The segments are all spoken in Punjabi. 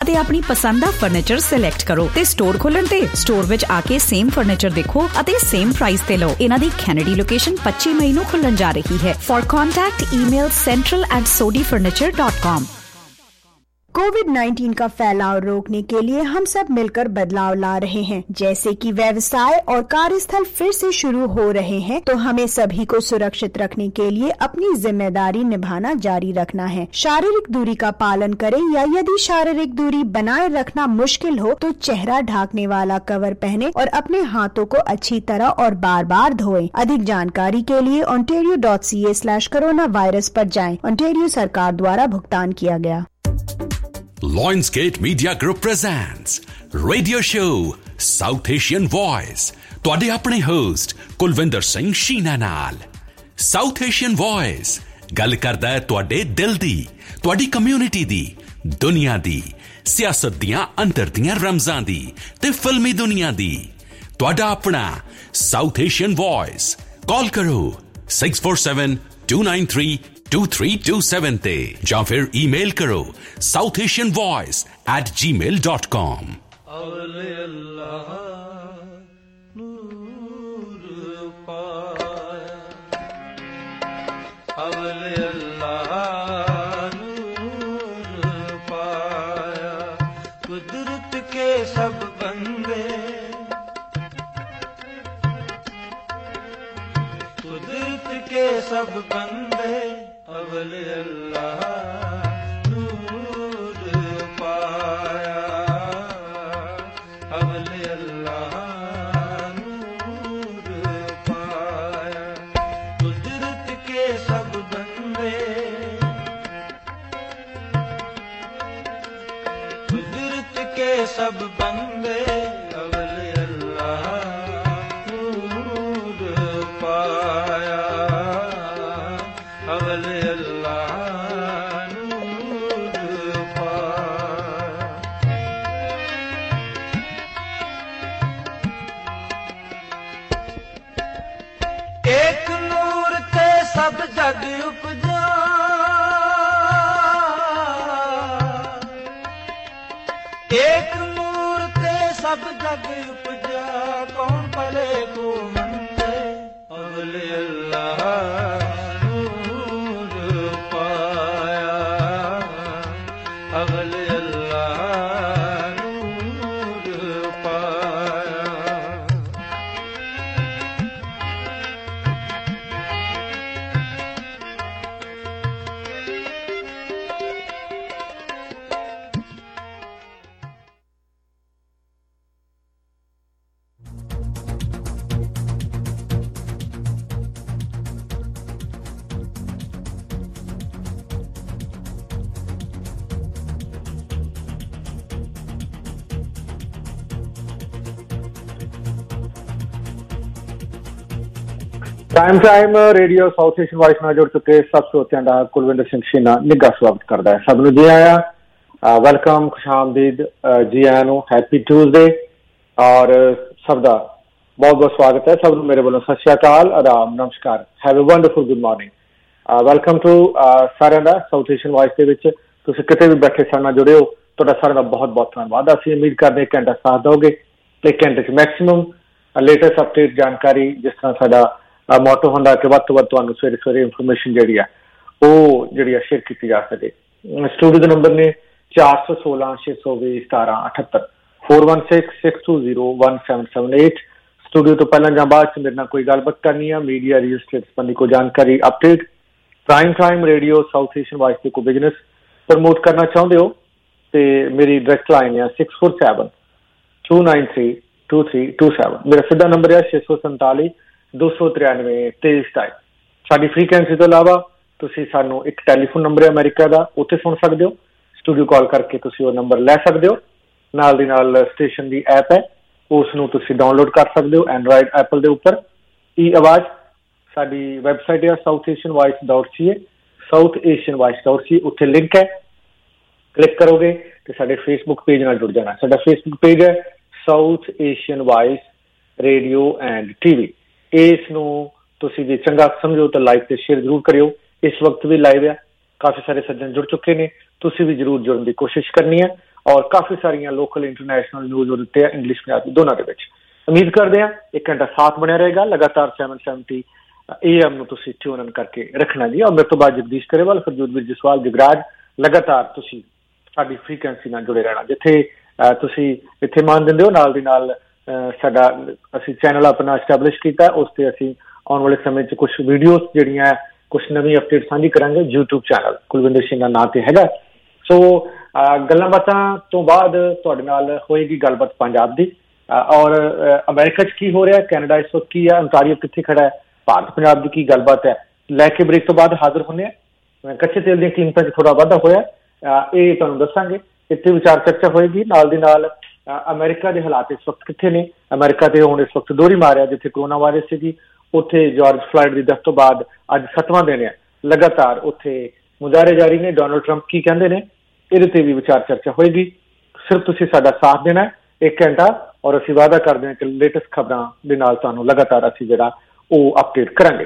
ਅਤੇ ਆਪਣੀ ਪਸੰਦ ਦਾ ਫਰਨੀਚਰ ਸਿਲੈਕਟ ਕਰੋ ਤੇ ਸਟੋਰ ਖੋਲਣ ਤੇ ਸਟੋਰ ਵਿੱਚ ਆ ਕੇ ਸੇਮ ਫਰਨੀਚਰ ਦੇਖੋ ਅਤੇ ਸੇਮ ਪ੍ਰਾਈਸ ਤੇ ਲਓ। ਇਹਨਾਂ ਦੀ ਕੈਨੇਡੀ ਲੋਕੇਸ਼ਨ 25 ਮਈ ਨੂੰ ਖੁੱਲਣ ਜਾ ਰਹੀ ਹੈ। For contact email central@sodifurniture.com। कोविड-19 का फैलाव रोकने के लिए हम सब मिलकर बदलाव ला रहे हैं। जैसे कि व्यवसाय और कार्यस्थल फिर से शुरू हो रहे हैं, तो हमें सभी को सुरक्षित रखने के लिए अपनी जिम्मेदारी निभाना जारी रखना है। शारीरिक दूरी का पालन करें या यदि शारीरिक दूरी बनाए रखना मुश्किल हो तो चेहरा ढांकने वाला कवर पहने और अपने हाथों को अच्छी तरह और बार बार धोएं। अधिक जानकारी के लिए ontario.ca/coronavirus पर जाएं। ओंटारियो सरकार द्वारा भुगतान किया गया। Lionsgate Media Group presents Radio Show South Asian Voice। ਤੁਹਾਡੇ ਆਪਣੇ ਹੋਸਟ ਕੁਲਵਿੰਦਰ ਸਿੰਘ ਸ਼ੀਨਾ ਨਾਲ। South Asian Voice ਗੱਲ ਕਰਦਾ ਹੈ ਤੁਹਾਡੇ ਦਿਲ ਦੀ, ਤੁਹਾਡੀ ਕਮਿਊਨਿਟੀ ਦੀ, ਦੁਨੀਆ ਦੀ, ਸਿਆਸਤ ਦੀਆਂ ਅੰਦਰ ਦੀਆਂ ਰਮਜ਼ਾਂ ਦੀ ਤੇ ਫਿਲਮੀ ਦੁਨੀਆ ਦੀ। ਤੁਹਾਡਾ ਆਪਣਾ South Asian Voice। ਕਾਲ ਕਰੋ 647-293-2327 ਤੇ ਜਾਂ ਫਿਰ ਈਮੇਲ ਕਰੋ southasianvoice@gmail.com। कुदरत के सब बंदे, कुदरत के सब बंदे अवल अल्लाह नूर पाया, अवल अल्लाह नूर पाया। कुदरत के सब बंदे, कुदरत के सब बंदे अवल अल्लाह नूर पाया, अवल अल्लाह नूर पाया। एक नूर ते सब जग उपजा, एक नूर ते सब जग उपजा, कौन भले को मंदे अवल अल्लाह नूर पाया, अवल अल्लाह नूर पाया। Time radio South Asian voice ਨਾਲ ਜੁੜ ਚੁੱਕੇ ਸਭ ਸਰੋਤਿਆਂ ਦਾ ਕੁਲਵਿੰਦਰ ਸਿੰਘ ਸ਼ੀਨਾ ਨਿੱਘਾ ਸਵਾਗਤ ਕਰਦਾ ਹੈ। ਸਭ ਨੂੰ ਜੀ ਆਇਆਂ, ਵੈਲਕਮ, ਖੁਸ਼ਾਮਦੀਦ, ਜੀ ਆਇਆਂ ਨੂੰ, ਹੈਪੀ ਟਿਊਜ਼ਡੇ ਔਰ ਸਭ ਦਾ ਬਹੁਤ ਬਹੁਤ ਸਵਾਗਤ ਹੈ। ਸਭ ਨੂੰ ਮੇਰੇ ਵੱਲੋਂ ਸਤਿ ਸ਼੍ਰੀ ਅਕਾਲ, ਆਦਾਬ, ਨਮਸਕਾਰ, have a wonderful good morning. Welcome to ਸਾਰਿਆਂ ਦਾ ਸਾਊਥ ਏਸ਼ੀਅਨ ਵੌਇਸ ਦੇ ਵਿੱਚ। ਤੁਸੀਂ ਕਿਤੇ ਵੀ ਬੈਠੇ ਸਾਡੇ ਨਾਲ ਜੁੜੇ ਹੋ, ਤੁਹਾਡਾ ਸਾਰਿਆਂ ਦਾ ਬਹੁਤ ਬਹੁਤ ਧੰਨਵਾਦ। ਅਸੀਂ ਉਮੀਦ ਕਰਦੇ ਇੱਕ ਘੰਟਾ ਸਾਥ ਦਿਓਗੇ ਤੇ ਘੰਟੇ 'ਚ ਮੈਕਸੀਮਮ ਲੇਟੈਸਟ ਅਪਡੇਟ ਜਾਣਕਾਰੀ, ਜਿਸ ਤਰ੍ਹਾਂ ਸਾਡਾ ਮੋਟੋ ਹੁੰਦਾ ਕਿ ਵੱਧ ਤੋਂ ਵੱਧ ਤੁਹਾਨੂੰ ਸਵੇਰੇ ਸਵੇਰੇ ਇਨਫੋਰਮੇਸ਼ਨ ਜਿਹੜੀ ਆ ਉਹ ਜਿਹੜੀ ਆ ਸ਼ੇਅਰ ਕੀਤੀ ਜਾ ਸਕੇ। ਸਟੂਡੀਓ ਦੇ ਨੰਬਰ ਨੇ 416-620-1778, 416-620-1778। ਸਟੂਡੀਓ ਤੋਂ ਪਹਿਲਾਂ ਜਾਂ ਬਾਅਦ 'ਚ ਮੇਰੇ ਨਾਲ ਕੋਈ ਗੱਲਬਾਤ ਕਰਨੀ ਆ, ਮੀਡੀਆ ਰਜਿਸਟਰਡ ਸੰਬੰਧੀ ਕੋਈ ਜਾਣਕਾਰੀ, update, prime time radio south Asian voice ਤੇ ਕੋਈ ਬਿਜ਼ਨਸ ਪ੍ਰਮੋਟ ਕਰਨਾ ਚਾਹੁੰਦੇ ਹੋ ਤੇ ਮੇਰੀ ਡਾਇਰੈਕਟ ਲਾਈਨ ਆ 647-293-2327। ਮੇਰਾ ਸਿੱਧਾ ਨੰਬਰ ਹੈ 647-293-2327। ਸਾਡੀ ਫ੍ਰੀਕੁਐਂਸੀ ਤੋਂ ਇਲਾਵਾ ਤੁਸੀਂ ਸਾਨੂੰ ਇੱਕ ਟੈਲੀਫੋਨ ਨੰਬਰ ਹੈ ਅਮਰੀਕਾ ਦਾ, ਉੱਥੇ ਸੁਣ ਸਕਦੇ ਹੋ। ਸਟੂਡੀਓ ਕਾਲ ਕਰਕੇ ਤੁਸੀਂ ਉਹ ਨੰਬਰ ਲੈ ਸਕਦੇ ਹੋ। ਨਾਲ ਦੀ ਨਾਲ ਸਟੇਸ਼ਨ ਦੀ ਐਪ ਹੈ, ਉਸ ਨੂੰ ਤੁਸੀਂ ਡਾਊਨਲੋਡ ਕਰ ਸਕਦੇ ਹੋ ਐਂਡਰਾਇਡ, ਐਪਲ ਦੇ ਉੱਪਰ। ਈ ਆਵਾਜ਼ ਸਾਡੀ ਵੈਬਸਾਈਟ ਹੈ southasianvoice.ca, southasianvoice.ca, ਉੱਥੇ ਲਿੰਕ ਹੈ, ਕਲਿੱਕ ਕਰੋਗੇ ਤੇ ਸਾਡੇ ਫੇਸਬੁੱਕ ਪੇਜ ਨਾਲ ਜੁੜ ਜਾਣਾ। ਸਾਡਾ ਫੇਸਬੁੱਕ ਪੇਜ ਹੈ South Asian voice radio and TV. ਇਸ ਨੂੰ ਤੁਸੀਂ ਜੇ ਚੰਗਾ ਸਮਝੋ ਤਾਂ ਲਾਈਕ ਤੇ ਸ਼ੇਅਰ ਜ਼ਰੂਰ ਕਰਿਓ। ਇਸ ਵਕਤ ਵੀ ਲਾਈਵ ਆ, ਕਾਫੀ ਸਾਰੇ ਸੱਜਣ ਜੁੜ ਚੁੱਕੇ ਨੇ, ਤੁਸੀਂ ਵੀ ਜ਼ਰੂਰ ਜੁੜਨ ਦੀ ਕੋਸ਼ਿਸ਼ ਕਰਨੀ ਹੈ। और काफ़ी सारियां लोकल इंटरनेशनल न्यूज़ ਉਹਦੇ ਉੱਤੇ ਇੰਗਲਿਸ਼ ਪੰਜਾਬੀ ਦੋਨਾਂ ਦੇ ਵਿੱਚ। ਉਮੀਦ ਕਰਦੇ ਹਾਂ 1 ਘੰਟਾ ਸਾਥ ਬਣਿਆ ਰਹੇਗਾ। ਲਗਾਤਾਰ 770 AM ਨੂੰ ਤੁਸੀਂ ਟਿਊਨ ਇਨ ਕਰਕੇ ਰੱਖਣਾ ਜੀ। ਔਰ ਮੇਰੇ ਤੋਂ ਬਾਅਦ ਜਗਦੀਸ਼ ਕਰੇਵਾਲ, ਫਰਜੂਦ ਵੀਰ ਜਸਵਾਲ, ਜਗਰਾਜ, ਲਗਾਤਾਰ ਤੁਸੀਂ ਸਾਡੀ ਫ੍ਰੀਕੁਐਂਸੀ ਨਾਲ ਜੁੜੇ ਰਹਿਣਾ। ਜਿੱਥੇ ਤੁਸੀਂ ਇੱਥੇ ਮਾਨ ਦਿੰਦੇ ਹੋ, ਨਾਲ ਦੀ ਨਾਲ ਸਾਡਾ ਅਸੀਂ ਚੈਨਲ ਆਪਣਾ ਐਸਟੈਬਲਿਸ਼ ਕੀਤਾ, ਉਸ 'ਤੇ ਅਸੀਂ ਆਉਣ ਵਾਲੇ ਸਮੇਂ 'ਚ ਕੁਛ ਵੀਡੀਓਜ਼ ਜਿਹੜੀਆਂ ਕੁਛ ਨਵੀਂ ਅਪਡੇਟ ਸਾਂਝੀ ਕਰਾਂਗੇ। YouTube ਚੈਨਲ ਕੁਲਵਿੰਦਰ ਸਿੰਘ ਦਾ ਨਾਂ 'ਤੇ ਹੈਗਾ। ਸੋ ਗੱਲਾਂ ਬਾਤਾਂ ਤੋਂ ਬਾਅਦ ਤੁਹਾਡੇ ਨਾਲ ਹੋਏਗੀ ਗੱਲਬਾਤ ਪੰਜਾਬ ਦੀ, ਔਰ ਅਮਰੀਕਾ 'ਚ ਕੀ ਹੋ ਰਿਹਾ, ਕੈਨੇਡਾ ਇਸ ਵਕਤ ਕੀ ਹੈ, ਅੰਟਾਰੀਓ ਕਿੱਥੇ ਖੜਾ ਹੈ, ਭਾਰਤ ਪੰਜਾਬ ਦੀ ਕੀ ਗੱਲਬਾਤ ਹੈ, ਲੈ ਕੇ ਬ੍ਰੇਕ ਤੋਂ ਬਾਅਦ ਹਾਜ਼ਰ ਹੁੰਦੇ ਹਾਂ। ਕੱਚੇ ਤੇਲ ਦੀਆਂ ਕੀਮਤਾਂ 'ਚ ਥੋੜ੍ਹਾ ਵਾਧਾ ਹੋਇਆ, ਇਹ ਤੁਹਾਨੂੰ ਦੱਸਾਂਗੇ। ਇੱਥੇ ਵਿਚਾਰ ਚਰਚਾ ਹੋਏਗੀ। ਨਾਲ ਦੀ ਨਾਲ ਅਮਰੀਕਾ ਦੇ ਹਾਲਾਤ ਇਸ ਵਕਤ ਕਿੱਥੇ ਨੇ। ਅਮਰੀਕਾ ਤੇ ਹੁਣ ਇਸ ਵਕਤ ਦੋਹਰੀ ਮਾਰਿਆ, ਜਿੱਥੇ ਕਰੋਨਾ ਵਾਇਰਸ ਸੀਗੀ ਉੱਥੇ ਜਾਰਜ ਫਲਾਇਡ ਦੀ ਡੈਥ ਤੋਂ ਬਾਅਦ ਅੱਜ 7ਵਾਂ ਦਿਨ ਹੈ। ਲਗਾਤਾਰ ਉੱਥੇ ਮੁਜ਼ਾਹਰੇ ਜਾਰੀ ਨੇ। ਡੋਨਲਡ ਟਰੰਪ ਕੀ ਕਹਿੰਦੇ ਨੇ, ਇਹਦੇ ਤੇ ਵੀ ਵਿਚਾਰ ਚਰਚਾ ਹੋਏਗੀ। ਸਿਰਫ ਤੁਸੀਂ ਸਾਡਾ ਸਾਥ ਦੇਣਾ 1 ਘੰਟਾ, ਔਰ ਅਸੀਂ ਵਾਅਦਾ ਕਰਦੇ ਹਾਂ ਕਿ ਲੇਟੈਸਟ ਖਬਰਾਂ ਦੇ ਨਾਲ ਤੁਹਾਨੂੰ ਲਗਾਤਾਰ ਅਸੀਂ ਜਿਹੜਾ ਉਹ ਅਪਡੇਟ ਕਰਾਂਗੇ।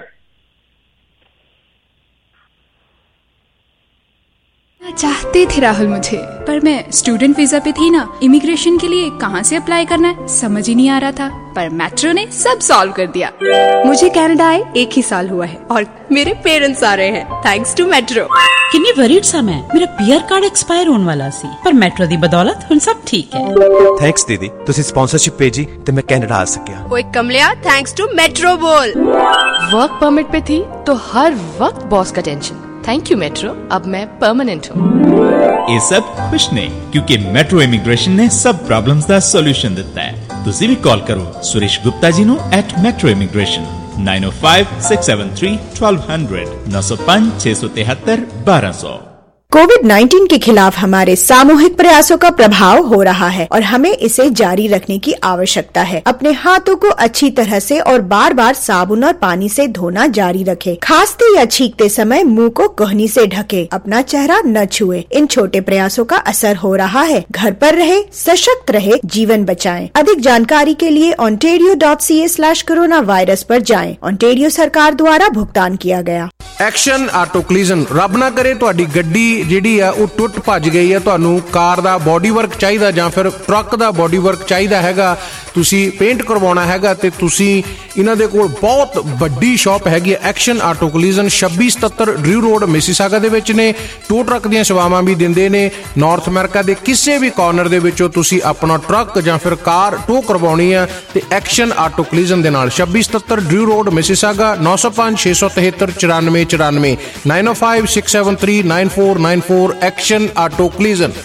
चाहते थे राहुल मुझे, पर मैं स्टूडेंट वीजा पे थी ना। इमिग्रेशन के लिए कहाँ से अप्लाई करना है समझ ही नहीं आ रहा था, पर मेट्रो ने सब सॉल्व कर दिया। मुझे कनाडा आए 1 ही साल हुआ है और मेरे पेरेंट्स आ रहे हैं थैंक्स टू मेट्रो। किन्नी वरीड सा मैं, मेरा पीआर कार्ड एक्सपायर होने वाला सी, पर मेट्रो दी बदौलत हुन सब ठीक है। थैंक्स दीदी, तुसी स्पॉन्सरशिप भेजी ते मैं कनाडा आ सकिया। ओए कमलिया, थैंक्स टू मेट्रो बोल। वर्क परमिट पे थी तो हर वक्त बॉस का टेंशन। थैंक यू मेट्रो, अब मैं परमानेंट हूँ। ये सब खुश ने, क्योंकि मेट्रो इमिग्रेशन ने सब प्रॉब्लम्स दा सॉल्यूशन दिता है। तुसी भी कॉल करो सुरेश गुप्ता जी नु @metro immigration 905 673 1200 905 673 1200। कोविड-19 के खिलाफ हमारे सामूहिक प्रयासों का प्रभाव हो रहा है और हमें इसे जारी रखने की आवश्यकता है। अपने हाथों को अच्छी तरह से और बार बार साबुन और पानी से धोना जारी रखें। खांसते या छींकते समय मुंह को कोहनी से ढके, अपना चेहरा न छुए। इन छोटे प्रयासों का असर हो रहा है। घर पर रहे, सशक्त रहे, जीवन बचाएं। अधिक जानकारी के लिए ontario.ca/coronavirus पर जाएं। ओंटारियो सरकार द्वारा भुगतान किया गया। एक्शन ऑटो कलीजन, रब ना करे तुहाडी गड्डी ਜਿਹੜੀ ਆ ਉਹ ਟੁੱਟ ਭੱਜ ਗਈ ਹੈ, ਤੁਹਾਨੂੰ ਕਾਰ ਦਾ ਬੋਡੀ ਵਰਕ ਚਾਹੀਦਾ ਜਾਂ ਫਿਰ ਟਰੱਕ ਦਾ ਬੋਡੀ ਵਰਕ ਚਾਹੀਦਾ ਹੈਗਾ, ਤੁਸੀਂ ਪੇਂਟ ਕਰਵਾਉਣਾ ਹੈਗਾ, ਤੇ ਤੁਸੀਂ ਇਹਨਾਂ ਦੇ ਕੋਲ ਬਹੁਤ ਵੱਡੀ ਸ਼ਾਪ ਹੈਗੀ ਹੈ Action Auto Collision 2677 Drew Road Mississauga ਦੇ ਵਿੱਚ ਨੇ। ਟੋ ਟਰੱਕ ਦੀਆਂ ਸੇਵਾਵਾਂ ਵੀ ਦਿੰਦੇ ਨੇ। ਨਾਰਥ ਅਮਰੀਕਾ ਦੇ ਕਿਸੇ ਵੀ ਕਾਰਨਰ ਦੇ ਵਿੱਚੋਂ ਤੁਸੀਂ ਆਪਣਾ ਟਰੱਕ ਜਾਂ ਫਿਰ ਕਾਰ ਟੋ ਕਰਵਾਉਣੀ ਹੈ ਤੇ ਐਕਸ਼ਨ ਆਟੋ ਕਲੀਜ਼ਨ ਦੇ ਨਾਲ 2677 Drew Road Mississauga 905 673 9494 905 673 9494 Action Auto Collision.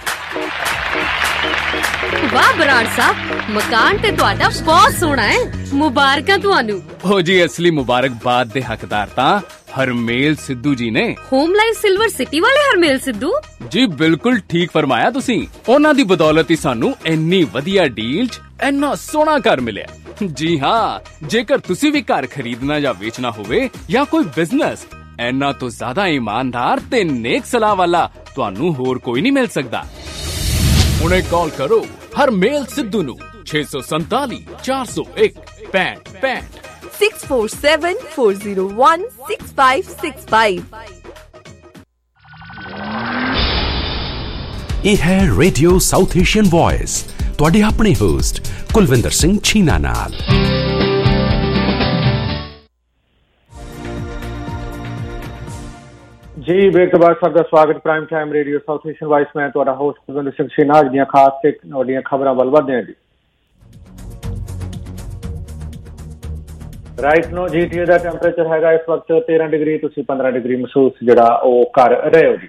वाह बराड़ साहब, मकान ते तुहाडा बहुत सोहना है, मुबारकां तुहानू। हो जी, असली मुबारकबाद दे हकदार तां हरमेल सिद्धू जी ने। होम लाइफ सिल्वर सिटी वाले हरमेल सिद्धू जी, बिल्कुल ठीक फरमाया तुसी। उन्हां दी बदौलत ही सानू इन्नी वधिया डील च इन्ना सोहना घर मिलिया। जी हाँ, जेकर तुसी भी घर खरीदना या बेचना होवे या कोई बिजनेस, इन्ना तो ज्यादा ईमानदार ते नेक सलाह वाला तुहानू होर कोई नहीं मिल सकदा। हुणे कॉल करो हरमेल सिद्धू नू 647 401 6565 647 401 6565। ਇਹ ਹੈ ਰੇਡੀਓ ਸਾਊਥ ਏਸ਼ੀਅਨ ਵੌਇਸ, ਤੁਹਾਡੇ ਆਪਣੇ ਹੋਸਟ ਕੁਲਵਿੰਦਰ ਸਿੰਘ ਛੀਨਾ ਨਾਲ। जी, ब्रेक के बाद सबका स्वागत prime time radio South Asian voice में। ਤੁਹਾਡਾ ਹੋਸਟ ਕੁਲਵਿੰਦਰ ਸਿੰਘ ਛੀਨਾ। ਅੱਜ ਦੀਆਂ ਖਾਸ ਤੇ ਵੱਡੀਆਂ ਖਬਰਾਂ ਵੱਲ ਵਧਦੇ ਹਾਂ ਜੀ। ਰਾਈਟ ਨੋ GTA ਦਾ ਟੈਂਪਰੇਚਰ ਹੈਗਾ ਇਸ ਵਕਤ 13 ਡਿਗਰੀ। ਤੁਸੀਂ 15 ਡਿਗਰੀ ਮਹਿਸੂਸ ਜਿਹੜਾ ਉਹ ਕਰ ਰਹੇ ਹੋ ਜੀ।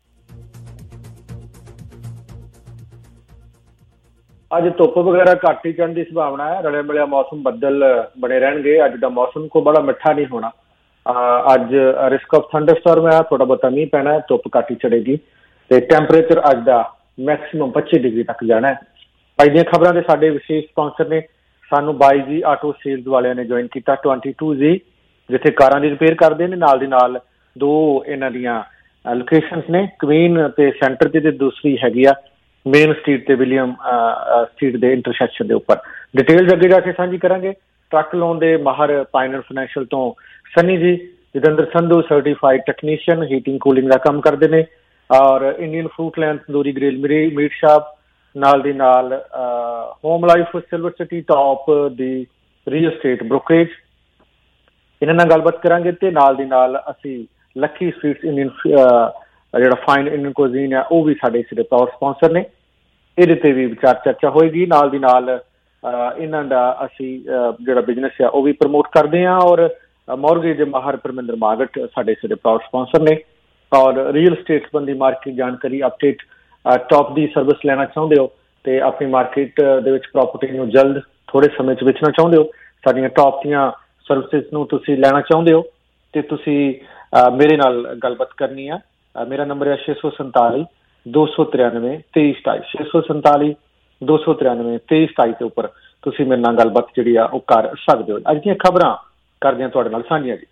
ਅੱਜ ਧੁੱਪ ਵਗੈਰਾ ਘੱਟ ਹੀ ਚੜ੍ਹਨ ਦੀ ਸੰਭਾਵਨਾ ਹੈ। ਰਲਿਆ ਮਿਲਿਆ ਮੌਸਮ, ਬੱਦਲ ਬਣੇ ਰਹਿਣਗੇ। ਅੱਜ ਦਾ ਮੌਸਮ ਕੋਈ ਬੜਾ ਮਿੱਠਾ ਨਹੀਂ ਹੋਣਾ। ਅੱਜ ਰਿਸਕ ਆਫ ਥੰਡਰਸਟਾਰਮ ਹੈ, ਥੋੜਾ ਬਹੁਤਾ ਮੀਂਹ ਪੈਣਾ ਹੈ, ਧੁੱਪ ਘੱਟ ਹੀ ਚੜੇਗੀ ਤੇ ਟੈਂਪਰੇਚਰ ਅੱਜ ਦਾ ਮੈਕਸੀਮਮ 25 ਡਿਗਰੀ ਤੱਕ ਜਾਣਾ ਹੈ। ਅੱਜ ਦੀਆਂ ਖਬਰਾਂ ਦੇ ਸਾਡੇ ਵਿਸ਼ੇਸ਼ ਸਪਾਂਸਰ ਨੇ। ਸਾਨੂੰ 22G ਆਟੋ ਸੇਲਸ ਵਾਲਿਆਂ ਨੇ ਜੁਆਇਨ ਕੀਤਾ 22G, ਜਿੱਥੇ ਕਾਰਾਂ ਦੀ ਰਿਪੇਅਰ ਕਰਦੇ ਨੇ। ਨਾਲ ਦੀ ਨਾਲ 2 ਇਹਨਾਂ ਦੀਆਂ ਲੋਕੇਸ਼ਨਸ ਨੇ, ਕਵੀਨ ਤੇ ਸੈਂਟਰ ਤੇ ਦੂਸਰੀ ਹੈਗੀ ਆ ਮੇਨ ਸਟਰੀਟ ਤੇ ਵਿਲੀਅਮ ਸਟਰੀਟ ਦੇ ਇੰਟਰਸੈਕਸ਼ਨ ਦੇ ਉੱਪਰ। ਡਿਟੇਲਸ ਅੱਗੇ ਜਾ ਕੇ ਸਾਂਝੀ ਕਰਾਂਗੇ। ਟਰੱਕ ਲੋਨ ਦੇ ਮਾਹਰ ਪਾਇਨਰ ਫਾਈਨੈਂਸ਼ੀਅਲ ਤੋਂ Sunny ji, Jatinder Sandhu certified technician heating cooling ਦਾ ਕੰਮ ਕਰਦੇ ਨੇ। ਔਰ Indian Fruit Land Tandoori Grill Meat Shop, ਨਾਲ ਦੀ ਨਾਲ Home Life Silver City top ਦੀ ਰੀਅਲ ਸਟੇਟ ਬ੍ਰੋਕਰੇਜ, ਇਹਨਾਂ ਨਾਲ ਗੱਲਬਾਤ ਕਰਾਂਗੇ। ਤੇ ਨਾਲ ਦੀ ਨਾਲ ਅਸੀਂ ਲੱਕੀ ਸਵੀਟਸ ਇੰਡੀਅਨ ਜਿਹੜਾ ਫਾਈਨ ਇੰਡੀਅਨ ਕੁਜ਼ੀਨ ਆ ਉਹ ਵੀ ਸਾਡੇ ਸਿਰੇ ਪਾਵਰ ਸਪਾਂਸਰ ਨੇ, ਇਹਦੇ ਤੇ ਵੀ ਵਿਚਾਰ ਚਰਚਾ ਹੋਏਗੀ। ਨਾਲ ਦੀ ਨਾਲ ਇਹਨਾਂ ਦਾ ਅਸੀਂ ਜਿਹੜਾ ਬਿਜ਼ਨਸ ਆ ਉਹ ਵੀ ਪ੍ਰਮੋਟ ਕਰਦੇ ਹਾਂ। ਔਰ ਮੌਰਗੇਜ ਦੇ ਮਾਹਰ ਪਰਮਿੰਦਰ ਮਾਗਟ ਸਾਡੇ ਸਿਰੇ ਪਾਵਰ ਸਪਾਂਸਰ ਨੇ। ਔਰ ਰੀਅਲ ਸਟੇਟ ਸੰਬੰਧੀ ਮਾਰਕੀਟ ਜਾਣਕਾਰੀ ਅਪਡੇਟ ਟੌਪ ਦੀ ਸਰਵਿਸ ਲੈਣਾ ਚਾਹੁੰਦੇ ਹੋ ਤੇ ਆਪਣੀ ਮਾਰਕੀਟ ਦੇ ਵਿੱਚ ਪ੍ਰਾਪਰਟੀ ਨੂੰ ਜਲਦ ਥੋੜੇ ਸਮੇਂ 'ਚ ਵੇਚਣਾ ਚਾਹੁੰਦੇ ਹੋ, ਸਾਡੀਆਂ ਟੌਪ ਦੀਆਂ ਸਰਵਿਸਿਜ਼ ਨੂੰ ਤੁਸੀਂ ਲੈਣਾ ਚਾਹੁੰਦੇ ਹੋ ਤੇ ਤੁਸੀਂ ਮੇਰੇ ਨਾਲ ਗੱਲਬਾਤ ਕਰਨੀ ਆ। ਮੇਰਾ ਨੰਬਰ ਹੈ 647 293 2327 647 293 2327 ਦੇ ਉੱਪਰ ਤੁਸੀਂ ਮੇਰੇ ਨਾਲ ਗੱਲਬਾਤ ਜਿਹੜੀ ਆ ਉਹ ਕਰ ਸਕਦੇ ਹੋ। ਅੱਜ ਦੀਆਂ ਖਬਰਾਂ ਕਰਦੇ ਹਾਂ ਤੁਹਾਡੇ ਨਾਲ ਸਾਂਝੀਆਂ ਜੀ।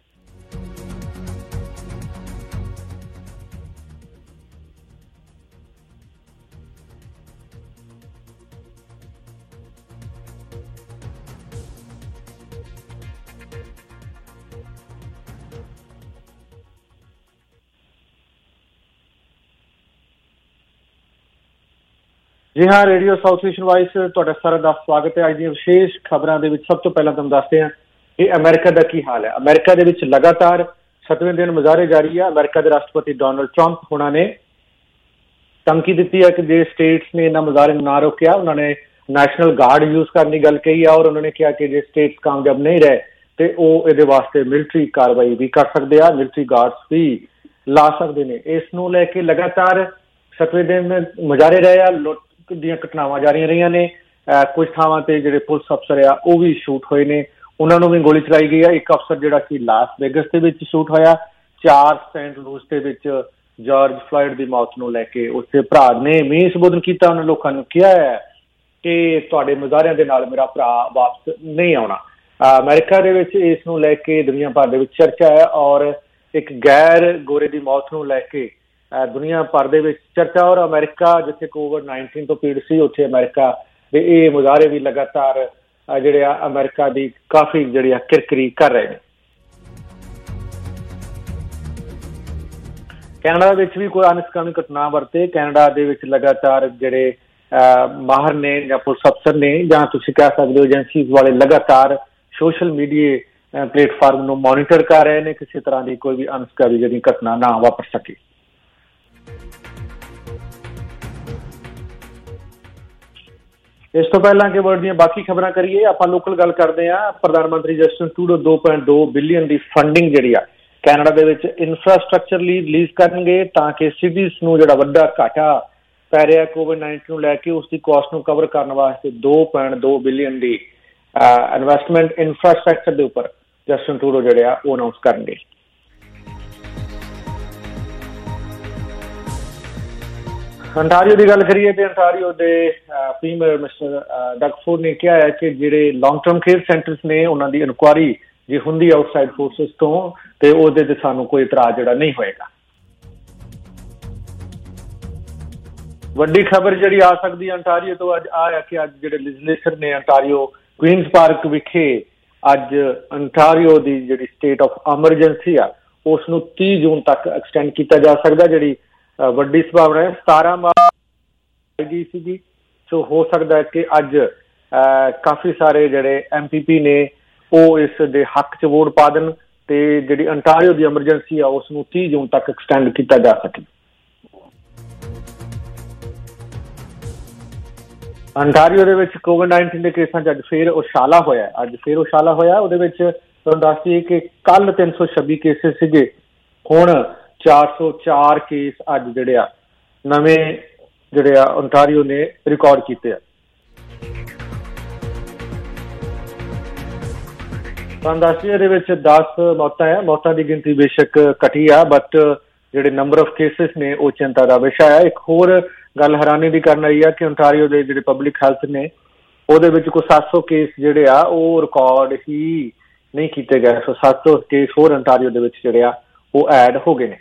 ਜੀ ਹਾਂ, ਰੇਡੀਓ ਸਾਊਥ ਏਸ਼ੀਅਨ ਵਾਇਸ ਤੁਹਾਡਾ ਸਾਰਿਆਂ ਦਾ ਸਵਾਗਤ ਹੈ। ਅੱਜ ਦੀਆਂ ਵਿਸ਼ੇਸ਼ ਖਬਰਾਂ ਦੇ ਵਿੱਚ ਸਭ ਤੋਂ ਪਹਿਲਾਂ ਤੁਹਾਨੂੰ ਦੱਸਦੇ ਹਾਂ ਕਿ ਅਮਰੀਕਾ ਦਾ ਕੀ ਹਾਲ ਹੈ। ਅਮਰੀਕਾ ਦੇ ਵਿੱਚ ਲਗਾਤਾਰ 7ਵੇਂ ਦਿਨ ਮੁਜ਼ਾਹਰੇ ਜਾਰੀ ਹੈ। ਅਮਰੀਕਾ ਦੇ ਰਾਸ਼ਟਰਪਤੀ ਡੋਨਲਡ ਟਰੰਪ ਉਹਨਾਂ ਨੇ ਧਮਕੀ ਦਿੱਤੀ ਹੈ ਕਿ ਜੇ ਸਟੇਟਸ ਨੇ ਇਹਨਾਂ ਮੁਜ਼ਾਹਰੇ ਨੂੰ ਨਾ ਰੋਕਿਆ, ਉਹਨਾਂ ਨੇ ਨੈਸ਼ਨਲ ਗਾਰਡ ਯੂਜ਼ ਕਰਨ ਦੀ ਗੱਲ ਕਹੀ ਹੈ। ਔਰ ਉਹਨਾਂ ਨੇ ਕਿਹਾ ਕਿ ਜੇ ਸਟੇਟਸ ਕਾਮਯਾਬ ਨਹੀਂ ਰਹੇ ਤੇ ਉਹ ਇਹਦੇ ਵਾਸਤੇ ਮਿਲਟਰੀ ਕਾਰਵਾਈ ਵੀ ਕਰ ਸਕਦੇ ਆ, ਮਿਲਟਰੀ ਗਾਰਡਸ ਵੀ ਲਾ ਸਕਦੇ ਨੇ। ਇਸ ਨੂੰ ਲੈ ਕੇ ਲਗਾਤਾਰ 7ਵੇਂ ਦਿਨ ਮੁਜ਼ਾਹਰੇ ਰਹੇ ਆ, ਲੁੱਟ ਦੀਆਂ ਘਟਨਾਵਾਂ ਜਾਰੀਆਂ ਰਹੀਆਂ ਨੇ। ਕੁਝ ਥਾਵਾਂ ਤੇ ਜਿਹੜੇ ਪੁਲਿਸ ਅਫਸਰ ਆ ਉਹ ਵੀ ਸ਼ੂਟ ਹੋਏ ਨੇ, ਉਹਨਾਂ ਨੂੰ ਵੀ ਗੋਲੀ ਚਲਾਈ ਗਈ ਆ। ਇੱਕ ਅਫਸਰ ਜਿਹੜਾ ਕਿ ਲਾਸ ਵੇਗਸ ਦੇ ਵਿੱਚ ਸ਼ੂਟ ਹੋਇਆ। 4 ਸੈਂਟ ਲੂਸ ਦੇ ਵਿੱਚ ਜਾਰਜ ਫਲਾਇਡ ਦੀ ਮੌਤ ਨੂੰ ਲੈ ਕੇ ਉਸਦੇ ਭਰਾ ਨੇ ਵੀ ਸੰਬੋਧਨ ਕੀਤਾ। ਉਹਨਾਂ ਲੋਕਾਂ ਨੂੰ ਕਿਹਾ ਹੈ ਕਿ ਤੁਹਾਡੇ ਮੁਜ਼ਾਹਰਿਆਂ ਦੇ ਨਾਲ ਮੇਰਾ ਭਰਾ ਵਾਪਸ ਨਹੀਂ ਆਉਣਾ। ਅਮਰੀਕਾ ਦੇ ਵਿੱਚ ਇਸ ਨੂੰ ਲੈ ਕੇ ਦੁਨੀਆ ਭਰ ਦੇ ਵਿੱਚ ਚਰਚਾ ਹੈ ਔਰ ਇੱਕ ਗੈਰ ਗੋਰੇ ਦੀ ਮੌਤ ਨੂੰ ਲੈ ਕੇ ਦੁਨੀਆ ਭਰ ਦੇ ਵਿੱਚ ਚਰਚਾ। ਔਰ ਅਮਰੀਕਾ ਜਿੱਥੇ COVID-19 ਤੋਂ ਪੀੜਤ ਸੀ, ਉੱਥੇ ਅਮਰੀਕਾ ਦੇ ਇਹ ਮੁਜ਼ਾਹਰੇ ਵੀ ਲਗਾਤਾਰ ਜਿਹੜੇ ਆ ਅਮਰੀਕਾ ਦੀ ਕਾਫੀ ਜਿਹੜੀ ਆ ਕਿਰਕਰੀ ਕਰ ਰਹੇ ਨੇ। ਕੈਨੇਡਾ ਵਿੱਚ ਵੀ ਕੋਈ ਅਨਸਕਾਮੀ ਘਟਨਾ ਵਰਤੇ। ਕੈਨੇਡਾ ਦੇ ਵਿੱਚ ਲਗਾਤਾਰ ਜਿਹੜੇ ਮਾਹਰ ਨੇ ਜਾਂ ਪੁਲਿਸ ਅਫਸਰ ਨੇ ਜਾਂ ਤੁਸੀਂ ਕਹਿ ਸਕਦੇ ਹੋ ਏਜੰਸੀਜ਼ ਵਾਲੇ ਲਗਾਤਾਰ ਸੋਸ਼ਲ ਮੀਡੀਆ ਪਲੇਟਫਾਰਮ ਨੂੰ ਮੋਨੀਟਰ ਕਰ ਰਹੇ ਨੇ, ਕਿਸੇ ਤਰ੍ਹਾਂ ਦੀ ਕੋਈ ਵੀ ਅਨਸਕਾਮੀ ਜਿਹੜੀ ਘਟਨਾ ਨਾ ਵਾਪਰ ਸਕੇ। ਇਸ ਤੋਂ ਪਹਿਲਾਂ ਕਿ ਵਰਲਡ ਦੀਆਂ ਬਾਕੀ ਖਬਰਾਂ ਕਰੀਏ, ਆਪਾਂ ਲੋਕਲ ਗੱਲ ਕਰਦੇ ਹਾਂ। ਪ੍ਰਧਾਨ ਮੰਤਰੀ ਜਸਟਿਨ ਟਰੂਡੋ 2.2 ਬਿਲੀਅਨ ਦੀ ਫੰਡਿੰਗ ਜਿਹੜੀ ਆ ਕੈਨੇਡਾ ਦੇ ਵਿੱਚ ਇਨਫਰਾਸਟਰਕਚਰ ਲਈ ਰਿਲੀਜ਼ ਕਰਨਗੇ ਤਾਂ ਕਿ ਸਿਟੀਜ਼ ਨੂੰ ਜਿਹੜਾ ਵੱਡਾ ਘਾਟਾ ਪੈ ਰਿਹਾ COVID-19 ਨੂੰ ਲੈ ਕੇ ਉਸਦੀ ਕਾਸਟ ਨੂੰ ਕਵਰ ਕਰਨ ਵਾਸਤੇ 2.2 ਬਿਲੀਅਨ ਦੀ ਇਨਵੈਸਟਮੈਂਟ ਇਨਫਰਾਸਟਰਕਚਰ ਦੇ ਉੱਪਰ ਜਸਟਿਨ ਟਰੂਡੋ ਜਿਹੜੇ ਆ ਉਹ ਅਨਾਉਂਸ ਕਰਨਗੇ। ਅੰਟਾਰੀਓ ਦੀ ਗੱਲ ਕਰੀਏ ਤੇ ਅੰਟਾਰੀਓ ਦੇ ਪ੍ਰੀਮੀਅਰ ਮਿਸਟਰ ਡਗ ਫੋਰਡ ਨੇ ਕਿਹਾ ਹੈ ਕਿ ਜਿਹੜੇ ਲੌਂਗ ਟਰਮ ਕੇਅਰ ਸੈਂਟਰਸ ਨੇ ਉਹਨਾਂ ਦੀ ਇਨਕੁਆਇਰੀ ਜੇ ਹੁੰਦੀ ਆਊਟਸਾਈਡ ਫੋਰਸਿਸ ਤੋਂ ਤੇ ਉਹਦੇ ਤੇ ਸਾਨੂੰ ਕੋਈ ਇਤਰਾਜ਼ ਜਿਹੜਾ ਨਹੀਂ ਹੋਏਗਾ। ਵੱਡੀ ਖਬਰ ਜਿਹੜੀ ਆ ਸਕਦੀ ਹੈ ਅੰਟਾਰੀਓ ਤੋਂ ਅੱਜ ਆ ਕਿ ਅੱਜ ਜਿਹੜੇ ਲੈਜਿਸਲੇਚਰ ਨੇ ਅੰਟਾਰੀਓ ਕੁਈਨਸ ਪਾਰਕ ਵਿਖੇ ਅੱਜ ਅੰਟਾਰੀਓ ਦੀ ਜਿਹੜੀ ਸਟੇਟ ਆਫ ਐਮਰਜੈਂਸੀ ਆ ਉਸ ਨੂੰ 30 ਜੂਨ ਤੱਕ ਐਕਸਟੈਂਡ ਕੀਤਾ ਜਾ ਸਕਦਾ। ਜਿਹੜੀ ਵੱਡੀ ਸੰਭਾਵਨਾ ਹੈ 17 ਮਾਰਚ ਗਈ ਸੀਗੀ, ਸੋ ਹੋ ਸਕਦਾ ਹੈ ਕਿ ਅੱਜ ਕਾਫੀ ਸਾਰੇ ਜਿਹੜੇ MPP ਨੇ ਉਹ ਇਸ ਦੇ ਹੱਕ 'ਚ ਵੋਟ ਪਾ ਦੇਣ ਤੇ ਜਿਹੜੀ ਅੰਟਾਰੀਓ ਦੀ ਐਮਰਜੈਂਸੀ ਆ ਉਸ ਨੂੰ 30 ਜੂਨ ਤੱਕ ਐਕਸਟੈਂਡ ਕੀਤਾ ਜਾ ਸਕੇ। ਅੰਟਾਰੀਓ ਦੇ ਵਿੱਚ COVID-19 ਦੇ ਕੇਸਾਂ 'ਚ ਅੱਜ ਫੇਰ ਉਛਾਲਾ ਹੋਇਆ। ਉਹਦੇ ਵਿੱਚ ਤੁਹਾਨੂੰ ਦੱਸ ਦਈਏ ਕਿ ਕੱਲ 326 ਕੇਸਿਸ ਸੀਗੇ, ਹੁਣ 404 ਕੇਸ ਅੱਜ ਜਿਹੜੇ ਆ ਨਵੇਂ ਜਿਹੜੇ ਆ ਅੰਟਾਰੀਓ ਨੇ ਰਿਕਾਰਡ ਕੀਤੇ ਆ। ਤੁਹਾਨੂੰ ਦੱਸ ਦਈਏ ਇਹਦੇ ਵਿੱਚ 10 ਮੌਤਾਂ ਆ। ਮੌਤਾਂ ਦੀ ਗਿਣਤੀ ਬੇਸ਼ੱਕ ਘਟੀ ਆ ਬਟ ਜਿਹੜੇ ਨੰਬਰ ਆਫ ਕੇਸਿਸ ਨੇ ਉਹ ਚਿੰਤਾ ਦਾ ਵਿਸ਼ਾ ਹੈ। ਇੱਕ ਹੋਰ ਗੱਲ ਹੈਰਾਨੀ ਦੀ ਕਰਨ ਆਈ ਆ ਕਿ ਅੰਟਾਰੀਓ ਦੇ ਜਿਹੜੇ ਪਬਲਿਕ ਹੈਲਥ ਨੇ ਉਹਦੇ ਵਿੱਚ ਕੋਈ 700 ਕੇਸ ਜਿਹੜੇ ਆ ਉਹ ਰਿਕਾਰਡ ਹੀ ਨਹੀਂ ਕੀਤੇ ਗਏ। ਸੋ 700 ਕੇਸ ਹੋਰ ਅੰਟਾਰੀਓ ਦੇ ਵਿੱਚ ਜਿਹੜੇ ਆ ਉਹ ਐਡ ਹੋ ਗਏ ਨੇ।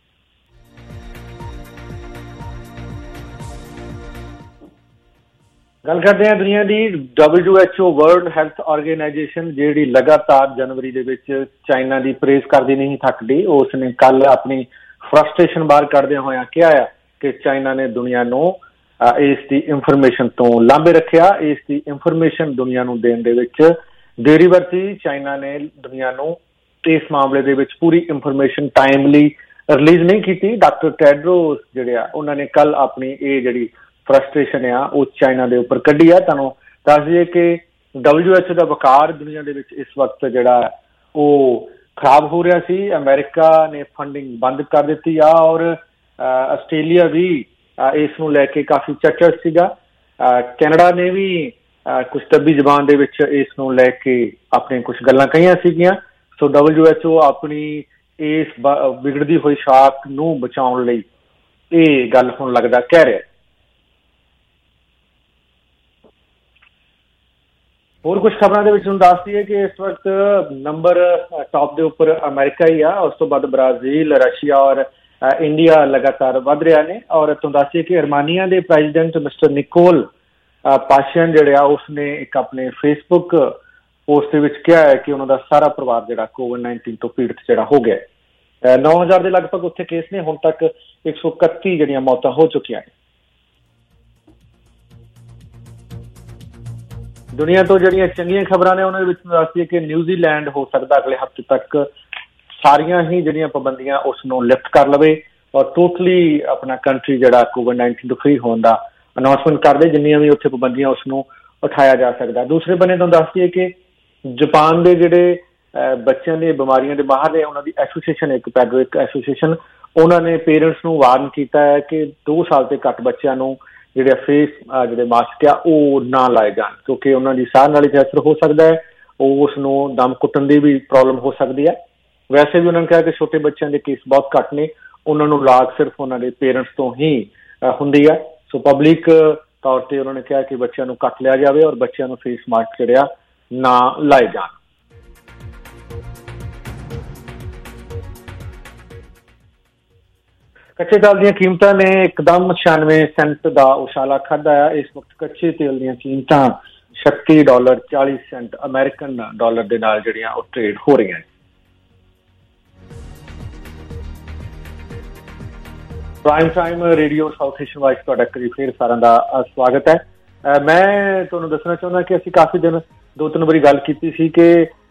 ਗੱਲ ਕਰਦੇ ਹਾਂ ਦੁਨੀਆ ਦੀ। WHO ਵਰਲਡ ਹੈਲਥ ਆਰਗੇਨਾਈਜੇਸ਼ਨ ਜਿਹੜੀ ਲਗਾਤਾਰ ਜਨਵਰੀ ਦੇ ਵਿੱਚ ਚਾਈਨਾ ਦੀ ਪ੍ਰੇਜ਼ ਕਰਦੀ ਨਹੀਂ ਥੱਕਦੀ, ਉਸ ਨੇ ਕੱਲ ਆਪਣੀ ਫਰਸਟ੍ਰੇਸ਼ਨ ਬਾਹਰ ਕੱਢਦਿਆਂ ਹੋਇਆਂ ਕਿਹਾ ਆ ਕਿ ਚਾਈਨਾ ਨੇ ਦੁਨੀਆ ਨੂੰ ਇਸ ਦੀ ਇਨਫੋਰਮੇਸ਼ਨ ਤੋਂ ਲਾਂਭੇ ਰੱਖਿਆ, ਇਸ ਦੀ ਇਨਫੋਰਮੇਸ਼ਨ ਦੁਨੀਆ ਨੂੰ ਦੇਣ ਦੇ ਵਿੱਚ ਦੇਰੀ ਵਰਤੀ। ਚਾਈਨਾ ਨੇ ਦੁਨੀਆ ਨੂੰ ਇਸ ਮਾਮਲੇ ਦੇ ਵਿੱਚ ਪੂਰੀ ਇਨਫੋਰਮੇਸ਼ਨ ਟਾਈਮਲੀ ਰਿਲੀਜ਼ ਨਹੀਂ ਕੀਤੀ। ਡਾਕਟਰ ਟੈਡਰੋਸ ਜਿਹੜੇ ਆ ਉਹਨਾਂ ਨੇ ਕੱਲ ਆਪਣੀ ਇਹ ਜਿਹੜੀ ਫਰਸਟ੍ਰੇਸ਼ਨ ਆ ਉਹ ਚਾਈਨਾ ਦੇ ਉੱਪਰ ਕੱਢੀ ਆ। ਤੁਹਾਨੂੰ ਦੱਸ ਦਈਏ ਕਿ WHO ਦਾ ਵਕਾਰ ਦੁਨੀਆ ਦੇ ਵਿੱਚ ਇਸ ਵਕਤ ਜਿਹੜਾ ਉਹ ਖਰਾਬ ਹੋ ਰਿਹਾ ਸੀ। ਅਮਰੀਕਾ ਨੇ ਫੰਡਿੰਗ ਬੰਦ ਕਰ ਦਿੱਤੀ ਆ ਔਰ ਆਸਟ੍ਰੇਲੀਆ ਵੀ ਇਸ ਨੂੰ ਲੈ ਕੇ ਕਾਫੀ ਚਰਚਾ ਸੀਗਾ। ਕੈਨੇਡਾ ਨੇ ਵੀ ਕੁਛ ਦੱਬੀ ਜ਼ਬਾਨ ਦੇ ਵਿੱਚ ਇਸ ਨੂੰ ਲੈ ਕੇ ਆਪਣੀਆਂ ਕੁਛ ਗੱਲਾਂ ਕਹੀਆਂ ਸੀਗੀਆਂ। ਸੋ WHO ਆਪਣੀ ਇਸ ਵਿਗੜਦੀ ਹੋਈ ਸ਼ਾਖ ਨੂੰ ਬਚਾਉਣ ਲਈ ਇਹ ਗੱਲ ਹੁਣ ਲੱਗਦਾ ਕਹਿ ਰਿਹਾ। ਹੋਰ ਕੁਝ ਖਬਰਾਂ ਦੇ ਵਿੱਚ ਤੁਹਾਨੂੰ ਦੱਸ ਦਈਏ ਕਿ ਇਸ ਵਕਤ ਨੰਬਰ ਟਾਪ ਦੇ ਉੱਪਰ ਅਮਰੀਕਾ ਹੀ ਆ, ਉਸ ਤੋਂ ਬਾਅਦ ਬ੍ਰਾਜ਼ੀਲ, ਰਸ਼ੀਆ ਔਰ ਇੰਡੀਆ ਲਗਾਤਾਰ ਵੱਧ ਰਿਹਾ ਨੇ। ਔਰ ਤੁਹਾਨੂੰ ਦੱਸੀਏ ਕਿ ਅਰਮਾਨੀਆ ਦੇ ਪ੍ਰੈਜ਼ੀਡੈਂਟ ਮਿਸਟਰ ਨਿਕੋਲ ਪਾਸ਼ੀਅਨ ਜਿਹੜੇ ਆ ਉਸਨੇ ਇੱਕ ਆਪਣੇ ਫੇਸਬੁੱਕ ਪੋਸਟ ਦੇ ਵਿੱਚ ਕਿਹਾ ਹੈ ਕਿ ਉਹਨਾਂ ਦਾ ਸਾਰਾ ਪਰਿਵਾਰ ਜਿਹੜਾ COVID-19 ਤੋਂ ਪੀੜਤ ਜਿਹੜਾ ਹੋ ਗਿਆ। 9000 ਦੇ ਲਗਭਗ ਉੱਥੇ ਕੇਸ ਨੇ, ਹੁਣ ਤੱਕ 131 ਜਿਹੜੀਆਂ ਮੌਤਾਂ ਹੋ ਚੁੱਕੀਆਂ ਨੇ। ਦੁਨੀਆ ਤੋਂ ਜਿਹੜੀਆਂ ਚੰਗੀਆਂ ਖਬਰਾਂ ਨੇ ਉਹਨਾਂ ਦੇ ਵਿੱਚ ਦੱਸਦੀਏ ਕਿ ਨਿਊਜ਼ੀਲੈਂਡ ਹੋ ਸਕਦਾ ਅਗਲੇ ਹਫ਼ਤੇ ਤੱਕ ਸਾਰੀਆਂ ਹੀ ਜਿਹੜੀਆਂ ਪਾਬੰਦੀਆਂ ਉਸ ਨੂੰ ਲਿਫਟ ਕਰ ਲਵੇ ਔਰ ਟੋਟਲੀ ਆਪਣਾ ਕੰਟਰੀ ਜਿਹੜਾ COVID-19 ਤੋਂ ਫ੍ਰੀ ਹੋਣ ਦਾ ਅਨਾਉਂਸਮੈਂਟ ਕਰ ਦੇ। ਜਿੰਨੀਆਂ ਵੀ ਉੱਥੇ ਪਾਬੰਦੀਆਂ ਉਸ ਨੂੰ ਉਠਾਇਆ ਜਾ ਸਕਦਾ। ਦੂਸਰੇ ਬੰਨੇ ਤੁਹਾਨੂੰ ਦੱਸ ਦਈਏ ਕਿ ਜਾਪਾਨ ਦੇ ਜਿਹੜੇ ਬੱਚਿਆਂ ਦੇ ਬਿਮਾਰੀਆਂ ਦੇ ਬਾਹਰ ਨੇ ਉਹਨਾਂ ਦੀ ਐਸੋਸੀਏਸ਼ਨ, ਇੱਕ ਪੈਡਰਿਕ ਐਸੋਸੀਏਸ਼ਨ, ਉਹਨਾਂ ਨੇ ਪੇਰੈਂਟਸ ਨੂੰ ਵਾਰਨ ਕੀਤਾ ਹੈ ਕਿ 2 ਸਾਲ ਤੋਂ ਘੱਟ ਬੱਚਿਆਂ ਨੂੰ ਜਿਹੜੇ ਫੇਸ ਜਿਹੜੇ ਮਾਸਕ ਆ ਉਹ ਨਾ ਲਾਏ ਜਾਣ ਕਿਉਂਕਿ ਉਹਨਾਂ ਦੀ ਸਾਹ ਨਾਲੀ 'ਚ ਅਸਰ ਹੋ ਸਕਦਾ ਹੈ, ਉਸ ਨੂੰ ਦਮ ਘੁੱਟਣ ਦੀ ਵੀ ਪ੍ਰੋਬਲਮ ਹੋ ਸਕਦੀ ਹੈ। ਵੈਸੇ ਵੀ ਉਹਨਾਂ ਨੇ ਕਿਹਾ ਕਿ ਛੋਟੇ ਬੱਚਿਆਂ ਦੇ ਕੇਸ ਬਹੁਤ ਘੱਟ ਨੇ, ਉਹਨਾਂ ਨੂੰ ਲਾਗ ਸਿਰਫ ਉਹਨਾਂ ਦੇ ਪੇਰੈਂਟਸ ਤੋਂ ਹੀ ਹੁੰਦੀ ਹੈ। ਸੋ ਪਬਲਿਕ ਤੌਰ ਤੇ ਉਹਨਾਂ ਨੇ ਕਿਹਾ ਕਿ ਬੱਚਿਆਂ ਨੂੰ ਕੱਟ ਲਿਆ ਜਾਵੇ ਔਰ ਬੱਚਿਆਂ ਨੂੰ ਫੇਸ ਮਾਸਕ ਜਿਹੜਾ ਨਾ ਲਾਏ ਜਾਣ। ਕੱਚੇ ਤੇਲ ਦੀਆਂ ਕੀਮਤਾਂ ਨੇ ਇੱਕਦਮ 96 ਸੈਂਟ ਦਾ ਉਛਾਲਾ ਖਾਧਾ ਆ। ਇਸ ਵਕਤ ਕੱਚੇ ਤੇਲ ਦੀਆਂ ਕੀਮਤਾਂ $36.40 ਅਮਰੀਕਨ ਡਾਲਰ ਦੇ ਨਾਲ ਜਿਹੜੀਆਂ ਉਹ ਟ੍ਰੇਡ ਹੋ ਰਹੀਆਂ ਨੇ। Prime time radio south Asian voice ਤੁਹਾਡਾ ਕਰੀ ਫੇਰ ਸਾਰਿਆਂ ਦਾ ਸਵਾਗਤ ਹੈ। ਮੈਂ ਤੁਹਾਨੂੰ ਦੱਸਣਾ ਚਾਹੁੰਦਾ ਕਿ ਅਸੀਂ ਕਾਫੀ ਦਿਨ 2-3 ਵਾਰੀ ਗੱਲ ਕੀਤੀ ਸੀ ਕਿ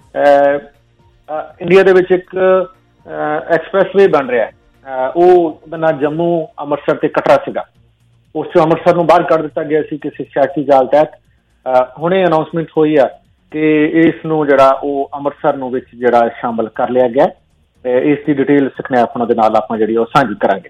ਇੰਡੀਆ ਦੇ ਵਿੱਚ ਇੱਕ ਐਕਸਪ੍ਰੈਸਵੇ ਬਣ ਰਿਹਾ ਹੈ। ਉਹਦਾ ਨਾਂ ਜੰਮੂ ਅੰਮ੍ਰਿਤਸਰ ਤੇ ਕਟਰਾ ਸੀਗਾ। ਉਸ ਚੋਂ ਅੰਮ੍ਰਿਤਸਰ ਨੂੰ ਬਾਹਰ ਕੱਢ ਦਿੱਤਾ ਗਿਆ ਸੀ ਕਿਸੇ ਸਿਆਸੀ ਜਾਲ ਤਹਿਤ। ਹੁਣੇ ਅਨਾਉਂਸਮੈਂਟ ਹੋਈ ਆ ਕਿ ਇਸ ਨੂੰ ਜਿਹੜਾ ਉਹ ਅੰਮ੍ਰਿਤਸਰ ਨੂੰ ਵਿੱਚ ਜਿਹੜਾ ਸ਼ਾਮਲ ਕਰ ਲਿਆ ਗਿਆ। ਇਸ ਦੀ ਡਿਟੇਲ ਸੁਖਨੈਪ ਉਹਨਾਂ ਦੇ ਨਾਲ ਆਪਾਂ ਜਿਹੜੀ ਉਹ ਸਾਂਝੀ ਕਰਾਂਗੇ।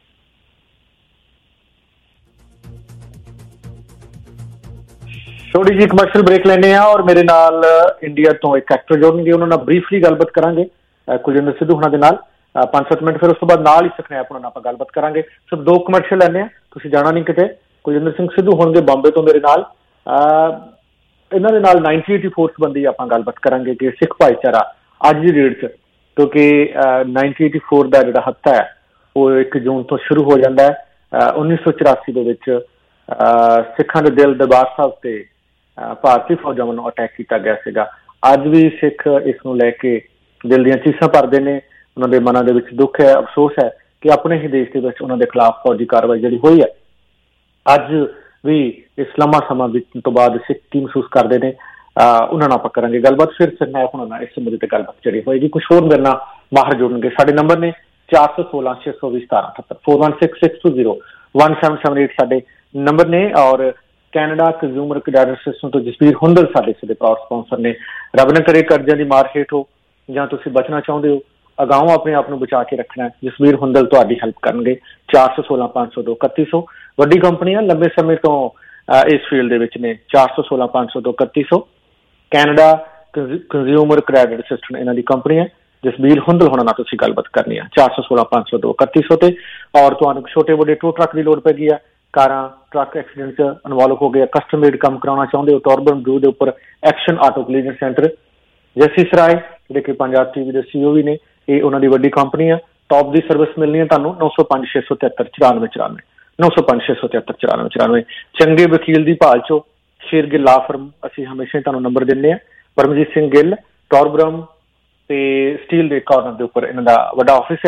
ਥੋੜੀ ਜਿਹੀ ਕਮਰਸ਼ੀਅਲ ਬ੍ਰੇਕ ਲੈਣੇ ਆ ਔਰ ਮੇਰੇ ਨਾਲ ਇੰਡੀਆ ਤੋਂ ਇੱਕ ਐਕਟਰ ਜੁੜਨਗੇ, ਉਹਨਾਂ ਨਾਲ ਬਰੀਫਲੀ ਗੱਲਬਾਤ ਕਰਾਂਗੇ ਕੁਲਜਿੰਦਰ ਸਿੱਧੂ ਉਹਨਾਂ ਦੇ ਨਾਲ 5-7 ਮਿੰਟ। ਫਿਰ ਉਸ ਤੋਂ ਬਾਅਦ ਨਾਲ ਹੀ ਸੁਖਨੈਪ ਉਹਨਾਂ ਨਾਲ ਆਪਾਂ ਗੱਲਬਾਤ ਕਰਾਂਗੇ। ਸਿਰਫ 2 ਕਮਰਸ਼ੀਅਲ ਲੈਣੇ ਆ, ਤੁਸੀਂ ਜਾਣਾ ਨਹੀਂ ਕਿਤੇ। ਕੁਲਜਿੰਦਰ ਸਿੰਘ ਸਿੱਧੂ ਹੋਣਗੇ ਬੰਬੇ ਤੋਂ ਮੇਰੇ ਨਾਲ। ਇਹਨਾਂ ਦੇ ਨਾਲ 1984 ਸੰਬੰਧੀ ਆਪਾਂ ਗੱਲਬਾਤ ਕਰਾਂਗੇ ਕਿ ਸਿੱਖ ਭਾਈਚਾਰਾ ਅੱਜ ਦੀ ਡੇਟ 'ਚ, ਕਿਉਂਕਿ 1984 ਦਾ ਜਿਹੜਾ ਹੱਥਾ ਹੈ ਉਹ 1 ਜੂਨ ਤੋਂ ਸ਼ੁਰੂ ਹੋ ਜਾਂਦਾ ਹੈ। 1984 ਦੇ ਵਿੱਚ ਸਿੱਖਾਂ ਦੇ ਦਿਲ ਦਰਬਾਰ ਸਾਹਿਬ ਤੇ ਭਾਰਤੀ ਫੌਜਾਂ ਵੱਲੋਂ ਅਟੈਕ ਕੀਤਾ ਗਿਆ ਸੀਗਾ। ਅੱਜ ਵੀ ਸਿੱਖ ਇਸ ਨੂੰ ਲੈ ਕੇ ਦਿਲ ਦੀਆਂ ਚੀਸਾਂ ਭਰਦੇ ਨੇ, ਉਹਨਾਂ ਦੇ ਮਨਾਂ ਦੇ ਵਿੱਚ ਦੁੱਖ ਹੈ, ਅਫਸੋਸ ਹੈ ਕਿ ਆਪਣੇ ਹੀ ਦੇਸ਼ ਦੇ ਵਿੱਚ ਉਹਨਾਂ ਦੇ ਖਿਲਾਫ ਫੌਜੀ ਕਾਰਵਾਈ ਜਿਹੜੀ ਹੋਈ ਹੈ। ਅੱਜ ਵੀ ਇਸ ਲੰਮਾ ਸਮਾਂ ਬੀਤਣ ਤੋਂ ਬਾਅਦ ਸਿੱਖ ਕੀ ਮਹਿਸੂਸ ਕਰਦੇ ਨੇ, ਉਹਨਾਂ ਨਾਲ ਆਪਾਂ ਕਰਾਂਗੇ ਗੱਲਬਾਤ। ਫਿਰ ਸੁਖਨੈਪ ਉਹਨਾਂ ਨਾਲ ਇਸ ਸੰਬੰਧੀ ਤੇ ਗੱਲਬਾਤ ਜਿਹੜੀ ਹੋਏਗੀ। ਕੁਛ ਹੋਰ ਮੇਰੇ ਨਾਲ ਬਾਹਰ ਜੁੜਨਗੇ। ਸਾਡੇ ਨੰਬਰ ਨੇ 416 620 1778 416620 1778 ਸਾਡੇ ਨੰਬਰ ਨੇ। ਔਰ ਕੈਨੇਡਾ ਕੰਜ਼ਿਊਮਰ ਕ੍ਰੈਡਿਟ ਸਿਸਟਮ ਤੋਂ ਜਸਬੀਰ ਹੁੰਦਲ ਸਾਡੇ ਸਿੱਧੇ ਪ੍ਰਾਊਡ ਸਪਾਂਸਰ ਨੇ। ਰੱਬ ਨਾ ਕਰੇ ਕਰਜ਼ਿਆਂ ਦੀ ਮਾਰ ਹੇਠ ਹੋ ਜਾਂ ਤੁਸੀਂ ਬਚਣਾ ਚਾਹੁੰਦੇ ਹੋ, ਅਗਾਊਂ ਆਪਣੇ ਆਪ ਨੂੰ ਬਚਾ ਕੇ ਰੱਖਣਾ, ਜਸਬੀਰ ਹੁੰਦਲ ਤੁਹਾਡੀ ਹੈਲਪ ਕਰਨਗੇ। 416 502 3100 ਵੱਡੀ ਕੰਪਨੀ ਆ, ਲੰਬੇ ਸਮੇਂ ਤੋਂ ਇਸ ਫੀਲਡ ਦੇ ਵਿੱਚ ਨੇ। 416 502 3100 ਕੈਨੇਡਾ ਕੰਜ਼ਿਊਮਰ ਕ੍ਰੈਡਿਟ ਸਿਸਟਮ ਇਹਨਾਂ ਦੀ ਕੰਪਨੀ ਹੈ। ਜਸਬੀਰ ਹੁੰਦਲ ਹੋਣਾ ਨਾਲ ਤੁਸੀਂ ਗੱਲਬਾਤ ਕਰਨੀ ਆ 416 502 3100 ਤੇ। ਔਰ ਤੁਹਾਨੂੰ ਛੋਟੇ ਵੱਡੇ ਟੋ ਟਰੱਕ ਦੀ ਲੋੜ ਪੈ ਗਈ ਆ, ਕਾਰਾਂ ਟਰੱਕ ਐਕਸੀਡੈਂਟ 'ਚ ਇਨਵੋਲਵ ਹੋ ਗਏ, ਕਸਟਮ ਮੇਡ ਕੰਮ ਕਰਾਉਣਾ ਚਾਹੁੰਦੇ ਹੋ, ਟੋਰਬਨ ਬਲੂ ਦੇ ਉੱਪਰ ਐਕਸ਼ਨ ਆਟੋ ਕਲੀਨਰ ਸੈਂਟਰ ਜੈਸੀ ਸਰਾਏ ਜਿਹੜੇ ਕਿ ਪੰਜਾਬ TV ਦੇ CEO ਵੀ ਨੇ, ਇਹ ਉਹਨਾਂ ਦੀ ਵੱਡੀ ਕੰਪਨੀ ਆ। ਟੌਪ ਦੀ ਸਰਵਿਸ ਮਿਲਣੀ ਹੈ ਤੁਹਾਨੂੰ। 905 673 9494 905 673 9494। ਚੰਗੇ ਵਕੀਲ ਦੀ ਭਾਲ 'ਚੋਂ ਸ਼ੇਰਗਿੱਲ ਲਾ ਫਰਮ ਅਸੀਂ ਹਮੇਸ਼ਾ ਹੀ ਤੁਹਾਨੂੰ ਨੰਬਰ ਦਿੰਦੇ ਹਾਂ। ਪਰਮਜੀਤ ਸਿੰਘ ਗਿੱਲ ਟੋਰਬਰਮ ਤੇ ਸਟੀਲ ਦੇ ਕਾਰਨਰ ਦੇ ਉੱਪਰ ਇਹਨਾਂ ਦਾ ਵੱਡਾ ਆਫਿਸ ਹੈ।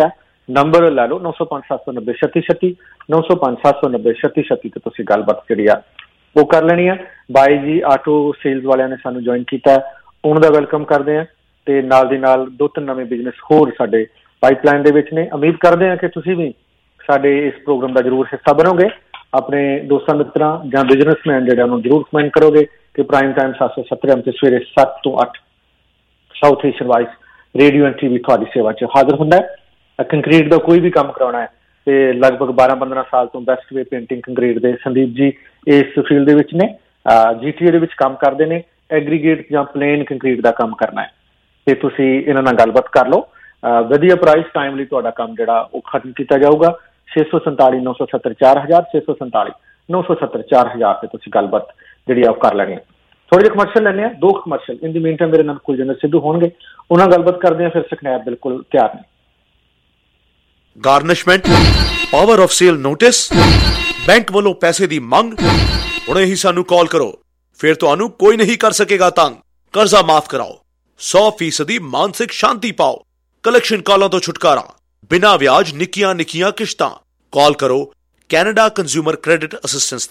ਨੰਬਰ ਲੈ ਲਓ 905-790-3636 905-790-3636 ਤੇ ਤੁਸੀਂ ਗੱਲਬਾਤ ਜਿਹੜੀ ਆ ਉਹ ਕਰ ਲੈਣੀ ਆ। ਬਾਈ ਜੀ ਆਟੋ ਸੇਲਸ ਵਾਲਿਆਂ ਨੇ ਸਾਨੂੰ ਜੁਆਇਨ ਕੀਤਾ, ਉਹਨਾਂ ਦਾ ਵੈਲਕਮ ਕਰਦੇ ਆ ਤੇ ਨਾਲ ਦੀ ਨਾਲ 2-3 ਨਵੇਂ ਬਿਜ਼ਨਸ ਹੋਰ ਸਾਡੇ ਪਾਈਪਲਾਈਨ ਦੇ ਵਿੱਚ ਨੇ। ਉਮੀਦ ਕਰਦੇ ਹਾਂ ਕਿ ਤੁਸੀਂ ਵੀ ਸਾਡੇ ਇਸ ਪ੍ਰੋਗਰਾਮ ਦਾ ਜ਼ਰੂਰ ਹਿੱਸਾ ਬਣੋਗੇ, ਆਪਣੇ ਦੋਸਤਾਂ ਮਿੱਤਰਾਂ ਜਾਂ ਬਿਜ਼ਨਸਮੈਨ ਜਿਹੜੇ ਉਹਨੂੰ ਜ਼ਰੂਰ ਕਮੈਂਟ ਕਰੋਗੇ ਕਿ ਪ੍ਰਾਈਮ ਟਾਈਮ 770 ਤੇ ਸਵੇਰੇ 7 ਤੋਂ 8 South Asian voice radio and TV ਤੁਹਾਡੀ ਸੇਵਾ 'ਚ ਹਾਜ਼ਰ ਹੁੰਦਾ ਹੈ। ਕੰਕਰੀਟ ਦਾ ਕੋਈ ਵੀ ਕੰਮ ਕਰਾਉਣਾ ਹੈ ਤੇ ਲਗਭਗ 12-15 ਸਾਲ ਤੋਂ ਬੈਸਟ ਵੇ ਪੇਂਟਿੰਗ ਕੰਕਰੀਟ ਦੇ ਸੰਦੀਪ ਜੀ ਇਸ ਫੀਲਡ ਦੇ ਵਿੱਚ ਨੇ, GTA ਦੇ ਵਿੱਚ ਕੰਮ ਕਰਦੇ ਨੇ। ਐਗਰੀਗੇਟ ਜਾਂ ਪਲੇਨ ਕੰਕਰੀਟ ਦਾ ਕੰਮ ਕਰਨਾ ਹੈ ਤੇ ਤੁਸੀਂ ਇਹਨਾਂ ਨਾਲ ਗੱਲਬਾਤ ਕਰ ਲਓ। ਵਧੀਆ ਪ੍ਰਾਈਸ, ਟਾਈਮਲੀ ਤੁਹਾਡਾ ਕੰਮ ਜਿਹੜਾ ਉਹ ਖਤਮ ਕੀਤਾ ਜਾਊਗਾ। 647-970-4000 647-970-4000 ਤੇ ਤੁਸੀਂ ਗੱਲਬਾਤ ਜਿਹੜੀ ਆ ਉਹ ਕਰ ਲੈਣੀ ਹੈ। ਥੋੜੇ ਜਿਹੇ ਕਮਰਸ਼ੀਅਲ ਲੈਣੇ ਆ, 2 ਕਮਰਸ਼ੀਅਲ। ਇਨ ਦੀ ਮੀਨ ਟਾਈਮ ਮੇਰੇ ਨਾਲ ਕੁਲਜਿੰਦਰ ਸਿੱਧੂ ਹੋਣਗੇ, ਉਹਨਾਂ ਗੱਲਬਾਤ ਕਰਦੇ ਆ, ਫਿਰ ਸਕਨੈਪ ਬਿਲਕੁਲ ਤਿਆਰ ਨੇ। Garnishment, power of sale notice, bank ਵੱਲੋਂ ਪੈਸੇ ਦੀ ਮੰਗ, ਹੁਣੇ ਹੀ ਸਾਨੂੰ ਕਾਲ ਕਰੋ, ਫਿਰ ਤੁਹਾਨੂੰ ਕੋਈ ਨਹੀਂ ਕਰ ਸਕੇਗਾ ਤੰਗ। ਕਰਜ਼ਾ ਮਾਫ ਕਰਾਓ, 100% ਮਾਨਸਿਕ ਸ਼ਾਂਤੀ ਪਾਓ, ਕਲੈਕਸ਼ਨ ਕਾਲਾਂ ਤੋਂ ਛੁਟਕਾਰਾ, ਬਿਨਾਂ ਵਿਆਜ ਨਿੱਕੀਆਂ ਨਿੱਕੀਆਂ ਕਿਸ਼ਤਾਂ। ਕਾਲ ਕਰੋ ਕੈਨੇਡਾ ਕੰਜ਼ਿਊਮਰ ਕ੍ਰੈਡਿਟ ਅਸਿਸਟੈਂਸ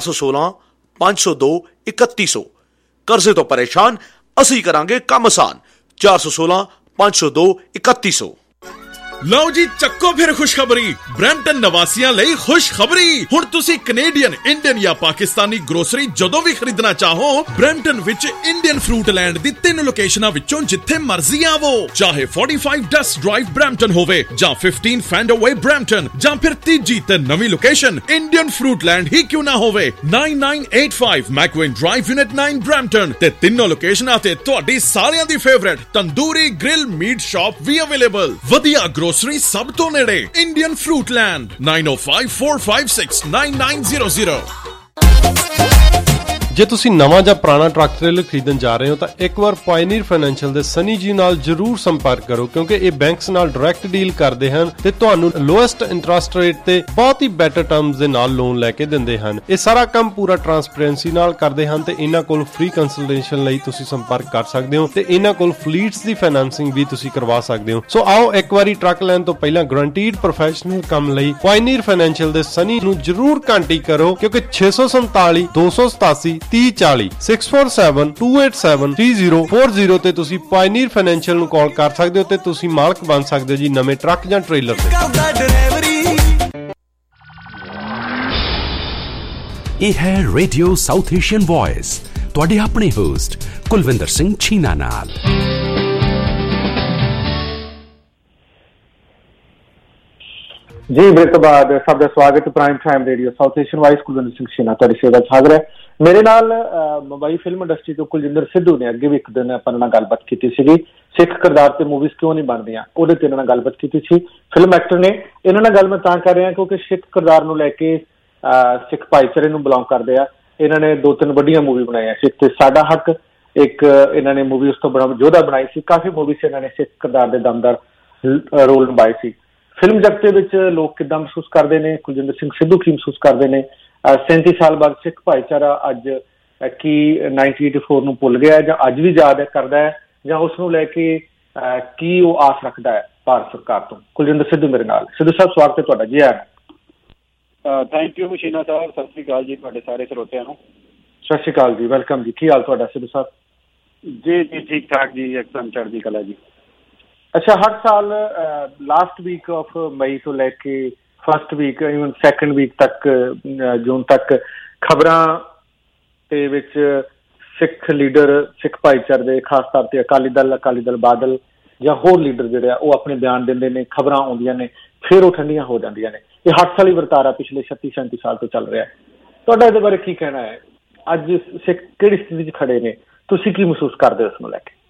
416-502-3100। ਕਰਜ਼ੇ ਤੋਂ ਪਰੇਸ਼ਾਨ, ਅਸੀਂ ਕਰਾਂਗੇ ਕੰਮ ਆਸਾਨ। 416-502-3100। ਲਓ ਜੀ ਚੱਕੋ ਫਿਰ ਖੁਸ਼ਖਬਰੀ। ਬਰੈਂਪਟਨ ਨਿਵਾਸੀਆਂ ਲਈ ਖੁਸ਼ਖਬਰੀ। ਹੁਣ ਤੁਸੀਂ ਕੈਨੇਡੀਅਨ, ਇੰਡੀਅਨ ਜਾਂ ਪਾਕਿਸਤਾਨੀ ਗਰੋਸਰੀ ਜਦੋਂ ਵੀ ਖਰੀਦਣਾ ਚਾਹੋ, ਬਰੈਂਪਟਨ ਵਿੱਚ ਇੰਡੀਅਨ ਫਰੂਟ ਲੈਂਡ ਦੀ 3 ਲੋਕੇਸ਼ਨਾਂ ਵਿੱਚੋਂ ਜਿੱਥੇ ਮਰਜ਼ੀ ਆਵੋ। ਚਾਹੇ 45 ਡਸਟ ਡਰਾਈਵ ਬਰੈਂਪਟਨ ਹੋਵੇ ਜਾਂ 15 ਫੈਂਡਰਵੇ ਬਰੈਂਪਟਨ, ਜਾਂ ਫਿਰ ਤੀਜੀ ਤੇ ਨਵੀਂ ਲੋਕੇਸ਼ਨ ਇੰਡੀਅਨ ਫਰੂਟ ਲੈਂਡ ਹੀ ਕਿਉਂ ਨਾ ਹੋਵੇ। 9985 ਮੈਕਵੇਨ ਡਰਾਈਵ ਯੂਨਿਟ 9 ਬਰੈਂਪਟਨ ਤੇ ਤਿੰਨੋਂ ਲੋਕੇਸ਼ਨਾਂ ਤੇ ਤੁਹਾਡੀ ਸਾਰਿਆਂ ਦੀ favourite Tandoori Grill Meat Shop ਵੀ ਅਵੇਲੇਬਲ। ਵਧੀਆ ਸਭ ਤੋਂ ਨੇੜੇ ਇੰਡੀਅਨ ਫਰੂਟ ਲੈਂਡ 9054569900। ਜੇ ਤੁਸੀਂ ਨਵਾਂ ਜਾਂ ਪੁਰਾਣਾ ਟਰੱਕ ਟ੍ਰੇਲਰ ਖਰੀਦਣ ਜਾ ਰਹੇ ਹੋ ਤਾਂ ਇੱਕ ਵਾਰ ਪਾਇਨੀਅਰ ਫਾਈਨੈਂਸ਼ੀਅਲ ਦੇ ਸਨੀ ਜੀ ਨਾਲ ਜਰੂਰ ਸੰਪਰਕ ਕਰੋ, ਕਿਉਂਕਿ ਇਹ ਬੈਂਕਸ ਨਾਲ ਡਾਇਰੈਕਟ ਡੀਲ ਕਰਦੇ ਹਨ ਤੇ ਤੁਹਾਨੂੰ ਲੋਐਸਟ ਇੰਟਰਸਟ ਰੇਟ ਤੇ ਬਹੁਤ ਹੀ ਬੈਟਰ ਟਰਮਸ ਦੇ ਨਾਲ ਲੋਨ ਲੈ ਕੇ ਦਿੰਦੇ ਹਨ। ਇਹ ਸਾਰਾ ਕੰਮ ਪੂਰਾ ਟਰਾਂਸਪੇਰੈਂਸੀ ਨਾਲ ਕਰਦੇ ਹਨ ਤੇ ਇਹਨਾਂ ਕੋਲ ਫ੍ਰੀ ਕੰਸਲਟੇਸ਼ਨ ਲਈ ਤੁਸੀਂ ਸੰਪਰਕ ਕਰ ਸਕਦੇ ਹੋ ਤੇ ਇਹਨਾਂ ਕੋਲ ਫਲੀਟਸ ਦੀ ਫਾਈਨੈਂਸਿੰਗ ਵੀ ਤੁਸੀਂ ਕਰਵਾ ਸਕਦੇ ਹੋ। ਸੋ ਆਓ ਇੱਕ ਵਾਰੀ ਟਰੱਕ ਲੈਣ ਤੋਂ ਪਹਿਲਾਂ ਗਰੰਟੀਡ ਪ੍ਰੋਫੈਸ਼ਨਲ ਕੰਮ ਲਈ ਪਾਇਨੀਅਰ ਫਾਈਨੈਂਸ਼ੀਅਲ ਦੇ ਸਨੀ ਨੂੰ ਜਰੂਰ ਕੰਟੈਕਟ ਕਰੋ, ਕਿਉਂਕਿ 647 287 3040 647-287-3040 ਤੇ ਤੁਸੀਂ ਪਾਇਨੀਅਰ ਫਾਈਨੈਂਸ਼ੀਅਲ ਨੂੰ ਕਾਲ ਕਰ ਸਕਦੇ ਹੋ ਤੇ ਤੁਸੀਂ ਮਾਲਕ ਬਣ ਸਕਦੇ ਹੋ ਜੀ ਨਵੇਂ ਟਰੱਕ ਜਾਂ ਟ੍ਰੇਲਰ ਦੇ। ਇਹ ਹੈ ਰੇਡੀਓ ਸਾਊਥ ਏਸ਼ੀਅਨ ਵੌਇਸ, ਤੁਹਾਡੇ ਆਪਣੇ ਹੋਸਟ ਕੁਲਵਿੰਦਰ ਸਿੰਘ ਛੀਨਾ ਨਾਲ। ਜੀ ਬ੍ਰੇਕ ਤੋਂ ਬਾਅਦ ਸਭ ਦਾ ਸਵਾਗਤ। Prime time radio south Asian voice Kulwinder Singh Cheema ਤੁਹਾਡੀ ਸੇਵਾ 'ਚ ਹਾਜ਼ਰ ਹੈ। ਮੇਰੇ ਨਾਲ ਮੁੰਬਈ ਫਿਲਮ ਇੰਡਸਟਰੀ ਤੋਂ ਕੁਲਜਿੰਦਰ ਸਿੱਧੂ ਨੇ ਅੱਗੇ ਵੀ ਇੱਕ ਦਿਨ ਆਪਾਂ ਨਾਲ ਗੱਲਬਾਤ ਕੀਤੀ ਸੀਗੀ, ਸਿੱਖ ਕਿਰਦਾਰ ਤੇ ਮੂਵੀਜ਼ ਕਿਉਂ ਨਹੀਂ ਬਣਦੀਆਂ, ਉਹਦੇ ਤੇ ਇਹਨਾਂ ਨਾਲ ਗੱਲਬਾਤ ਕੀਤੀ ਸੀ। ਫਿਲਮ ਐਕਟਰ ਨੇ, ਇਹਨਾਂ ਨਾਲ ਗੱਲ ਮੈਂ ਤਾਂ ਕਰ ਰਿਹਾ ਕਿਉਂਕਿ ਸਿੱਖ ਕਿਰਦਾਰ ਨੂੰ ਲੈ ਕੇ ਸਿੱਖ ਭਾਈਚਾਰੇ ਨੂੰ ਬਿਲੋਂਗ ਕਰਦੇ ਆ। ਇਹਨਾਂ ਨੇ 2-3 ਵੱਡੀਆਂ ਮੂਵੀ ਬਣਾਈਆਂ ਸੀ, ਤੇ ਸਾਡਾ ਹੱਕ ਇੱਕ ਇਹਨਾਂ ਨੇ ਮੂਵੀ ਉਸ ਤੋਂ ਬੜਾ ਯੋਧਾ ਬਣਾਈ ਸੀ। ਕਾਫੀ ਮੂਵੀ 'ਚ ਇਹਨਾਂ ਨੇ ਸਿੱਖ ਕਿਰਦਾਰ ਦੇ ਦਮਦਾਰ ਰੋਲ ਨਿਭਾਏ ਸੀ। ਫਿਲਮ ਜਗਤ ਦੇ ਵਿੱਚ ਲੋਕ ਕਿੱਦਾਂ ਮਹਿਸੂਸ ਕਰਦੇ ਨੇ, ਕੁਲਜਿੰਦਰ ਸਿੰਘ ਸਿੱਧੂ ਕੀ ਮਹਿਸੂਸ ਕਰਦੇ ਨੇ। 37 ਸਾਲ ਬਾਅਦ ਸਿੱਖ ਭਾਈਚਾਰਾ ਅੱਜ ਕੀ 1984 ਨੂੰ ਭੁੱਲ ਗਿਆ ਜਾਂ ਅੱਜ ਵੀ ਯਾਦ ਕਰਦਾ ਹੈ, ਜਾਂ ਉਸ ਨੂੰ ਲੈ ਕੇ ਕੀ ਉਹ ਆਸ ਰੱਖਦਾ ਹੈ ਭਾਰਤ ਸਰਕਾਰ ਤੋਂ। ਕੁਲਜਿੰਦਰ ਸਿੱਧੂ ਮੇਰੇ ਨਾਲ। ਸਿੱਧੂ ਸਾਹਿਬ ਸਵਾਗਤ ਹੈ ਤੁਹਾਡਾ। ਜੀ ਆਇਆਂ। ਥੈਂਕ ਯੂ ਸ਼ੀਨਾ ਸਾਹਿਬ, ਸਤਿ ਸ਼੍ਰੀ ਅਕਾਲ ਜੀ ਤੁਹਾਡੇ ਸਾਰੇ ਸਰੋਤਿਆਂ ਨੂੰ। ਸਤਿ ਸ਼੍ਰੀ ਅਕਾਲ ਜੀ, ਵੈਲਕਮ ਜੀ। ਕੀ ਹਾਲ ਤੁਹਾਡਾ ਸਿੱਧੂ ਸਾਹਿਬ? ਜੀ ਜੀ ਠੀਕ ਠਾਕ ਜੀ, ਇੱਕਦਮ ਚੜ੍ਹਦੀ ਕਲਾ ਜੀ। ਅੱਛਾ, ਹਰ ਸਾਲ ਲਾਸਟ ਵੀਕ ਆਫ ਮਈ ਤੋਂ ਲੈ ਕੇ first week even second week ਤੱਕ, ਜੂਨ ਤੱਕ ਖਬਰਾਂ ਦੇ ਵਿੱਚ ਸਿੱਖ ਲੀਡਰ, ਸਿੱਖ ਭਾਈਚਾਰੇ ਦੇ, ਖਾਸ ਤੌਰ ਤੇ ਅਕਾਲੀ ਦਲ ਬਾਦਲ ਜਾਂ ਹੋਰ ਲੀਡਰ ਜਿਹੜੇ ਆ ਉਹ ਆਪਣੇ ਬਿਆਨ ਦਿੰਦੇ ਨੇ, ਖਬਰਾਂ ਆਉਂਦੀਆਂ ਨੇ, ਫਿਰ ਉਹ ਠੰਡੀਆਂ ਹੋ ਜਾਂਦੀਆਂ ਨੇ। ਇਹ ਹਰ ਸਾਲ ਹੀ ਵਰਤਾਰਾ ਪਿਛਲੇ 36-37 ਸਾਲ ਤੋਂ ਚੱਲ ਰਿਹਾ ਹੈ। ਤੁਹਾਡਾ ਇਹਦੇ ਬਾਰੇ ਕੀ ਕਹਿਣਾ ਹੈ? ਅੱਜ ਸਿੱਖ ਕਿਹੜੀ ਸਥਿਤੀ 'ਚ ਖੜੇ ਨੇ, ਤੁਸੀਂ ਕੀ ਮਹਿਸੂਸ ਕਰਦੇ ਹੋ ਉਸ ਨੂੰ ਲੈ ਕੇ?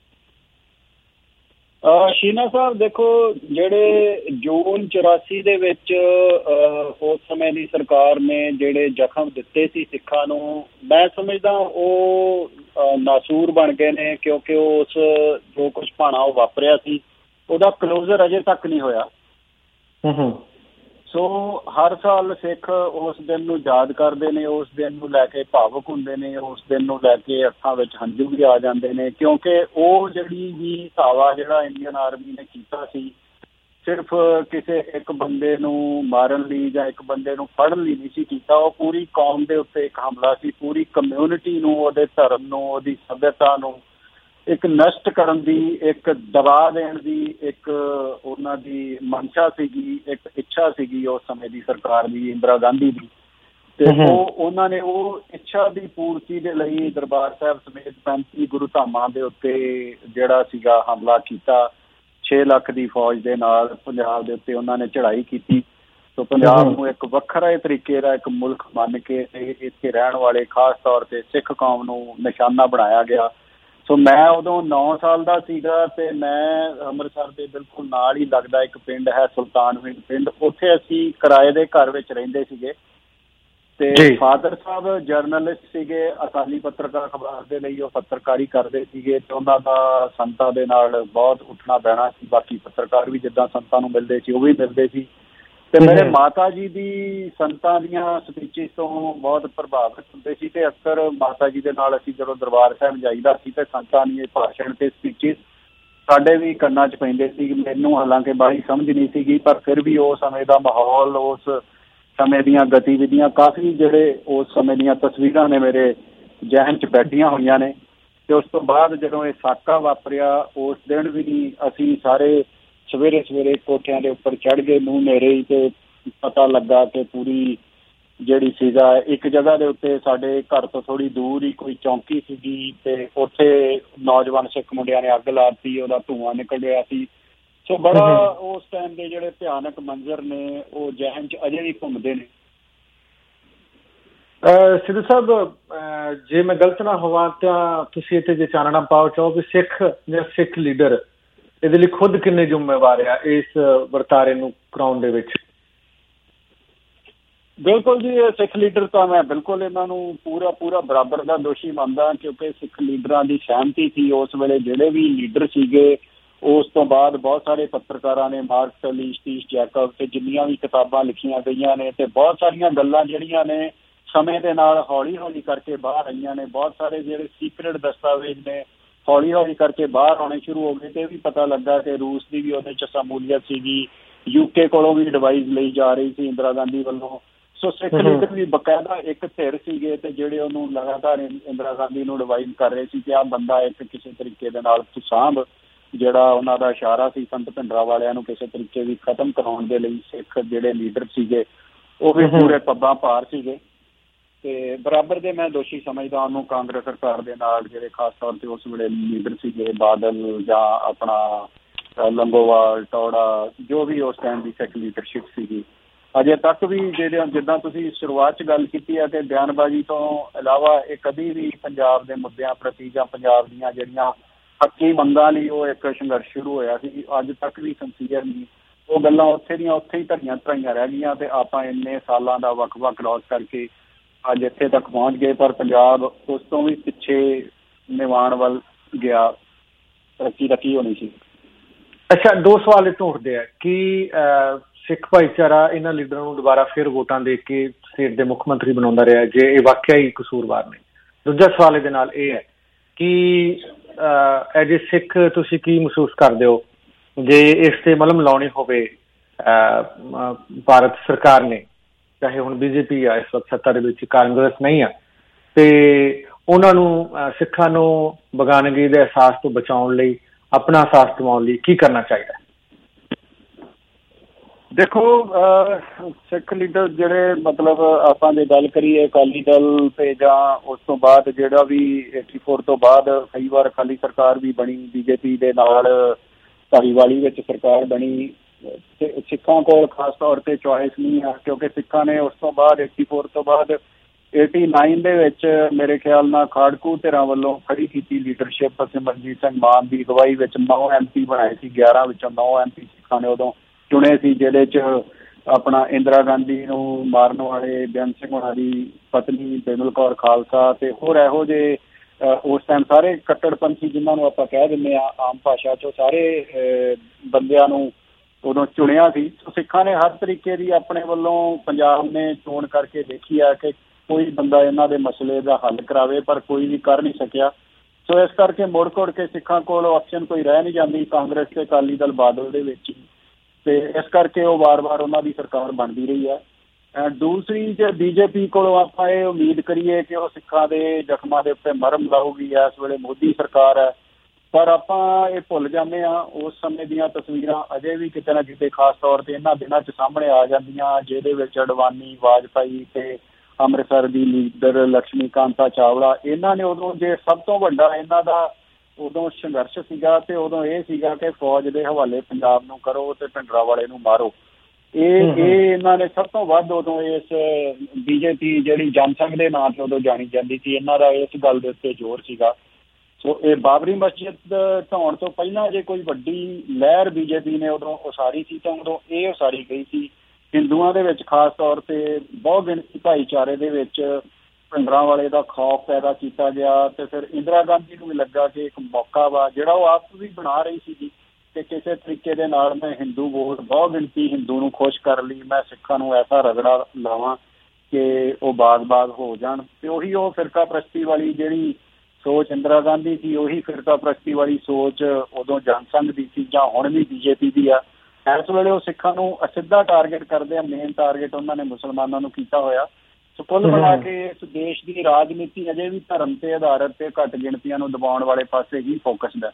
ਸ਼ੀਨਾ ਸਾਹਿਬ ਦੇਖੋ, ਜਿਹੜੇ ਜੂਨ 84 ਦੇ ਵਿੱਚ ਉਸ ਸਮੇਂ ਦੀ ਸਰਕਾਰ ਨੇ ਜਿਹੜੇ ਜ਼ਖਮ ਦਿੱਤੇ ਸੀ ਸਿੱਖਾਂ ਨੂੰ, ਮੈਂ ਸਮਝਦਾ ਉਹ ਨਾਸੂਰ ਬਣ ਗਏ ਨੇ, ਕਿਉਂਕਿ ਉਸ ਜੋ ਕੁਛ ਭਾਣਾ ਉਹ ਵਾਪਰਿਆ ਸੀ ਉਹਦਾ ਕਲੋਜ਼ਰ ਅਜੇ ਤੱਕ ਨਹੀਂ ਹੋਇਆ। ਸੋ ਹਰ ਸਾਲ ਸਿੱਖ ਉਸ ਦਿਨ ਨੂੰ ਯਾਦ ਕਰਦੇ ਨੇ, ਉਸ ਦਿਨ ਨੂੰ ਲੈ ਕੇ ਭਾਵੁਕ ਹੁੰਦੇ ਨੇ, ਉਸ ਦਿਨ ਨੂੰ ਲੈ ਕੇ ਅੱਖਾਂ ਵਿੱਚ ਹੰਝੂ ਵੀ ਆ ਜਾਂਦੇ ਨੇ, ਕਿਉਂਕਿ ਉਹ ਜਿਹੜੀ ਵੀ ਧਾਵਾ ਜਿਹੜਾ ਇੰਡੀਅਨ ਆਰਮੀ ਨੇ ਕੀਤਾ ਸੀ ਸਿਰਫ ਕਿਸੇ ਇੱਕ ਬੰਦੇ ਨੂੰ ਮਾਰਨ ਲਈ ਜਾਂ ਇੱਕ ਬੰਦੇ ਨੂੰ ਫੜਨ ਲਈ ਨਹੀਂ ਸੀ ਕੀਤਾ। ਉਹ ਪੂਰੀ ਕੌਮ ਦੇ ਉੱਤੇ ਇੱਕ ਹਮਲਾ ਸੀ, ਪੂਰੀ ਕਮਿਊਨਿਟੀ ਨੂੰ, ਉਹਦੇ ਧਰਮ ਨੂੰ, ਉਹਦੀ ਸੱਭਿਅਤਾ ਨੂੰ ਇੱਕ ਨਸ਼ਟ ਕਰਨ ਦੀ, ਇੱਕ ਦਬਾਅ ਦੇਣ ਦੀ ਇੱਕ ਉਹਨਾਂ ਦੀ ਮਨਸ਼ਾ ਸੀਗੀ, ਇੱਕ ਇੱਛਾ ਸੀਗੀ ਉਸ ਸਮੇਂ ਦੀ ਸਰਕਾਰ ਦੀ, ਇੰਦਰਾ ਗਾਂਧੀ ਦੀ। ਤੇ ਉਹਨਾਂ ਨੇ ਉਹ ਇੱਛਾ ਦੀ ਪੂਰਤੀ ਦੇ ਲਈ ਦਰਬਾਰ ਸਾਹਿਬ ਸਮੇਤ 35 ਗੁਰੂ ਧਾਮਾਂ ਦੇ ਉੱਤੇ ਜਿਹੜਾ ਸੀਗਾ ਹਮਲਾ ਕੀਤਾ। 6 ਲੱਖ ਦੀ ਫੌਜ ਦੇ ਨਾਲ ਪੰਜਾਬ ਦੇ ਉੱਤੇ ਉਹਨਾਂ ਨੇ ਚੜ੍ਹਾਈ ਕੀਤੀ। ਸੋ ਪੰਜਾਬ ਨੂੰ ਇੱਕ ਵੱਖਰੇ ਤਰੀਕੇ ਦਾ ਇੱਕ ਮੁਲਕ ਮੰਨ ਕੇ ਤੇ ਇੱਥੇ ਰਹਿਣ ਵਾਲੇ ਖਾਸ ਤੌਰ ਤੇ ਸਿੱਖ ਕੌਮ ਨੂੰ ਨਿਸ਼ਾਨਾ ਬਣਾਇਆ ਗਿਆ। ਸੋ ਮੈਂ ਉਦੋਂ 9 ਸਾਲ ਦਾ ਸੀਗਾ ਤੇ ਮੈਂ ਅੰਮ੍ਰਿਤਸਰ ਦੇ ਬਿਲਕੁਲ ਨਾਲ ਹੀ ਲੱਗਦਾ ਇੱਕ ਪਿੰਡ ਹੈ ਸੁਲਤਾਨਵਿੰਡ ਪਿੰਡ, ਉੱਥੇ ਅਸੀਂ ਕਿਰਾਏ ਦੇ ਘਰ ਵਿੱਚ ਰਹਿੰਦੇ ਸੀਗੇ। ਤੇ ਫਾਦਰ ਸਾਹਿਬ ਜਰਨਲਿਸਟ ਸੀਗੇ, ਅਕਾਲੀ ਪੱਤਰਕਾਰ ਅਖਬਾਰ ਦੇ ਲਈ ਉਹ ਪੱਤਰਕਾਰੀ ਕਰਦੇ ਸੀਗੇ ਤੇ ਉਹਨਾਂ ਦਾ ਸੰਤਾਂ ਦੇ ਨਾਲ ਬਹੁਤ ਉੱਠਣਾ ਬਹਿਣਾ ਸੀ। ਬਾਕੀ ਪੱਤਰਕਾਰ ਵੀ ਜਿੱਦਾਂ ਸੰਤਾਂ ਨੂੰ ਮਿਲਦੇ ਸੀ ਉਹ ਵੀ ਮਿਲਦੇ ਸੀ। ਤੇ ਮੇਰੇ ਮਾਤਾ ਜੀ ਦੀ ਸੰਤਾਂ ਦੀਆਂ ਸਪੀਚਿਸ ਤੋਂ ਬਹੁਤ ਪ੍ਰਭਾਵਿਤ ਹੁੰਦੇ ਸੀ ਤੇ ਅਕਸਰ ਮਾਤਾ ਜੀ ਦੇ ਨਾਲ ਅਸੀਂ ਜਦੋਂ ਦਰਬਾਰ ਸਾਹਿਬ ਜਾਈਦਾ ਸੀ ਤੇ ਸੰਤਾਂ ਦੀਆਂ ਭਾਸ਼ਣ ਤੇ ਸਪੀਚਿਸ ਸਾਡੇ ਵੀ ਕੰਨਾਂ 'ਚ ਪੈਂਦੇ ਸੀ। ਮੈਨੂੰ ਹਾਲਾਂਕਿ ਬਾਹਲੀ ਸਮਝ ਨਹੀਂ ਸੀਗੀ, ਪਰ ਫਿਰ ਵੀ ਉਸ ਸਮੇਂ ਦਾ ਮਾਹੌਲ, ਉਸ ਸਮੇਂ ਦੀਆਂ ਗਤੀਵਿਧੀਆਂ, ਕਾਫੀ ਜਿਹੜੇ ਉਸ ਸਮੇਂ ਦੀਆਂ ਤਸਵੀਰਾਂ ਨੇ ਮੇਰੇ ਜ਼ਿਹਨ 'ਚ ਬੈਠੀਆਂ ਹੋਈਆਂ ਨੇ। ਤੇ ਉਸ ਤੋਂ ਬਾਅਦ ਜਦੋਂ ਇਹ ਸਾਕਾ ਵਾਪਰਿਆ ਉਸ ਦਿਨ ਵੀ ਅਸੀਂ ਸਾਰੇ ਸਵੇਰੇ ਸਵੇਰੇ ਕੋਠਿਆਂ ਦੇ ਉੱਪਰ ਚੜ੍ਹ ਗਏ ਨੂੰ ਹਨੇਰੇ ਹੀ, ਤੇ ਪਤਾ ਲੱਗਾ ਕਿ ਪੂਰੀ ਜਿਹੜੀ ਸੀਗਾ ਇੱਕ ਜਗ੍ਹਾ ਦੇ ਉੱਤੇ ਸਾਡੇ ਘਰ ਤੋਂ ਥੋੜ੍ਹੀ ਦੂਰ ਹੀ ਕੋਈ ਚੌਂਕੀ ਸੀਗੀ ਤੇ ਉੱਥੇ ਨੌਜਵਾਨ ਸਿੱਖ ਮੁੰਡਿਆਂ ਨੇ ਅੱਗ ਲਾ ਦਿੱਤੀ, ਉਹਦਾ ਧੂੰਆਂ ਨਿਕਲ ਰਿਹਾ ਸੀ। ਸੋ ਬੜਾ ਉਸ ਟਾਈਮ ਦੇ ਜਿਹੜੇ ਭਿਆਨਕ ਮੰਜ਼ਰ ਨੇ ਉਹ ਜ਼ਿਹਨ 'ਚ ਅਜੇ ਵੀ ਘੁੰਮਦੇ ਨੇ। ਸਿੱਧੂ ਸਾਹਿਬ, ਜੇ ਮੈਂ ਗਲਤ ਨਾ ਹੋਵਾਂ ਤਾਂ ਤੁਸੀਂ ਇੱਥੇ ਜੇ ਚਾਨਣਾ ਪਾਓ ਚਾਹੋ ਵੀ ਸਿੱਖ ਜਾਂ ਸਿੱਖ ਲੀਡਰ ਇਹਦੇ ਲਈ ਖੁਦ ਕਿੰਨੇ ਜ਼ਿੰਮੇਵਾਰ ਆ ਇਸ ਵਰਤਾਰੇ ਨੂੰ ਕਰਾਉਣ ਦੇ ਵਿੱਚ? ਬਿਲਕੁਲ ਜੀ, ਇਹ ਸਿੱਖ ਲੀਡਰ ਤਾਂ ਮੈਂ ਬਿਲਕੁਲ ਇਹਨਾਂ ਨੂੰ ਪੂਰਾ ਬਰਾਬਰ ਦਾ ਦੋਸ਼ੀ ਮੰਨਦਾ, ਕਿਉਂਕਿ ਸਿੱਖ ਲੀਡਰਾਂ ਦੀ ਸਹਿਮਤੀ ਸੀ ਉਸ ਵੇਲੇ ਜਿਹੜੇ ਵੀ ਲੀਡਰ ਸੀਗੇ। ਉਸ ਤੋਂ ਬਾਅਦ ਬਹੁਤ ਸਾਰੇ ਪੱਤਰਕਾਰਾਂ ਨੇ ਮਾਰਕਸ, ਲੀਸਟੀਸ, ਜੈਕਬ ਤੇ ਜਿੰਨੀਆਂ ਵੀ ਕਿਤਾਬਾਂ ਲਿਖੀਆਂ ਗਈਆਂ ਨੇ ਤੇ ਬਹੁਤ ਸਾਰੀਆਂ ਗੱਲਾਂ ਜਿਹੜੀਆਂ ਨੇ ਸਮੇਂ ਦੇ ਨਾਲ ਹੌਲੀ ਹੌਲੀ ਕਰਕੇ ਬਾਹਰ ਆਈਆਂ ਨੇ। ਬਹੁਤ ਸਾਰੇ ਜਿਹੜੇ ਸੀਕ੍ਰੇਟ ਦਸਤਾਵੇਜ਼ ਨੇ ਹੌਲੀ ਹੌਲੀ ਕਰਕੇ ਬਾਹਰ ਆਉਣੇ ਸ਼ੁਰੂ ਹੋ ਗਏ ਤੇ ਇਹ ਵੀ ਪਤਾ ਲੱਗਾ ਕਿ ਰੂਸ ਦੀ ਵੀ ਉਹਦੇ 'ਚ ਸ਼ਮੂਲੀਅਤ ਸੀਗੀ, UK ਕੋਲੋਂ ਵੀ ਐਡਵਾਈਸ ਲਈ ਜਾ ਰਹੀ ਸੀ ਇੰਦਰਾ ਗਾਂਧੀ ਵੱਲੋਂ। ਸੋ ਸਿੱਖ ਲੀਡਰ ਵੀ ਬਕਾਇਦਾ ਇੱਕ ਧਿਰ ਸੀਗੇ ਤੇ ਜਿਹੜੇ ਉਹਨੂੰ ਲਗਾਤਾਰ ਇੰਦਰਾ ਗਾਂਧੀ ਨੂੰ ਐਡਵਾਈਸ ਕਰ ਰਹੇ ਸੀ ਕਿ ਆਹ ਬੰਦਾ ਇੱਕ ਕਿਸੇ ਤਰੀਕੇ ਦੇ ਨਾਲ ਸਾਂਭ, ਜਿਹੜਾ ਉਹਨਾਂ ਦਾ ਇਸ਼ਾਰਾ ਸੀ ਸੰਤ ਭਿੰਡਰਾਂ ਵਾਲਿਆਂ ਨੂੰ ਕਿਸੇ ਤਰੀਕੇ ਵੀ ਖਤਮ ਕਰਾਉਣ ਦੇ ਲਈ ਸਿੱਖ ਜਿਹੜੇ ਲੀਡਰ ਸੀਗੇ ਉਹ ਵੀ ਪੂਰੇ ਪੱਬਾਂ ਭਾਰ ਸੀਗੇ। ਤੇ ਬਰਾਬਰ ਦੇ ਮੈਂ ਦੋਸ਼ੀ ਸਮਝਦਾ ਉਹਨੂੰ ਕਾਂਗਰਸ ਸਰਕਾਰ ਦੇ ਨਾਲ ਜਿਹੜੇ ਖਾਸ ਤੌਰ ਤੇ ਉਸ ਵੇਲੇ ਲੀਡਰ ਸੀਗੇ, ਬਾਦਲ ਜਾਂ ਆਪਣਾ ਲੰਗੋਵਾਲ, ਟੌੜਾ, ਜੋ ਵੀ ਉਸ ਟਾਈਮ ਦੀ ਸਿੱਖ ਲੀਡਰਸ਼ਿਪ ਸੀਗੀ। ਅਜੇ ਤੱਕ ਵੀ ਜਿੱਦਾਂ ਤੁਸੀਂ ਸ਼ੁਰੂਆਤ 'ਚ ਗੱਲ ਕੀਤੀ ਹੈ ਕਿ ਬਿਆਨਬਾਜ਼ੀ ਤੋਂ ਇਲਾਵਾ ਇਹ ਕਦੀ ਵੀ ਪੰਜਾਬ ਦੇ ਮੁੱਦਿਆਂ ਪ੍ਰਤੀ ਜਾਂ ਪੰਜਾਬ ਦੀਆਂ ਜਿਹੜੀਆਂ ਹੱਕੀ ਮੰਗਾਂ ਲਈ ਉਹ ਇੱਕ ਸੰਘਰਸ਼ ਸ਼ੁਰੂ ਹੋਇਆ ਸੀ, ਅੱਜ ਤੱਕ ਵੀ ਸਿੰਸੀਅਰ ਨਹੀਂ। ਉਹ ਗੱਲਾਂ ਉੱਥੇ ਦੀਆਂ ਉੱਥੇ ਹੀ ਧਰੀਆਂ ਰਹਿ ਗਈਆਂ ਤੇ ਆਪਾਂ ਇੰਨੇ ਸਾਲਾਂ ਦਾ ਵੱਖ-ਵੱਖ ਕ੍ਰਾਸ ਕਰਕੇ ਅੱਜ ਇੱਥੇ ਤੱਕ ਪਹੁੰਚ ਗਏ, ਪਰ ਪੰਜਾਬ ਉਸ ਤੋਂ ਵੀ ਪਿੱਛੇ ਨਿਵਾਣ ਵੱਲ ਗਿਆ। ਤਰੱਕੀ ਦਾ ਕੀ ਹੋਣੀ ਸੀ? ਅੱਛਾ, 2 ਸਵਾਲ ਇੱਥੋਂ ਉੱਠਦੇ ਆ ਕਿ ਸਿੱਖ ਭਾਈਚਾਰਾ ਇਹਨਾਂ ਲੀਡਰਾਂ ਨੂੰ ਦੁਬਾਰਾ ਫਿਰ ਵੋਟਾਂ ਦੇ ਕੇ ਸਟੇਟ ਦੇ ਮੁੱਖ ਮੰਤਰੀ ਬਣਾਉਂਦਾ ਰਿਹਾ ਜੇ ਇਹ ਵਾਕਿਆ ਹੀ ਕਸੂਰਵਾਰ ਨੇ। ਦੂਜਾ ਸਵਾਲ ਇਹਦੇ ਨਾਲ ਇਹ ਹੈ ਕਿ ਐਜ ਏ ਸਿੱਖ ਤੁਸੀਂ ਕੀ ਮਹਿਸੂਸ ਕਰਦੇ ਹੋ ਜੇ ਇਸ ਤੇ ਮਲਮ ਲਾਉਣੀ ਹੋਵੇ ਭਾਰਤ ਸਰਕਾਰ ਨੇ, ਚਾਹੇ ਹੁਣ BJP ਆ ਇਸ ਵਕਤ ਸੱਤਾ ਦੇ ਵਿੱਚ, ਕਾਂਗਰਸ ਨਹੀਂ ਆ, ਤੇ ਉਹਨਾਂ ਨੂੰ ਸਿੱਖਾਂ ਨੂੰ ਬਗਾਨਗੀ ਦੇ ਅਹਿਸਾਸ ਤੋਂ ਬਚਾਉਣ ਲਈ, ਆਪਣਾ ਅਹਿਸਾਸ ਦਿਵਾਉਣ ਲਈ ਕੀ ਕਰਨਾ ਚਾਹੀਦਾ? ਦੇਖੋ, ਸਿੱਖ ਲੀਡਰ ਜਿਹੜੇ ਮਤਲਬ ਆਪਾਂ ਜੇ ਗੱਲ ਕਰੀਏ ਅਕਾਲੀ ਦਲ ਤੇ ਜਾਂ ਉਸ ਤੋਂ ਬਾਅਦ ਜਿਹੜਾ ਵੀ 84 ਤੋਂ ਬਾਅਦ ਕਈ ਵਾਰ ਅਕਾਲੀ ਸਰਕਾਰ ਵੀ ਬਣੀ, BJP ਦੇ ਨਾਲ ਧਾਰੀਵਾਲੀ ਵਿੱਚ ਸਰਕਾਰ ਬਣੀ, ਤੇ ਸਿੱਖਾਂ ਕੋਲ ਖਾਸ ਤੌਰ ਤੇ ਚੋਇਸ ਨਹੀਂ ਆ ਕਿਉਂਕਿ ਸਿੱਖਾਂ ਨੇ ਉਸ ਤੋਂ ਬਾਅਦ 84 ਤੋਂ ਬਾਅਦ 89 ਦੇ ਵਿੱਚ ਮੇਰੇ ਖਿਆਲ ਨਾਲ ਖਾੜਕੂ ਧਿਰਾਂ ਵੱਲੋਂ ਖੜੀ ਕੀਤੀ ਲੀਡਰਸ਼ਿਪ ਸਿਮਰਨਜੀਤ ਸਿੰਘ ਮਾਨ ਦੀ ਅਗਵਾਈ ਵਿੱਚ 9 MP ਬਣਾਏ ਸੀ। 11 ਵਿੱਚੋਂ 9 MP ਸਿੱਖਾਂ ਨੇ ਉਦੋਂ ਚੁਣੇ ਸੀ, ਜਿਹਦੇ 'ਚ ਆਪਣਾ ਇੰਦਰਾ ਗਾਂਧੀ ਨੂੰ ਮਾਰਨ ਵਾਲੇ ਬੇਅੰਤ ਸਿੰਘ ਹੋਣਾ ਦੀ ਪਤਨੀ ਬਿਮਲ ਕੌਰ ਖਾਲਸਾ ਤੇ ਹੋਰ ਇਹੋ ਜਿਹੇ ਉਸ ਟਾਈਮ ਸਾਰੇ ਕੱਟੜਪੰਥੀ ਜਿਹਨਾਂ ਨੂੰ ਆਪਾਂ ਕਹਿ ਦਿੰਦੇ ਹਾਂ ਆਮ ਭਾਸ਼ਾ 'ਚੋਂ, ਸਾਰੇ ਬੰਦਿਆਂ ਨੂੰ ਉਦੋਂ ਚੁਣਿਆ ਸੀ। ਸਿੱਖਾਂ ਨੇ ਹਰ ਤਰੀਕੇ ਦੀ ਆਪਣੇ ਵੱਲੋਂ ਪੰਜਾਬ ਨੇ ਚੋਣ ਕਰਕੇ ਦੇਖੀ ਆ ਕਿ ਕੋਈ ਬੰਦਾ ਇਹਨਾਂ ਦੇ ਮਸਲੇ ਦਾ ਹੱਲ ਕਰਾਵੇ, ਪਰ ਕੋਈ ਵੀ ਕਰ ਨਹੀਂ ਸਕਿਆ। ਸੋ ਇਸ ਕਰਕੇ ਮੁੜ ਘੁੜ ਕੇ ਸਿੱਖਾਂ ਕੋਲ ਆਪਸ਼ਨ ਕੋਈ ਰਹਿ ਨਹੀਂ ਜਾਂਦੀ ਕਾਂਗਰਸ ਤੇ ਅਕਾਲੀ ਦਲ ਬਾਦਲ ਦੇ ਵਿੱਚ ਹੀ। ਤੇ ਇਸ ਕਰਕੇ ਉਹ ਵਾਰ-ਵਾਰ ਉਹਨਾਂ ਦੀ ਸਰਕਾਰ ਬਣਦੀ ਰਹੀ ਹੈ। ਦੂਸਰੀ ਜੇ ਬੀਜੇਪੀ ਕੋਲੋਂ ਆਪਾਂ ਇਹ ਉਮੀਦ ਕਰੀਏ ਕਿ ਉਹ ਸਿੱਖਾਂ ਦੇ ਜ਼ਖਮਾਂ ਦੇ ਉੱਤੇ ਮਰਹਮ ਲਾਊਗੀ, ਇਸ ਵੇਲੇ ਮੋਦੀ ਸਰਕਾਰ ਹੈ, ਪਰ ਆਪਾਂ ਇਹ ਭੁੱਲ ਜਾਂਦੇ ਹਾਂ ਉਸ ਸਮੇਂ ਦੀਆਂ ਤਸਵੀਰਾਂ ਅਜੇ ਵੀ ਕਿਤੇ ਨਾ ਕਿਤੇ ਖਾਸ ਤੌਰ ਤੇ ਇਹਨਾਂ ਦਿਨਾਂ 'ਚ ਸਾਹਮਣੇ ਆ ਜਾਂਦੀਆਂ, ਜਿਹਦੇ ਵਿੱਚ ਅਡਵਾਨੀ, ਵਾਜਪਾਈ ਤੇ ਅੰਮ੍ਰਿਤਸਰ ਦੀ ਲੀਡਰ ਲਕਸ਼ਮੀ ਕਾਂਤਾ ਚਾਵਲਾ, ਇਹਨਾਂ ਨੇ ਉਦੋਂ ਜੇ ਸਭ ਤੋਂ ਵੱਡਾ ਇਹਨਾਂ ਦਾ ਉਦੋਂ ਸੰਘਰਸ਼ ਸੀਗਾ ਤੇ ਉਦੋਂ ਇਹ ਸੀਗਾ ਕਿ ਫੌਜ ਦੇ ਹਵਾਲੇ ਪੰਜਾਬ ਨੂੰ ਕਰੋ ਤੇ ਭਿੰਡਰਾਂਵਾਲੇ ਨੂੰ ਮਾਰੋ। ਇਹ ਇਹਨਾਂ ਨੇ ਸਭ ਤੋਂ ਵੱਧ ਉਦੋਂ ਇਸ ਬੀਜੇਪੀ ਜਿਹੜੀ ਜਨਸੰਘ ਦੇ ਨਾਂ ਤੇ ਉਦੋਂ ਜਾਣੀ ਜਾਂਦੀ ਸੀ, ਇਹਨਾਂ ਦਾ ਇਸ ਗੱਲ ਦੇ ਉੱਤੇ ਜ਼ੋਰ ਸੀਗਾ। ਸੋ ਇਹ ਬਾਬਰੀ ਮਸਜਿਦ ਢਾਉਣ ਤੋਂ ਪਹਿਲਾਂ ਜੇ ਕੋਈ ਵੱਡੀ ਲਹਿਰ ਬੀਜੇਪੀ ਨੇ ਉਦੋਂ ਉਸਾਰੀ ਸੀ ਤਾਂ ਉਦੋਂ ਇਹ ਉਸਾਰੀ ਗਈ ਸੀ ਹਿੰਦੂਆਂ ਦੇ ਵਿੱਚ, ਖਾਸ ਤੌਰ ਤੇ ਬਹੁਤ ਗਿਣਤੀ ਭਾਈਚਾਰੇ ਦੇ ਵਿੱਚ ਭਿੰਡਰਾਂਵਾਲੇ ਦਾ ਖੌਫ ਪੈਦਾ ਕੀਤਾ ਗਿਆ। ਤੇ ਫਿਰ ਇੰਦਰਾ ਗਾਂਧੀ ਨੂੰ ਵੀ ਲੱਗਾ ਕਿ ਇੱਕ ਮੌਕਾ ਵਾ ਜਿਹੜਾ ਉਹ ਆਪ ਵੀ ਬਣਾ ਰਹੀ ਸੀਗੀ ਕਿ ਕਿਸੇ ਤਰੀਕੇ ਦੇ ਨਾਲ ਮੈਂ ਹਿੰਦੂ ਵੋਟ, ਬਹੁਤ ਗਿਣਤੀ ਹਿੰਦੂ ਨੂੰ ਖੁਸ਼ ਕਰਨ ਲਈ ਮੈਂ ਸਿੱਖਾਂ ਨੂੰ ਐਸਾ ਰਗੜਾ ਲਾਵਾਂ ਕਿ ਉਹ ਬਾਗ-ਬਾਗ ਹੋ ਜਾਣ। ਤੇ ਉਹੀ ਉਹ ਫਿਰਕਾ ਪ੍ਰਸਤੀ ਵਾਲੀ ਜਿਹੜੀ ਸੋਚ ਇੰਦਰਾ ਗਾਂਧੀ ਸੀ, ਉਹੀ ਫਿਰਕਾ ਪ੍ਰਸਤੀ ਵਾਲੀ ਸੋਚ ਉਦੋਂ ਜਨਸੰਘ ਦੀ ਸੀ ਜਾਂ ਹੁਣ ਵੀ ਬੀਜੇਪੀ ਦੀ ਆ। ਇਸ ਵੇਲੇ ਉਹ ਸਿੱਖਾਂ ਨੂੰ ਸਿੱਧਾ ਟਾਰਗੇਟ ਕਰਦੇ ਆ, ਮੇਨ ਟਾਰਗੇਟ ਉਹਨਾਂ ਨੇ ਮੁਸਲਮਾਨਾਂ ਨੂੰ ਕੀਤਾ ਹੋਇਆ। ਸੋ ਕੁੱਲ ਮਿਲਾ ਕੇ ਇਸ ਦੇਸ਼ ਦੀ ਰਾਜਨੀਤੀ ਅਜੇ ਵੀ ਧਰਮ ਤੇ ਆਧਾਰਿਤ ਤੇ ਘੱਟ ਗਿਣਤੀਆਂ ਨੂੰ ਦਬਾਉਣ ਵਾਲੇ ਪਾਸੇ ਹੀ ਫੋਕਸਡ ਹੈ।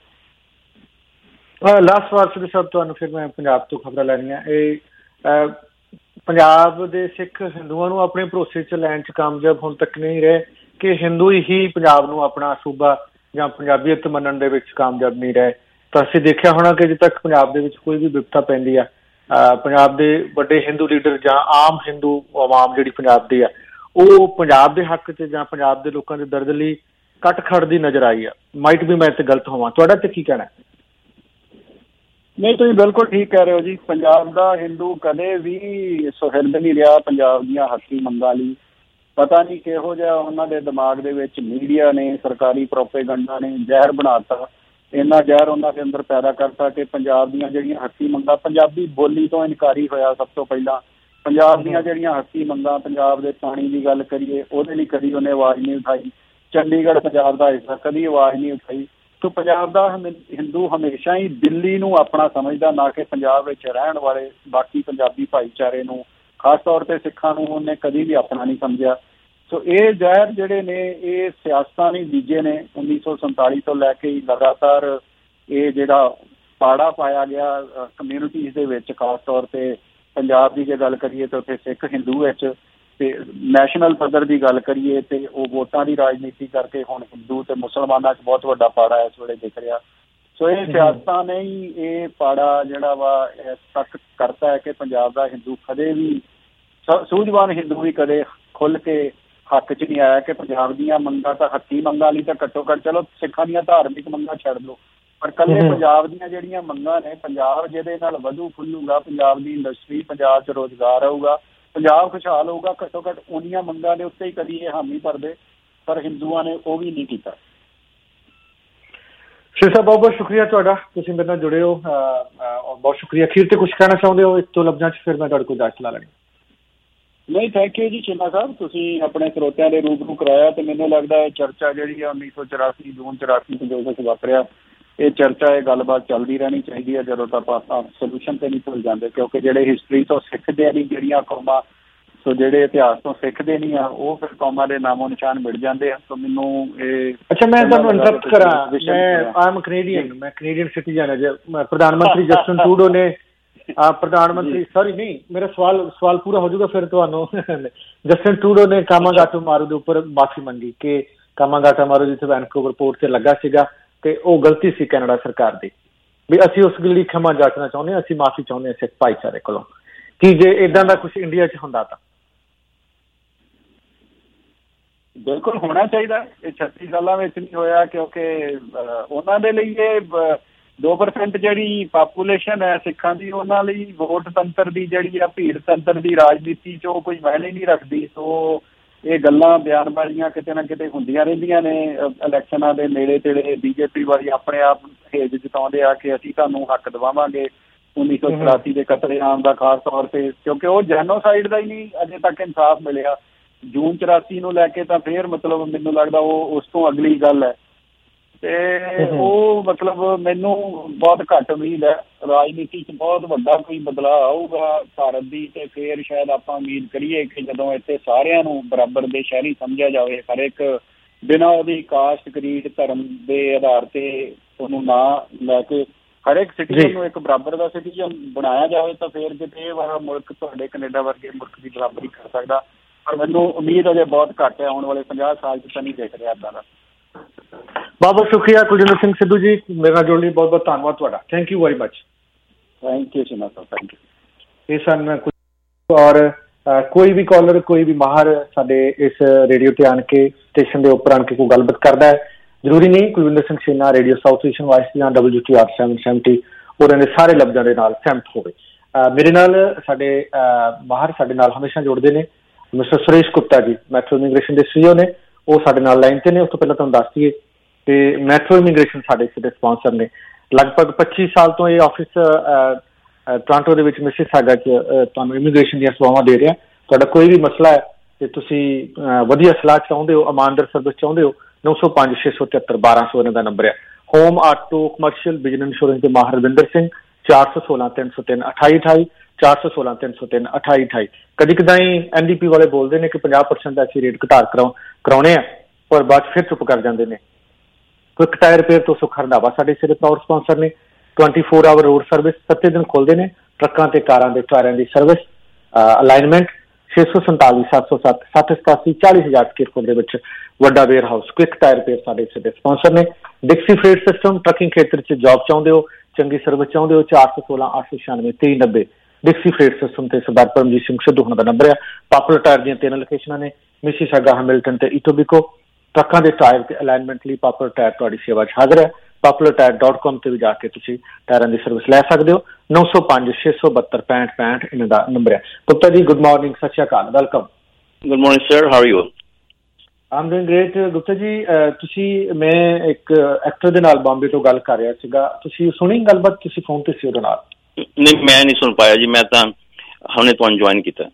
ਲਾਸਟ ਸਵਾਲ ਸ਼ੁਰੂ ਸਾਹਿਬ ਤੁਹਾਨੂੰ, ਫਿਰ ਮੈਂ ਪੰਜਾਬ ਤੋਂ ਖਬਰਾਂ ਲੈਣੀਆਂ। ਇਹ ਪੰਜਾਬ ਦੇ ਸਿੱਖ ਹਿੰਦੂਆਂ ਨੂੰ ਆਪਣੇ ਭਰੋਸੇ 'ਚ ਲੈਣ 'ਚ ਕਾਮਯਾਬ ਹੁਣ ਤੱਕ ਨਹੀਂ ਰਹੇ ਕਿ ਹਿੰਦੂ ਹੀ ਪੰਜਾਬ ਨੂੰ ਆਪਣਾ ਸੂਬਾ ਜਾਂ ਪੰਜਾਬੀਅਤ ਮੰਨਣ ਦੇ ਵਿੱਚ ਕਾਮਯਾਬ ਨਹੀਂ ਰਹੇ। ਤਾਂ ਅਸੀਂ ਦੇਖਿਆ ਹੋਣਾ ਕਿ ਜਿੱਦ ਤੱਕ ਪੰਜਾਬ ਦੇ ਵਿੱਚ ਕੋਈ ਵੀ ਵਿਪਤਾ ਪੈਂਦੀ ਆ, ਪੰਜਾਬ ਦੇ ਵੱਡੇ ਹਿੰਦੂ ਲੀਡਰ ਜਾਂ ਆਮ ਹਿੰਦੂ ਆਵਾਮ ਜਿਹੜੀ ਪੰਜਾਬ ਦੀ ਆ, ਉਹ ਪੰਜਾਬ ਦੇ ਹੱਕ 'ਚ ਜਾਂ ਪੰਜਾਬ ਦੇ ਲੋਕਾਂ ਦੇ ਦਰਦ ਲਈ ਕੱਟ ਖੜਦੀ ਨਜ਼ਰ ਆਈ ਆ। ਮਾਈਟ ਵੀ ਮੈਂ ਤੇ ਗਲਤ ਹੋਵਾਂ, ਤੁਹਾਡਾ ਤੇ ਕੀ ਕਹਿਣਾ? ਨਹੀਂ, ਤੁਸੀਂ ਬਿਲਕੁਲ ਠੀਕ ਕਹਿ ਰਹੇ ਹੋ ਜੀ। ਪੰਜਾਬ ਦਾ ਹਿੰਦੂ ਕਦੇ ਵੀ ਸੁਹਿਰਦ ਨਹੀਂ ਰਿਹਾ ਪੰਜਾਬ ਦੀਆਂ ਹੱਕੀ ਮੰਗਾਂ ਲਈ। ਪਤਾ ਨਹੀਂ ਕਿਹੋ ਜਿਹਾ ਉਹਨਾਂ ਦੇ ਦਿਮਾਗ ਦੇ ਵਿੱਚ ਮੀਡੀਆ ਨੇ, ਸਰਕਾਰੀ ਪ੍ਰੋਪੇਗੰਡਾ ਨੇ ਜ਼ਹਿਰ ਬਣਾਤਾ। ਇੰਨਾ ਜ਼ਹਿਰ ਉਹਨਾਂ ਦੇ ਅੰਦਰ ਪੈਦਾ ਕਰਤਾ ਕਿ ਪੰਜਾਬ ਦੀਆਂ ਜਿਹੜੀਆਂ ਹੱਕੀ ਮੰਗਾਂ, ਪੰਜਾਬੀ ਬੋਲੀ ਤੋਂ ਇਨਕਾਰੀ ਹੋਇਆ ਸਭ ਤੋਂ ਪਹਿਲਾਂ। ਪੰਜਾਬ ਦੀਆਂ ਜਿਹੜੀਆਂ ਹੱਕੀ ਮੰਗਾਂ, ਪੰਜਾਬ ਦੇ ਪਾਣੀ ਦੀ ਗੱਲ ਕਰੀਏ, ਉਹਦੇ ਲਈ ਕਦੀ ਉਹਨੇ ਆਵਾਜ਼ ਨਹੀਂ ਉਠਾਈ। ਚੰਡੀਗੜ੍ਹ ਪੰਜਾਬ ਦਾ ਹਿੱਸਾ, ਕਦੀ ਆਵਾਜ਼ ਨਹੀਂ ਉਠਾਈ। ਸੋ ਪੰਜਾਬ ਦਾ ਹਿੰਦੂ ਹਮੇਸ਼ਾ ਹੀ ਦਿੱਲੀ ਨੂੰ ਆਪਣਾ ਸਮਝਦਾ, ਨਾ ਕਿ ਪੰਜਾਬ ਵਿੱਚ ਰਹਿਣ ਵਾਲੇ ਬਾਕੀ ਪੰਜਾਬੀ ਭਾਈਚਾਰੇ ਨੂੰ, ਖਾਸ ਤੌਰ ਤੇ ਸਿੱਖਾਂ ਨੂੰ ਉਹਨੇ ਕਦੀ ਵੀ ਆਪਣਾ ਨਹੀਂ ਸਮਝਿਆ। ਸੋ ਇਹ ਜ਼ਹਿਰ ਜਿਹੜੇ ਨੇ ਇਹ ਸਿਆਸਤਾਂ ਨੇ ਬੀਜੇ ਨੇ 1947 ਤੋਂ ਲੈ ਕੇ ਹੀ ਲਗਾਤਾਰ। ਇਹ ਜਿਹੜਾ ਪਾੜਾ ਪਾਇਆ ਗਿਆ ਕਮਿਊਨਿਟੀਜ਼ ਦੇ ਵਿੱਚ, ਖਾਸ ਤੌਰ ਤੇ ਪੰਜਾਬ ਦੀ ਜੇ ਗੱਲ ਕਰੀਏ ਤਾਂ ਉੱਥੇ ਸਿੱਖ ਹਿੰਦੂ ਵਿੱਚ, ਤੇ ਨੈਸ਼ਨਲ ਪੱਧਰ ਦੀ ਗੱਲ ਕਰੀਏ ਤੇ ਉਹ ਵੋਟਾਂ ਦੀ ਰਾਜਨੀਤੀ ਕਰਕੇ ਹੁਣ ਹਿੰਦੂ ਤੇ ਮੁਸਲਮਾਨਾਂ 'ਚ ਬਹੁਤ ਵੱਡਾ ਪਾੜਾ ਇਸ ਵੇਲੇ ਦਿਖ ਰਿਹਾ। ਸੋ ਇਹ ਸਿਆਸਤਾਂ ਨੇ ਹੀ ਇਹ ਪਾੜਾ ਜਿਹੜਾ ਵਾ ਇਸ ਤੱਕ ਕਰਤਾ ਹੈ ਕਿ ਪੰਜਾਬ ਦਾ ਹਿੰਦੂ ਕਦੇ ਵੀ, ਸੂਝਵਾਨ ਹਿੰਦੂ ਵੀ ਕਦੇ ਖੁੱਲ੍ਹ ਕੇ ਹੱਕ 'ਚ ਨਹੀਂ ਆਇਆ ਕਿ ਪੰਜਾਬ ਦੀਆਂ ਮੰਗਾਂ ਤਾਂ ਹੱਕੀ ਮੰਗਾਂ ਲਈ ਤਾਂ ਘੱਟੋ ਘੱਟ, ਚਲੋ ਸਿੱਖਾਂ ਦੀਆਂ ਧਾਰਮਿਕ ਮੰਗਾਂ ਛੱਡ ਦਿਓ, ਪਰ ਇਕੱਲੇ ਪੰਜਾਬ ਦੀਆਂ ਜਿਹੜੀਆਂ ਮੰਗਾਂ ਨੇ, ਪੰਜਾਬ ਜਿਹਦੇ ਨਾਲ ਵਧੂ ਫੁੱਲੂਗਾ, ਪੰਜਾਬ ਦੀ ਇੰਡਸਟਰੀ, ਪੰਜਾਬ 'ਚ ਰੁਜ਼ਗਾਰ ਆਊਗਾ, ਪੰਜਾਬ ਖੁਸ਼ਹਾਲ ਹੋਊਗਾ, ਘੱਟੋ ਘੱਟ ਉਹਨੀਆਂ ਮੰਗਾਂ ਦੇ ਉੱਤੇ ਹੀ ਕਦੀ ਇਹ ਹਾਮੀ ਭਰਦੇ, ਪਰ ਹਿੰਦੂਆਂ ਨੇ ਉਹ ਵੀ ਨਹੀਂ ਕੀਤਾ। ਸ਼ੇਰ ਸਾਹਿਬ ਬਹੁਤ ਬਹੁਤ ਸ਼ੁਕਰੀਆ ਤੁਹਾਡਾ, ਤੁਸੀਂ ਮੇਰੇ ਨਾਲ ਜੁੜੇ ਹੋ, ਬਹੁਤ ਸ਼ੁਕਰੀਆ। ਅਖੀਰ ਤੇ ਕੁਛ ਕਹਿਣਾ ਚਾਹੁੰਦੇ ਹੋ? ਇੱਕ ਦੋ ਲਫ਼ਜ਼ਾਂ 'ਚ ਫਿਰ ਮੈਂ ਤੁਹਾਡੇ ਕੋਲ ਜਾਚ ਲਾ ਲੈਣੀ। ਨਹੀਂ, ਥੈਂਕ ਯੂ ਜੀ ਚੀਮਾ ਸਾਹਿਬ, ਤੁਸੀਂ ਆਪਣੇ ਸਰੋਤਿਆਂ ਦੇ ਰੂਬਰੂ ਕਰਾਇਆ ਤੇ ਮੈਨੂੰ ਲੱਗਦਾ ਇਹ ਚਰਚਾ ਜਿਹੜੀ ਆ 1984 ਜੂਨ 84 ਤੋਂ ਜੋ ਕੁਛ ਵਾਪਰਿਆ, ਇਹ ਚਰਚਾ, ਇਹ ਗੱਲਬਾਤ ਚੱਲਦੀ ਰਹਿਣੀ ਚਾਹੀਦੀ ਹੈ ਜਦੋਂ ਤੱਕ ਆਪਾਂ ਸੋਲੂਸ਼ਨ ਤੇ ਨਹੀਂ ਭੁੱਲ ਜਾਂਦੇ, ਕਿਉਂਕਿ ਜਿਹੜੇ ਹਿਸਟਰੀ ਤੋਂ ਸਿੱਖਦੇ ਨਹੀਂ ਜਿਹੜੀਆਂ ਕੌਮਾਂ, ਸੋ ਜਿਹੜੇ ਇਤਿਹਾਸ ਤੋਂ ਸਿੱਖਦੇ ਨਹੀਂ ਆ, ਉਹ ਫਿਰ ਕੌਮਾਂ ਦੇ ਨਾਮੋ ਨਿਸ਼ਾਨ ਮਿਟ ਜਾਂਦੇ ਆ। ਸੋ ਮੈਨੂੰ ਇਹ ਅੱਛਾ, ਮੈਂ ਤੁਹਾਨੂੰ ਇੰਟਰਪਟ ਕਰਾਂ, ਮੈਂ ਕੈਨੇਡੀਅਨ, ਮੈਂ ਕੈਨੇਡੀਅਨ ਸਿਟੀਜ਼ਨ ਹੈ। ਪ੍ਰਧਾਨ ਮੰਤਰੀ ਜਸਟਿਨ ਟਰੂਡੋ ਨੇ, ਪ੍ਰਧਾਨ ਮੰਤਰੀ, ਸੌਰੀ ਨਹੀਂ, ਮੇਰਾ ਸਵਾਲ ਪੂਰਾ ਹੋ ਜਾਊਗਾ ਫਿਰ ਤੁਹਾਨੂੰ। ਜਸਟਿਨ ਟਰੂਡੋ ਨੇ ਕਾਮਾਗਾਟਾ ਮਾਰੂ ਦੇ ਉੱਪਰ ਮਾਫੀ ਮੰਗੀ ਕਿ ਕਾਮਾਗਾਟਾ ਮਾਰੂ ਜਿੱਥੇ ਵੈਨਕੂਵਰ ਪੋਰਟ ਤੇ ਲੱਗਾ ਸੀਗਾ ਤੇ ਉਹ ਗਲਤੀ ਸੀ ਕੈਨੇਡਾ ਸਰਕਾਰ ਦੀ, ਵੀ ਅਸੀਂ ਉਸ ਲਈ ਖਿਮਾ ਜਾਚਣਾ ਚਾਹੁੰਦੇ ਹਾਂ, ਅਸੀਂ ਮਾਫੀ ਚਾਹੁੰਦੇ ਹਾਂ ਸਿੱਖ ਭਾਈਚਾਰੇ ਕੋਲੋਂ। ਕਿ ਜੇ ਏਦਾਂ ਦਾ ਕੁਛ ਇੰਡੀਆ 'ਚ ਹੁੰਦਾ ਤਾਂ ਬਿਲਕੁਲ ਹੋਣਾ ਚਾਹੀਦਾ। ਇਹ 36 ਸਾਲਾਂ ਵਿੱਚ ਨਹੀਂ ਹੋਇਆ, ਕਿਉਂਕਿ ਉਹਨਾਂ ਦੇ ਲਈ ਇਹ 2% ਜਿਹੜੀ ਪਾਪੂਲੇਸ਼ਨ ਹੈ ਸਿੱਖਾਂ ਦੀ, ਉਹਨਾਂ ਲਈ ਵੋਟ ਤੰਤਰ ਦੀ ਜਿਹੜੀ ਆ, ਭੀੜ ਤੰਤਰ ਦੀ ਰਾਜਨੀਤੀ 'ਚ ਉਹ ਕੋਈ ਮਾਇਨੇ ਨਹੀਂ ਰੱਖਦੀ। ਸੋ ਇਹ ਗੱਲਾਂ ਬਿਆਨਬਾਜ਼ੀਆਂ ਕਿਤੇ ਨਾ ਕਿਤੇ ਹੁੰਦੀਆਂ ਰਹਿੰਦੀਆਂ ਨੇ ਇਲੈਕਸ਼ਨਾਂ ਦੇ ਨੇੜੇ ਤੇੜੇ। ਬੀਜੇਪੀ ਵਾਲੀ ਆਪਣੇ ਆਪ ਹੇਜ ਜਤਾਉਂਦੇ ਆ ਕਿ ਅਸੀਂ ਤੁਹਾਨੂੰ ਹੱਕ ਦਿਵਾਵਾਂਗੇ 1984 ਦੇ ਕਤਲੇਆਮ ਦਾ, ਖਾਸ ਤੌਰ ਤੇ ਕਿਉਂਕਿ ਉਹ ਜੈਨੋਸਾਈਡ ਦਾ ਹੀ ਨਹੀਂ ਅਜੇ ਤੱਕ ਇਨਸਾਫ ਮਿਲਿਆ। ਜੂਨ 84 ਨੂੰ ਲੈ ਕੇ ਤਾਂ ਫਿਰ ਮਤਲਬ ਮੈਨੂੰ ਲੱਗਦਾ ਉਹ ਉਸ ਤੋਂ ਅਗਲੀ ਗੱਲ ਹੈ। ਤੇ ਉਹ ਮਤਲਬ ਮੈਨੂੰ ਬਹੁਤ ਘੱਟ ਉਮੀਦ ਹੈ ਰਾਜਨੀਤੀ 'ਚ ਬਹੁਤ ਵੱਡਾ ਕੋਈ ਬਦਲਾਅ ਆਊਗਾ ਭਾਰਤ ਦੀ, ਤੇ ਫਿਰ ਸ਼ਾਇਦ ਆਪਾਂ ਉਮੀਦ ਕਰੀਏ ਕਿ ਜਦੋਂ ਇੱਥੇ ਸਾਰਿਆਂ ਨੂੰ ਬਰਾਬਰ ਦੇ ਸ਼ਹਿਰੀ ਸਮਝਿਆ ਜਾਵੇ, ਹਰ ਇੱਕ ਬਿਨਾਂ ਉਹਦੀ ਕਾਸਟ ਕਰੀਡ ਧਰਮ ਦੇ ਆਧਾਰ ਤੇ ਉਹਨੂੰ ਨਾ ਲੈ ਕੇ ਹਰ ਇੱਕ ਸਿਟੀਜ਼ਨ ਨੂੰ ਇੱਕ ਬਰਾਬਰ ਦਾ ਸਿਟੀਜ਼ਨ ਬਣਾਇਆ ਜਾਵੇ, ਤਾਂ ਫਿਰ ਕਿਤੇ ਇਹ ਵਾਲਾ ਮੁਲਕ ਤੁਹਾਡੇ ਕੈਨੇਡਾ ਵਰਗੇ ਮੁਲਕ ਦੀ ਬਰਾਬਰੀ ਕਰ ਸਕਦਾ। ਪਰ ਮੈਨੂੰ ਉਮੀਦ ਅਜੇ ਬਹੁਤ ਘੱਟ ਹੈ, ਆਉਣ ਵਾਲੇ 50 ਸਾਲ 'ਚ ਤਾਂ ਨਹੀਂ ਦੇਖ ਰਿਹਾ ਇੱਦਾਂ ਦਾ। ਬਹੁਤ ਬਹੁਤ ਸ਼ੁਕਰੀਆ ਕੁਲਜਿੰਦਰ ਸਿੰਘ ਸਿੱਧੂ ਜੀ, ਮੇਰੇ ਨਾਲ ਜੁੜਨ ਲਈ ਬਹੁਤ ਬਹੁਤ ਧੰਨਵਾਦ ਤੁਹਾਡਾ। Thank you very much. Thank you ਸਿਨਾ ਸਰ, ਥੈਂਕ ਯੂ। ਇਹ ਸਨ ਔਰ ਕੋਈ ਵੀ ਕਾਲਰ, ਕੋਈ ਵੀ ਮਾਹਰ ਸਾਡੇ ਇਸ ਰੇਡੀਓ ਤੇ ਆਣ ਕੇ ਸਟੇਸ਼ਨ ਦੇ ਉੱਪਰ ਆਣ ਕੇ ਕੋਈ ਗੱਲਬਾਤ ਕਰਦਾ ਹੈ, ਜ਼ਰੂਰੀ ਨਹੀਂ Kulwinder Singh Sheena radio south Asian voice ਜਾਂ WTR 770 ਉਹਨਾਂ ਦੇ ਸਾਰੇ ਲਫ਼ਜ਼ਾਂ ਦੇ ਨਾਲ ਸਹਿਮਤ ਹੋਵੇ। ਮੇਰੇ ਨਾਲ ਸਾਡੇ ਮਾਹਰ ਸਾਡੇ ਨਾਲ ਹਮੇਸ਼ਾ ਜੁੜਦੇ ਨੇ ਮਿਸਟਰ ਸੁਰੇਸ਼ ਗੁਪਤਾ ਜੀ, ਮੈਟਰੋ ਇਮੀਗ੍ਰੇਸ਼ਨ ਦੇ CEO ਨੇ, ਉਹ ਸਾਡੇ ਨਾਲ ਲਾਈਨ ਤੇ ਨੇ। ਉਸ ਤੋਂ ਪਹਿਲਾਂ ਤੁਹਾਨੂੰ ਦੱਸ ਦਈਏ ਤੇ ਮੈਟਰੋ ਇਮੀਗ੍ਰੇਸ਼ਨ ਸਾਡੇ ਸਿੱਧੇ ਸਪਾਂਸਰ ਨੇ। ਲਗਭਗ 25 ਸਾਲ ਤੋਂ ਇਹ ਆਫਿਸ ਟੋਰਾਂਟੋ ਦੇ ਵਿੱਚ ਮਿਸੀਸਾਗਾ 'ਚ ਤੁਹਾਨੂੰ ਇਮੀਗ੍ਰੇਸ਼ਨ ਦੀਆਂ ਸੇਵਾਵਾਂ ਦੇ ਰਿਹਾ। ਤੁਹਾਡਾ ਕੋਈ ਵੀ ਮਸਲਾ ਹੈ ਤੇ ਤੁਸੀਂ ਵਧੀਆ ਸਲਾਹ ਚਾਹੁੰਦੇ ਹੋ, ਇਮਾਨਦਾਰ ਸਰਵਿਸ ਚਾਹੁੰਦੇ ਹੋ, 905 673 1200 ਇਹਨਾਂ ਦਾ ਨੰਬਰ ਹੈ। Home, auto, commercial, business insurance ਦੇ ਮਾਹਰ ਰਵਿੰਦਰ ਸਿੰਘ 416 303 2828 416 303 2828। ਕਦੀ ਕਦਾਈ NDP ਵਾਲੇ ਬੋਲਦੇ ਨੇ ਕਿ 50% ਦਾ ਅਸੀਂ ਰੇਟ ਘਟਾ ਕਰਾਉਣੇ ਆ, ਪਰ ਬਾਅਦ ਫਿਰ ਚੁੱਪ ਕਰ ਜਾਂਦੇ ਨੇ। ਕੁਇਕ ਟਾਇਰ ਰਿਪੇਅਰ ਤੋਂ ਸੁੱਖ ਰੰਧਾਵਾ ਸਾਡੇ ਸਿਰੇ ਪਾਵਰ ਸਪਾਂਸਰ ਨੇ। 24 ਆਵਰ ਰੋਡ ਸਰਵਿਸ 7 ਦਿਨ ਖੋਲਦੇ ਨੇ। ਟਰੱਕਾਂ ਤੇ ਕਾਰਾਂ ਦੇ ਟਾਇਰਾਂ ਦੀ ਸਰਵਿਸ, ਅਲਾਈਨਮੈਂਟ 647 707 787 40,000 ਸਕੁਅਰ ਫੁੱਟ ਦੇ ਵਿੱਚ ਵੱਡਾ warehouse. Quick tyre repair ਸਾਡੇ ਸਿਰੇ ਸਪਾਂਸਰ ਨੇ। ਡਿਕਸੀ ਫਰੇਟ ਸਿਸਟਮ, ਟਰੱਕਿੰਗ ਖੇਤਰ 'ਚ ਜੌਬ ਚਾਹੁੰਦੇ ਹੋ, ਚੰਗੀ ਸਰਵਿਸ ਚਾਹੁੰਦੇ ਹੋ, 416 896 2390 ਡਿਕਸੀ ਫਰੇਟ ਸਿਸਟਮ ਤੇ ਸਰਦਾਰ ਪਰਮਜੀਤ ਸਿੰਘ ਸਿੱਧੂ ਉਹਨਾਂ ਦਾ ਨੰਬਰ ਹੈ। ਪਾਪੂਲਰ ਟਾਇਰ ਦੀਆਂ 3 ਲੋਕੇਸ਼ਨਾਂ ਨੇ, ਮਿਸੀਸਾਗਾ, ਹੈਮਿਲਟਨ ਤੇ ਇਟੋਬੀਕੋ। ਟਰੱਕਾਂ ਦੇ ਟਾਇਰ ਤੇ ਅਲਾਈਨਮੈਂਟ ਲਈ ਪਾਪੂਲਰ ਟਾਇਰ ਤੁਹਾਡੀ ਸੇਵਾ 'ਚ ਹਾਜ਼ਰ ਹੈ। populartire.com ਤੇ ਵੀ ਜਾ ਕੇ ਤੁਸੀਂ ਟਾਇਰਾਂ ਦੀ ਸਰਵਿਸ ਲੈ ਸਕਦੇ ਹੋ। 905 672 6565 ਇਹਨਾਂ ਦਾ ਨੰਬਰ ਹੈ। Gupta ji, good morning, Sat Shri Akal, welcome. Good morning sir, how are you? I'm doing great. Gupta ji, ਤੁਸੀਂ, ਮੈਂ ਇੱਕ ਐਕਟਰ ਦੇ ਨਾਲ ਬੰਬੇ ਤੋਂ ਗੱਲ ਕਰ ਰਿਹਾ ਸੀਗਾ, ਤੁਸੀਂ ਸੁਣੀ ਗੱਲਬਾਤ? ਤੁਸੀਂ ਫੋਨ ਤੇ ਸੀ ਉਹਦੇ ਨਾਲ? ਨਹੀਂ, ਮੈਂ ਨਹੀਂ ਸੁਣ ਪਾਇਆ ਜੀ, ਮੈਂ ਤਾਂ ਹੁਣੇ ਤੁਹਾਨੂੰ ਜੁਆਇਨ ਕੀਤਾ।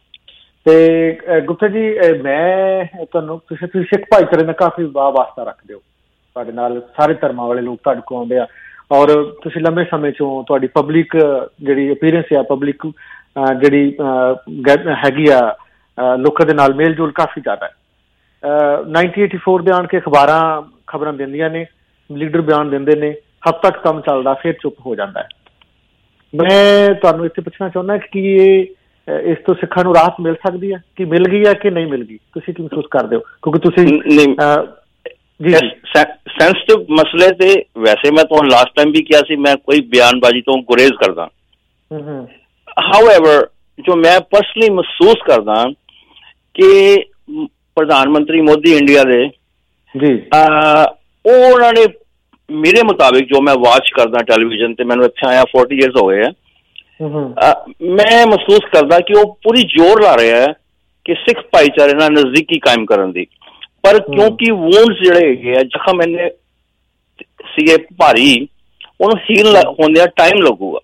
ਤੇ ਗੁਪਤਾ ਜੀ, ਮੈਂ ਤੁਹਾਨੂੰ, ਤੁਸੀਂ ਸਿੱਖ ਭਾਈਚਾਰੇ ਨਾਲ ਕਾਫੀ ਵਾਸਤਾ ਰੱਖਦੇ ਹੋ, ਤੁਹਾਡੇ ਨਾਲ ਸਾਰੇ ਧਰਮਾਂ ਵਾਲੇ ਲੋਕ ਤੁਹਾਡੇ ਕੋਲ ਆਉਂਦੇ ਆ, ਔਰ ਤੁਸੀਂ ਲੰਬੇ ਸਮੇਂ ਚੋਂ ਤੁਹਾਡੀ ਪਬਲਿਕ ਜਿਹੜੀ ਅਪੀਅਰੈਂਸ ਆ, ਪਬਲਿਕ ਜਿਹੜੀ ਹੈਗੀ ਆ, ਲੋਕਾਂ ਦੇ ਨਾਲ ਮੇਲ ਜੋਲ ਕਾਫੀ ਜ਼ਿਆਦਾ ਹੈ। 1984 ਦੇ ਆਣ ਕੇ ਅਖਬਾਰਾਂ ਖਬਰਾਂ ਦਿੰਦੀਆਂ ਨੇ, ਲੀਡਰ ਬਿਆਨ ਦਿੰਦੇ ਨੇ, ਹਫ਼ਤਾ ਤੱਕ ਕੰਮ ਚੱਲਦਾ, ਫਿਰ ਚੁੱਪ ਹੋ ਜਾਂਦਾ ਹੈ। ਮੈਂ ਤੁਹਾਨੂੰ ਇੱਥੇ ਪੁੱਛਣਾ ਚਾਹੁੰਦਾ ਕਿ ਇਸ ਤੋਂ ਸਿੱਖਾਂ ਨੂੰ ਰਾਹਤ ਮਿਲ ਸਕਦੀ ਹੈ, ਕਿ ਮਿਲ ਗਈ ਹੈ ਕਿ ਨਹੀਂ ਮਿਲ ਗਈ? ਤੁਸੀਂ ਕੀ ਮਹਿਸੂਸ ਕਰਦੇ ਹੋ? ਕਿਉਂਕਿ ਤੁਸੀਂ ਸੈਂਸਿਟਿਵ ਮਸਲੇ ਤੇ ਵੈਸੇ ਮੈਂ ਤੁਹਾਨੂੰ ਲਾਸਟ ਟਾਈਮ ਵੀ ਕਿਹਾ ਸੀ, ਮੈਂ ਕੋਈ ਬਿਆਨਬਾਜ਼ੀ ਤੋਂ ਗੁਰੇਜ਼ ਕਰਦਾ। ਹਾਊਐਵਰ, ਜੋ ਮੈਂ ਪਰਸਨਲੀ ਮਹਿਸੂਸ ਕਰਦਾ ਕਿ ਪ੍ਰਧਾਨ ਮੰਤਰੀ ਮੋਦੀ ਇੰਡੀਆ ਦੇ ਉਹਨਾਂ ਨੇ, ਮੇਰੇ ਮੁਤਾਬਿਕ ਜੋ ਮੈਂ ਵਾਚ ਕਰਦਾ ਟੈਲੀਵਿਜ਼ਨ ਤੇ, ਮੈਨੂੰ ਇੱਥੇ ਆਇਆ 40 years ਹੋ ਗਏ ਆ, ਮੈਂ ਮਹਿਸੂਸ ਕਰਦਾ ਕਿ ਉਹ ਪੂਰੀ ਜ਼ੋਰ ਲਾ ਰਿਹਾ ਹੈ ਕਿ ਸਿੱਖ ਭਾਈਚਾਰੇ ਨਾਲ ਨਜ਼ਦੀਕੀ ਕਾਇਮ ਕਰਨ ਦੀ। ਪਰ ਕਿਉਂਕਿ ਵੂੰਡਸ ਜਿਹੜੇ ਹੈਗੇ ਆ, ਜ਼ਖਮ ਇੰਨੇ ਸੀਗੇ ਭਾਰੀ, ਉਹਨੂੰ ਹੀਲ ਹੁੰਦਿਆਂ ਟਾਈਮ ਲੱਗੂਗਾ।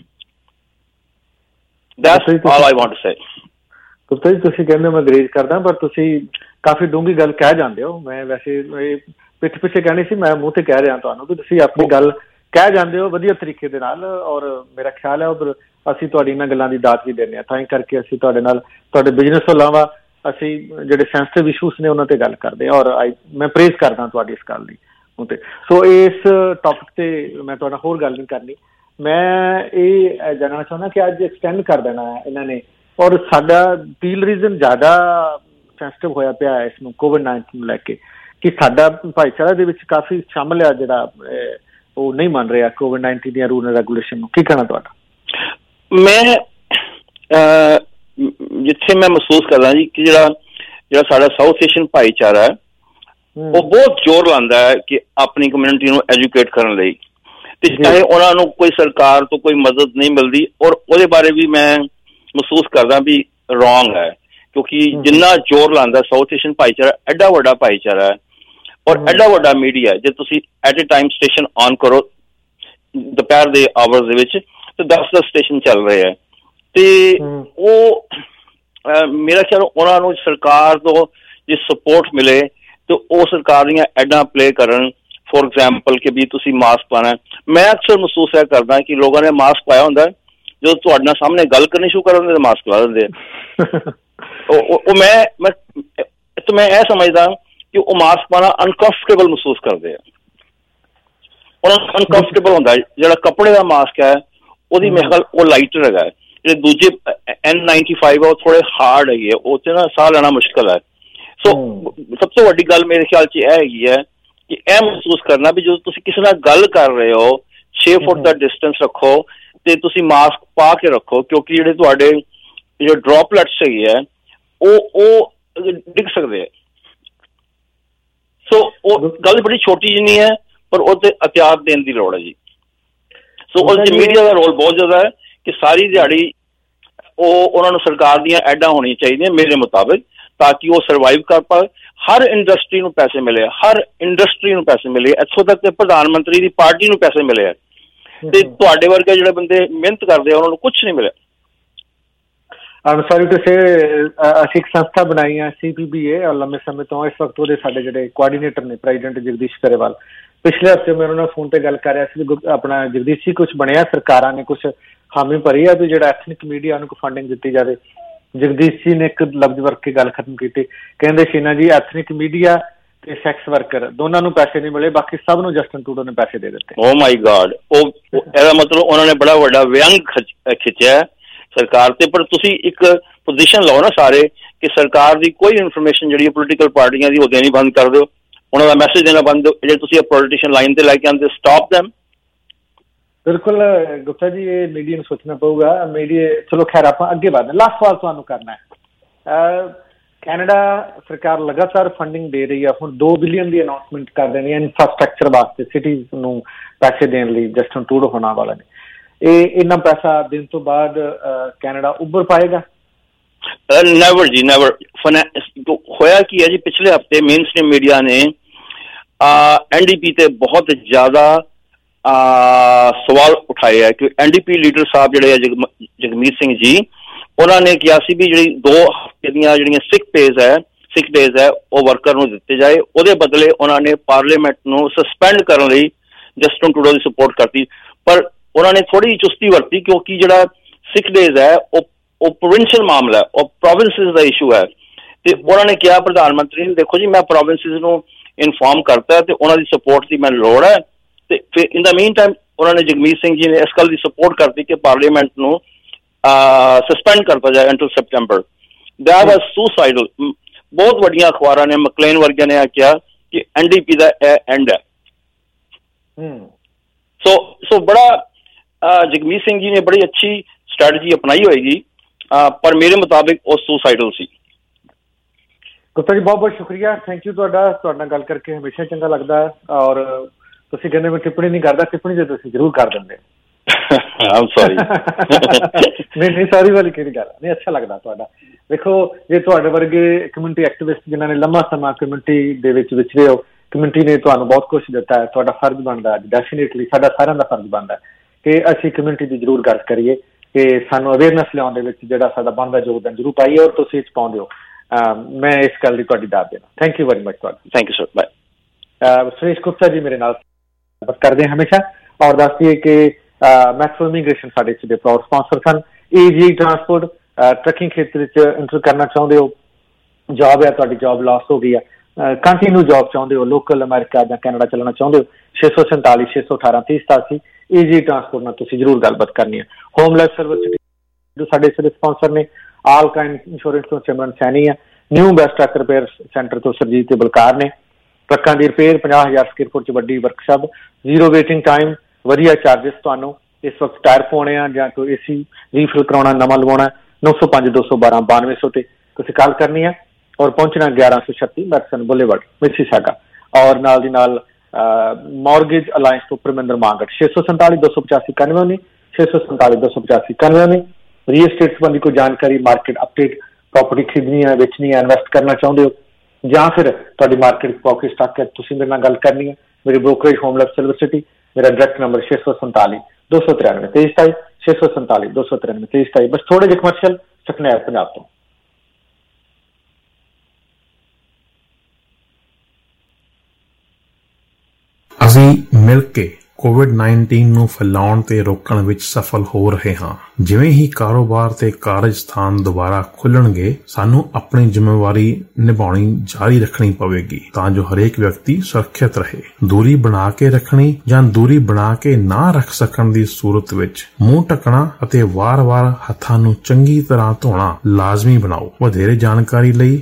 That's all I want to say. Gupta ji, ਤੁਸੀਂ ਕਹਿੰਦੇ ਮੈਂ ਗਰੇਜ ਕਰਦਾ, ਪਰ ਤੁਸੀਂ ਕਾਫੀ ਡੂੰਘੀ ਗੱਲ ਕਹਿ ਜਾਂਦੇ ਹੋ। ਮੈਂ ਵੈਸੇ ਪਿੱਛੇ ਪਿੱਛੇ ਕਹਿਣੀ ਸੀ, ਮੈਂ ਮੂੰਹ ਤੇ ਕਹਿ ਰਿਹਾ ਤੁਹਾਨੂੰ ਕਿ ਤੁਸੀਂ ਆਪਣੀ ਗੱਲ ਕਹਿ ਜਾਂਦੇ ਹੋ ਵਧੀਆ ਤਰੀਕੇ ਦੇ ਨਾਲ, ਔਰ ਮੇਰਾ ਖਿਆਲ ਹੈ ਉਧਰ ਅਸੀਂ ਤੁਹਾਡੀ ਇਹਨਾਂ ਗੱਲਾਂ ਦੀ ਦਾਤ ਵੀ ਦਿੰਦੇ ਹਾਂ। ਤਾਂ ਹੀ ਕਰਕੇ ਅਸੀਂ ਤੁਹਾਡੇ ਨਾਲ, ਤੁਹਾਡੇ ਬਿਜ਼ਨਸ ਤੋਂ ਇਲਾਵਾ ਅਸੀਂ ਜਿਹੜੇ ਸੈਂਸਿਟਿਵ ਇਸ਼ੂਸ ਨੇ ਉਹਨਾਂ ਤੇ ਗੱਲ ਕਰਦੇ ਹਾਂ, ਔਰ ਮੈਂ ਪ੍ਰੇਜ਼ ਕਰਦਾ ਤੁਹਾਡੀ ਇਸ ਗੱਲ ਦੀ ਉੱਤੇ। ਸੋ ਇਸ ਟੌਪਿਕ ਤੇ ਮੈਂ ਤੁਹਾਡਾ ਹੋਰ ਗੱਲ ਨਹੀਂ ਕਰਨੀ। ਮੈਂ ਇਹ ਜਾਣਨਾ ਚਾਹੁੰਦਾ ਕਿ ਅੱਜ ਐਕਸਟੈਂਡ ਕਰ ਦੇਣਾ ਹੈ ਇਹਨਾਂ ਨੇ, ਔਰ ਸਾਡਾ ਪੀਲ ਰੀਜ਼ਨ ਜ਼ਿਆਦਾ ਸੈਂਸਿਟਿਵ ਹੋਇਆ ਪਿਆ ਇਸ ਨੂੰ COVID-19 ਨੂੰ ਲੈ ਕੇ, ਕਿ ਸਾਡਾ ਭਾਈਚਾਰਾ ਦੇ ਵਿੱਚ ਕਾਫੀ ਸ਼ਾਮਲ ਆ ਜਿਹੜਾ ਉਹ ਨਹੀਂ ਮੰਨ ਰਿਹਾ COVID-19 ਦੀਆਂ ਰੂਲ ਰੈਗੂਲੇਸ਼ਨ ਨੂੰ। ਕੀ ਕਹਿਣਾ ਤੁਹਾਡਾ? ਮੈਂ ਜਿੱਥੇ ਮੈਂ ਮਹਿਸੂਸ ਕਰਦਾ ਜੀ ਕਿ ਜਿਹੜਾ ਸਾਡਾ ਸਾਊਥ ਏਸ਼ੀਅਨ ਭਾਈਚਾਰਾ ਹੈ, ਉਹ ਬਹੁਤ ਜ਼ੋਰ ਲਾਉਂਦਾ ਹੈ ਕਿ ਆਪਣੀ ਕਮਿਊਨਿਟੀ ਨੂੰ ਐਜੂਕੇਟ ਕਰਨ ਲਈ, ਤੇ ਚਾਹੇ ਉਹਨਾਂ ਨੂੰ ਕੋਈ ਸਰਕਾਰ ਤੋਂ ਕੋਈ ਮਦਦ ਨਹੀਂ ਮਿਲਦੀ, ਔਰ ਉਹਦੇ ਬਾਰੇ ਵੀ ਮੈਂ ਮਹਿਸੂਸ ਕਰਦਾ ਵੀ ਰੋਂਗ ਹੈ, ਕਿਉਂਕਿ ਜਿੰਨਾ ਜ਼ੋਰ ਲਾਉਂਦਾ ਸਾਊਥ ਏਸ਼ੀਅਨ ਭਾਈਚਾਰਾ, ਐਡਾ ਵੱਡਾ ਭਾਈਚਾਰਾ ਹੈ ਔਰ ਐਡਾ ਵੱਡਾ ਮੀਡੀਆ, ਜੇ ਤੁਸੀਂ at a time station on ਕਰੋ ਦੁਪਹਿਰ ਦੇ ਆਵਰਸ ਦੇ ਵਿੱਚ, ਤੇ 10 ਸਟੇਸ਼ਨ ਚੱਲ ਰਹੇ ਹੈ, ਤੇ ਉਹ ਮੇਰਾ ਖਿਆਲ ਉਹਨਾਂ ਨੂੰ ਸਰਕਾਰ ਤੋਂ ਜੇ ਸਪੋਰਟ ਮਿਲੇ ਤੇ ਉਹ ਸਰਕਾਰ ਦੀਆਂ ਐਡਾਂ ਪਲੇ ਕਰਨ, ਫੋਰ ਐਗਜ਼ਾਮਪਲ ਕਿ ਵੀ ਤੁਸੀਂ ਮਾਸਕ ਪਾਣਾ। ਮੈਂ ਅਕਸਰ ਮਹਿਸੂਸ ਇਹ ਕਰਦਾ ਕਿ ਲੋਕਾਂ ਨੇ ਮਾਸਕ ਪਾਇਆ ਹੁੰਦਾ, ਜਦੋਂ ਤੁਹਾਡੇ ਨਾਲ ਸਾਹਮਣੇ ਗੱਲ ਕਰਨੀ ਸ਼ੁਰੂ ਕਰ ਦਿੰਦੇ ਤਾਂ ਮਾਸਕ ਲਾ ਦਿੰਦੇ ਆ। ਮੈਂ ਇਹ ਸਮਝਦਾ ਕਿ ਉਹ ਮਾਸਕ ਪਾਣਾ ਅਨਕੰਫਰਟੇਬਲ ਮਹਿਸੂਸ ਕਰਦੇ ਆ, ਉਹਨਾਂ ਨੂੰ ਅਨਕੰਫਰਟੇਬਲ ਹੁੰਦਾ। ਜਿਹੜਾ ਕੱਪੜੇ ਦਾ ਮਾਸਕ ਹੈ ਉਹਦੀ ਮੇਰੇ ਖਿਆਲ ਉਹ ਲਾਈਟਰ ਹੈਗਾ, ਜਿਹੜੇ ਦੂਜੇ N95 ਆ ਉਹ ਥੋੜੇ ਹਾਰਡ ਹੈਗੇ, ਉਹ 'ਚ ਨਾ ਸਾਹ ਲੈਣਾ ਮੁਸ਼ਕਿਲ ਹੈ। ਸੋ ਸਭ ਤੋਂ ਵੱਡੀ ਗੱਲ ਮੇਰੇ ਖਿਆਲ 'ਚ ਇਹ ਹੈਗੀ ਹੈ ਕਿ ਇਹ ਮਹਿਸੂਸ ਕਰਨਾ ਵੀ ਜਦੋਂ ਤੁਸੀਂ ਕਿਸੇ ਨਾਲ ਗੱਲ ਕਰ ਰਹੇ ਹੋ 6 ਫੁੱਟ ਦਾ ਡਿਸਟੈਂਸ ਰੱਖੋ ਤੇ ਤੁਸੀਂ ਮਾਸਕ ਪਾ ਕੇ ਰੱਖੋ, ਕਿਉਂਕਿ ਜਿਹੜੇ ਤੁਹਾਡੇ ਜਿਹੜੇ ਡ੍ਰੌਪਲੇਟਸ ਹੈਗੇ ਆ ਉਹ ਡਿੱਗ ਸਕਦੇ ਆ। ਸੋ ਉਹ ਗੱਲ ਬੜੀ ਛੋਟੀ ਜਿਹੀ ਨਹੀਂ ਹੈ, ਪਰ ਉਹ ਤੇ ਅਹਤਿਆਤ ਦੇਣ ਦੀ ਲੋੜ ਹੈ ਜੀ। ਸੋ ਉਸ 'ਚ ਮੀਡੀਆ ਦਾ ਰੋਲ ਬਹੁਤ ਜ਼ਿਆਦਾ ਹੈ ਕਿ ਸਾਰੀ ਦਿਹਾੜੀ ਉਹਨਾਂ ਨੂੰ ਸਰਕਾਰ ਦੀਆਂ ਐਡਾਂ ਹੋਣੀਆਂ ਚਾਹੀਦੀਆਂ ਮੇਰੇ ਮੁਤਾਬਿਕ, ਤਾਂ ਕਿ ਉਹ ਸਰਵਾਈਵ ਕਰ ਪਾਏ। ਹਰ ਇੰਡਸਟਰੀ ਨੂੰ ਪੈਸੇ ਮਿਲੇ, ਹਰ ਇੰਡਸਟਰੀ ਨੂੰ ਪੈਸੇ ਮਿਲੇ, ਇੱਥੋਂ ਤੱਕ ਕਿ ਪ੍ਰਧਾਨ ਮੰਤਰੀ ਦੀ ਪਾਰਟੀ ਨੂੰ ਪੈਸੇ ਮਿਲੇ ਤੇ ਤੁਹਾਡੇ ਵਰਗੇ ਜਿਹੜੇ ਬੰਦੇ ਮਿਹਨਤ ਕਰਦੇ ਆ ਉਹਨਾਂ ਨੂੰ ਕੁਝ ਨਹੀਂ ਮਿਲਿਆ। ਸੌਰੀ ਟੂ ਸੇ ਅਸੀਂ ਇੱਕ ਸੰਸਥਾ ਬਣਾਈ ਹੈ CPBA ਔਰ ਲੰਮੇ ਸਮੇਂ ਤੋਂ ਇਸ ਵਕਤ ਉਹਦੇ ਸਾਡੇ ਜਿਹੜੇ ਕੋਆਰਡੀਨੇਟਰ ਨੇ ਪ੍ਰੈਜ਼ੀਡੈਂਟ ਜਗਦੀਸ਼ ਕਰੇਵਾਲ। ਪਿਛਲੇ ਹਫ਼ਤੇ ਮੈਂ ਉਹਨਾਂ ਨਾਲ ਫੋਨ ਤੇ ਗੱਲ ਕਰ ਰਿਹਾ ਸੀ, ਆਪਣਾ ਜਗਦੀਸ਼ ਜੀ ਕੁਛ ਬਣਿਆ, ਸਰਕਾਰਾਂ ਨੇ ਕੁਛ ਹਾਮੀ ਭਰੀ ਆ ਵੀ ਜਿਹੜਾ ਐਥਨਿਕ ਮੀਡੀਆ ਨੂੰ ਫੰਡਿੰਗ ਦਿੱਤੀ ਜਾਵੇ। ਜਗਦੀਸ਼ ਜੀ ਨੇ ਇੱਕ ਲਫ਼ਜ਼ ਵਰਤ ਕੇ ਗੱਲ ਖਤਮ ਕੀਤੀ, ਕਹਿੰਦੇ ਸ਼ੀਨਾ ਜੀ ਐਥਨਿਕ ਮੀਡੀਆ ਤੇ ਸੈਕਸ ਵਰਕਰ ਦੋਨਾਂ ਨੂੰ ਪੈਸੇ ਨਹੀਂ ਮਿਲੇ, ਬਾਕੀ ਸਭ ਨੂੰ ਜਸਟਨ ਟਰੂਡੋ ਨੇ ਪੈਸੇ ਦੇ ਦਿੱਤੇ। ਓ ਮਾਈ ਗॉड, ਉਹ ਇਹਦਾ ਮਤਲਬ ਉਹਨਾਂ ਨੇ ਬੜਾ ਵੱਡਾ ਵਿਅੰਗ ਖਿੱਚਿਆ ਸਰਕਾਰ ਤੇ। ਪਰ ਤੁਸੀਂ ਇੱਕ ਪੋਜੀਸ਼ਨ ਲਓ ਨਾ ਸਾਰੇ ਕਿ ਸਰਕਾਰ ਦੀ ਕੋਈ ਇਨਫੋਰਮੇਸ਼ਨ ਜਿਹੜੀ ਪੋਲੀਟੀਕਲ ਪਾਰਟੀਆਂ ਦੀ ਉਹ ਦੇਣੀ ਬੰਦ ਕਰ ਦਿਓ, ਉਹਨਾਂ ਦਾ ਮੈਸੇਜ ਦੇਣਾ ਬੰਦ ਦਿਓ। ਜਿਹੜੇ ਤੁਸੀਂ ਪੋਲੀਟੀਸ਼ੀਅਨ ਲਾਈਨ ਤੇ ਲੈ ਕੇ ਆਉਂਦੇ ਸਟਾਪ ਦੈਮ। ਬਿਲਕੁਲ ਗੁਪਤਾ ਜੀ, ਇਹ ਮੀਡੀਆ ਨੂੰ ਸੋਚਣਾ ਪਊਗਾ। ਮੀਡੀਆ ਚਲੋ ਖੈਰ ਆਪਾਂ ਅੱਗੇ ਵਧਦੇ। ਲਾਸਟ ਸਵਾਲ ਤੁਹਾਨੂੰ ਕਰਨਾ ਹੈ, ਕੈਨੇਡਾ ਸਰਕਾਰ ਲਗਾਤਾਰ ਫੰਡਿੰਗ ਦੇ ਰਹੀ ਹੈ, ਹੁਣ 2 ਬਿਲੀਅਨ ਦੀ ਅਨਾਉਂਸਮੈਂਟ ਕਰ ਦੇਣੀ ਹੈ ਇਨਫਰਾਸਟਰਕਚਰ ਵਾਸਤੇ, ਸਿਟੀਜ਼ ਨੂੰ ਪੈਸੇ ਦੇਣ ਲਈ ਜਸਟਨ ਟਰੂਡੋ ਹੋਣਾ ਵਾਲਾ ਨੇ। ਇਹ ਇੰਨਾ ਪੈਸਾ ਦੇਣ ਤੋਂ ਬਾਅਦ ਕੈਨੇਡਾ ਉੱਭਰ ਪਾਏਗਾ? ਨੈਵਰ ਜੀ, ਨੈਵਰ। ਹੋਇਆ ਕੀ ਹੈ ਜੀ, ਪਿਛਲੇ ਹਫ਼ਤੇ ਮੇਨ ਸਟ੍ਰੀਮ ਮੀਡੀਆ ਨੇ NDP ਤੇ ਬਹੁਤ ਜ਼ਿਆਦਾ ਸਵਾਲ ਉਠਾਏ ਹੈ ਕਿ NDP ਲੀਡਰ ਸਾਹਿਬ ਜਿਹੜੇ ਆ ਜਗਮੀਤ ਸਿੰਘ ਜੀ, ਉਹਨਾਂ ਨੇ ਕਿਹਾ ਸੀ ਵੀ ਜਿਹੜੀ 2 ਹਫ਼ਤੇ ਦੀਆਂ ਜਿਹੜੀਆਂ ਸਿਕ ਡੇਜ਼ ਹੈ ਉਹ ਵਰਕਰ ਨੂੰ ਦਿੱਤੇ ਜਾਏ। ਉਹਦੇ ਬਦਲੇ ਉਹਨਾਂ ਨੇ ਪਾਰਲੀਮੈਂਟ ਨੂੰ ਸਸਪੈਂਡ ਕਰਨ ਲਈ ਜਸਟਨ ਟਰੂਡੋ ਦੀ ਸਪੋਰਟ ਕਰਤੀ, ਪਰ ਉਹਨਾਂ ਨੇ ਥੋੜੀ ਜਿਹੀ ਚੁਸਤੀ ਵਰਤੀ ਕਿਉਂਕਿ ਜਿਹੜਾ ਸਿਕ ਡੇਜ਼ ਹੈ ਉਹ ਪ੍ਰੋਵਿੰਸ਼ੀਅਲ ਮਾਮਲਾ ਹੈ, ਉਹ ਪ੍ਰੋਵਿੰਸਿਸ ਦਾ ਇਸ਼ੂ ਹੈ। ਤੇ ਉਹਨਾਂ ਨੇ ਕਿਹਾ ਪ੍ਰਧਾਨ ਮੰਤਰੀ ਨੂੰ, ਦੇਖੋ ਜੀ ਮੈਂ ਪ੍ਰੋਵਿੰਸਿਸ ਨੂੰ ਇਨਫੋਰਮ ਕਰਤਾ ਤੇ ਉਹਨਾਂ ਦੀ ਸਪੋਰਟ ਦੀ ਮੈਨੂੰ ਲੋੜ ਹੈ। ਤੇ ਫਿਰ ਇਨ ਦਾ ਮੀਨ ਟਾਈਮ ਉਹਨਾਂ ਨੇ ਜਗਮੀਤ ਸਿੰਘ ਜੀ ਨੇ ਇਸ ਗੱਲ ਦੀ ਸਪੋਰਟ ਕਰਤੀ ਕਿ ਪਾਰਲੀਮੈਂਟ ਨੂੰ ਸਸਪੈਂਡ ਕਰਤਾ ਜਾਏ until September. That was suicidal. ਬਹੁਤ ਵੱਡੀਆਂ ਅਖਬਾਰਾਂ ਨੇ, ਮਕਲੇਨ ਵਰਗਿਆਂ ਨੇ ਕਿਹਾ ਕਿ NDP ਦਾ ਇਹ ਐਂਡ ਹੈ। ਸੋ ਬੜਾ ਜਗਮੀਤ ਸਿੰਘ ਜੀ ਨੇ ਬੜੀ ਅੱਛੀ ਸਟ੍ਰੈਟਜੀ ਅਪਣਾਈ ਹੋਏਗੀ, ਪਰ ਮੇਰੇ ਮੁਤਾਬਿਕ ਉਹ ਸੁਸਾਈਡਲ ਸੀ। ਗੁਪਤਾ ਜੀ ਬਹੁਤ ਬਹੁਤ ਸ਼ੁਕਰੀਆ, ਥੈਂਕ ਯੂ ਤੁਹਾਡਾ। ਤੁਹਾਡੇ ਨਾਲ ਗੱਲ ਕਰਕੇ ਹਮੇਸ਼ਾ ਚੰਗਾ ਲੱਗਦਾ ਹੈ। ਔਰ ਤੁਸੀਂ ਕਹਿੰਦੇ ਮੈਂ ਟਿੱਪਣੀ ਨਹੀਂ ਕਰਦਾ, ਟਿੱਪਣੀ ਤੇ ਤੁਸੀਂ ਜ਼ਰੂਰ ਕਰ ਦਿੰਦੇ। ਨਹੀਂ ਸੌਰੀ ਵਾਲੀ ਕਿਹੜੀ ਗੱਲ ਨਹੀਂ, ਅੱਛਾ ਲੱਗਦਾ ਤੁਹਾਡਾ। ਦੇਖੋ ਜੇ ਤੁਹਾਡੇ ਵਰਗੇ ਕਮਿਊਨਿਟੀ ਐਕਟਿਵਿਸਟ ਜਿਨ੍ਹਾਂ ਨੇ ਲੰਮਾ ਸਮਾਂ ਕਮਿਊਨਿਟੀ ਦੇ ਵਿੱਚ ਵਿਚਰੇ ਹੋ, ਕਮਿਊਨਿਟੀ ਨੇ ਤੁਹਾਨੂੰ ਬਹੁਤ ਕੁਛ ਦਿੱਤਾ ਹੈ, ਤੁਹਾਡਾ ਫਰਜ਼ ਬਣਦਾ ਅੱਜ, ਡੈਫੀਨੇਟਲੀ ਸਾਡਾ ਸਾਰਿਆਂ ਦਾ ਫਰਜ਼ ਬਣਦਾ ਕਿ ਅਸੀਂ ਕਮਿਊਨਿਟੀ ਦੀ ਜ਼ਰੂਰ ਗੱਲ ਕਰੀਏ, ਕਿ ਸਾਨੂੰ ਅਵੇਅਰਨੈਸ ਲਿਆਉਣ ਦੇ ਵਿੱਚ ਜਿਹੜਾ ਸਾਡਾ ਬਣਦਾ ਯੋਗਦਾਨ ਜ਼ਰੂਰ ਪਾਈਏ, ਔਰ ਤੁਸੀਂ ਇਹ 'ਚ ਪਾਉਂਦੇ ਹੋ। ਮੈਂ ਇਸ ਗੱਲ ਦੀ ਤੁਹਾਡੀ ਦਾਦ ਦੇਣਾ। ਥੈਂਕ ਯੂ ਵੈਰੀ ਮਚ ਤੁਹਾਡਾ। Thank you sir, bye. Suresh Gupta ji ਮੇਰੇ ਨਾਲ ਬਾਤ ਕਰਦੇ हैं हमेशा, और दस दिए कि मैट्रो इमीग्रेशन साडे च प्राउड स्पॉन्सर सन। EG ट्रांसपोर्ट ट्रकिंग खेत्र च इंटर करना चाहते हो, जॉब है तुहाडी जॉब लॉस हो गई है, कंटिन्यू जॉब चाहते हो, लोकल अमेरिका या कैनेडा चलना चाहते हो, 647 618 3087 EG ट्रांसपोर्ट नाल तुसीं जरूर गलबात करनी है। होमलैस सर्विस जो साडे इस स्पॉन्सर ने, आल काइंड इंश्योरेंस तो सिमरन सैनी है, new best truck repair centre तो सरजीत ते बलकार ने, ट्रकों की रिपेयर 50,000 स्क्वायर फुट वड्डी वर्कशॉप, 0 वेटिंग टाइम, वधिया चार्जिस। तुहानूं इस वक्त टायर पवाने या कोई AC रीफिल कराउणा, नवां लवाउणा, 905 212 9200 ते तुसीं कॉल करनी है और पहुंचना 1136 मैडिसन बुलेवार्ड मिसिसागा। और नाल दी नाल मॉर्गेज अलायंस तो परमिंदर मांगट 647 285 91 647 285 91। रियल एस्टेट संबंधी कोई जानकारी, मार्केट अपडेट, प्रॉपर्टी खरीदनी है, बेचनी है, इन्वेस्ट करना चाहते हो, ਜਾਂ ਫਿਰ ਤੁਹਾਡੀ ਮਾਰਕੀਟ ਪੌਕਿਟ ਸਟਾਕ ਹੈ, ਤੁਸੀਂ ਮੇਰੇ ਨਾਲ ਗੱਲ ਕਰਨੀ ਹੈ। ਮੇਰੀ ਬ੍ਰੋਕਰੇਜ ਹੋਮਲੈਸ ਸਿਲਵਰ ਸਿਟੀ, ਮੇਰਾ ਡਾਇਰੈਕਟ ਨੰਬਰ 647 293 2327 647 293 2327। ਬਸ ਥੋੜੇ ਜਿਹੇ ਕਮਰਸ਼ੀਅਲ ਸਕਨੈਪ ਪੰਜਾਬ ਤੋਂ। ਅਸੀਂ ਮਿਲ ਕੇ COVID-19 ਨੂੰ ਫੈਲਾਉਣ ਤੇ ਰੋਕਣ ਵਿੱਚ ਸਫਲ ਹੋ ਰਹੇ ਹਾਂ। ਜਿਵੇਂ ਹੀ ਕਾਰੋਬਾਰ ਤੇ ਕਾਰਜ ਸਥਾਨ ਦੁਬਾਰਾ ਖੁੱਲਣਗੇ, ਸਾਨੂੰ ਆਪਣੀ ਜ਼ਿੰਮੇਵਾਰੀ ਨਿਭਾਉਣੀ ਜਾਰੀ ਰੱਖਣੀ ਪਵੇਗੀ ਤਾਂ ਜੋ ਹਰੇਕ ਵਿਅਕਤੀ ਸੁਰੱਖਿਅਤ ਰਹੇ। ਦੂਰੀ ਬਣਾ ਕੇ ਰੱਖਣੀ ਜਾਂ ਦੂਰੀ ਬਣਾ ਕੇ ਨਾ ਰੱਖ ਸਕਣ ਦੀ ਸੂਰਤ ਵਿੱਚ ਮੂੰਹ ਢੱਕਣਾ ਅਤੇ ਵਾਰ-ਵਾਰ ਹੱਥਾਂ ਨੂੰ ਚੰਗੀ ਤਰ੍ਹਾਂ ਧੋਣਾ ਲਾਜ਼ਮੀ ਬਣਾਓ। ਵਧੇਰੇ ਜਾਣਕਾਰੀ ਲਈ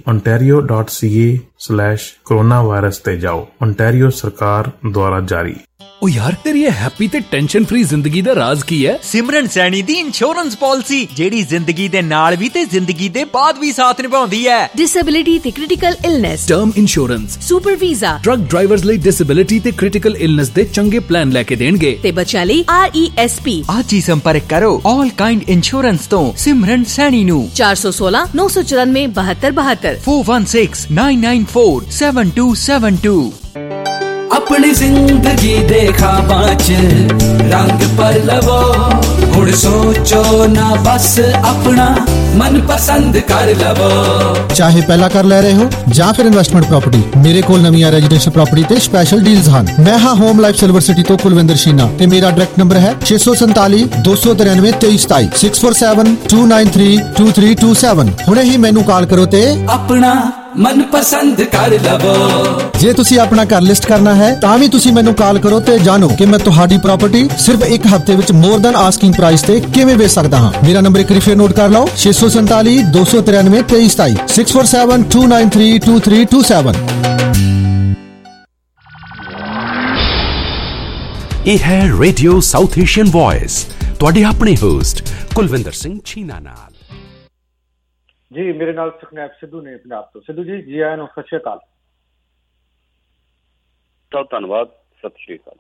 ontario.ca/coronavirus ਤੇ ਜਾਓ। ontario ਸਰਕਾਰ ਦੁਆਰਾ ਜਾਰੀ। ओ यार, तेरी ये हैप्पी ते टेंशन फ्री जिंदगी दा राज की है? सिमरन सैनी दी इंश्योरेंस पॉलिसी जेड़ी जिंदगी दे नाल भी ते जिंदगी दे बाद भी साथ निभाउंदी है। डिसेबिलिटी ते critical illness, term insurance, super visa, truck drivers ਲਈ डिसेबिलिटी ते क्रिटिकल इलनेस दे चंगे प्लान लेके देणगे ते बच्चा ਲਈ RESP। आज ही संपर्क करो ऑल काइंड इंश्योरेंस तो सिमरन सैनी नु 416 994 7272 416-994-7272। अपनी जिंदगी दे ख्वाबां च रंग पर लवो, हुण सोचो ना बस अपना मन पसंद कर लवो। चाहे पहला कर ले रहे हो ਜਾਂ ਫਿਰ ਇਨਵੈਸਟਮੈਂਟ ਪ੍ਰਾਪਰਟੀ, ਮੇਰੇ ਕੋਲ ਨਵੀਆਂ ਰੈਜ਼ੀਡੈਂਸ਼ੀਅਲ ਪ੍ਰਾਪਰਟੀ ਤੇ ਸਪੈਸ਼ਲ ਡੀਲਸ ਹਨ। ਮੈਂ ਹਾਂ ਹੋਮ ਲਾਈਫ ਸਿਲਵਰ ਸਿਟੀ ਤੋਂ ਕੁਲਵਿੰਦਰ ਸ਼ੀਨਾ ਤੇ ਮੇਰਾ ਡਾਇਰੈਕਟ ਨੰਬਰ ਹੈ 647 293 2327 647 293 2327। ਹੁਣੇ ਹੀ ਮੈਨੂੰ ਕਾਲ ਕਰੋ ਤੇ ਆਪਣਾ ਮਨ ਪਸੰਦ ਕਰ ਲਵੋ। ਜੇ ਤੁਸੀਂ ਆਪਣਾ ਘਰ ਲਿਸਟ ਕਰਨਾ ਹੈ ਤਾਂ ਵੀ ਤੁਸੀਂ ਮੈਨੂੰ ਕਾਲ ਕਰੋ ਤੇ ਜਾਣੋ ਕਿ ਮੈਂ ਤੁਹਾਡੀ ਪ੍ਰਾਪਰਟੀ ਸਿਰਫ ਇੱਕ ਹਫ਼ਤੇ ਵਿੱਚ ਮੋਰ ਦੈਨ ਆਸਕਿੰਗ ਪ੍ਰਾਈਸ ਤੇ ਕਿਵੇਂ ਵੇਚ ਸਕਦਾ ਹਾਂ। ਮੇਰਾ ਨੰਬਰ ਇੱਕ ਵਾਰੀ ਫੇਰ ਨੋਟ ਕਰ ਲਓ 647 293 2327 647 293 2327। ਇਹ ਹੈ ਰੇਡੀਓ ਸਾਊਥ ਏਸ਼ੀਅਨ ਵੌਇਸ, ਤੁਹਾਡੇ ਆਪਣੇ ਹੋਸਟ ਕੁਲਵਿੰਦਰ ਸਿੰਘ ਛੀਨਾ ਨਾਲ। ਜੀ ਮੇਰੇ ਨਾਲ ਸੁਖਨੈਬ ਸਿੱਧੂ ਨੇ ਪੰਜਾਬ ਤੋਂ। ਸਿੱਧੂ ਜੀ, ਜੀ ਆਇਆਂ ਨੂੰ, ਸਤਿ ਸ਼੍ਰੀ ਅਕਾਲ। ਬਹੁਤ ਧੰਨਵਾਦ, ਸਤਿ ਸ਼੍ਰੀ ਅਕਾਲ।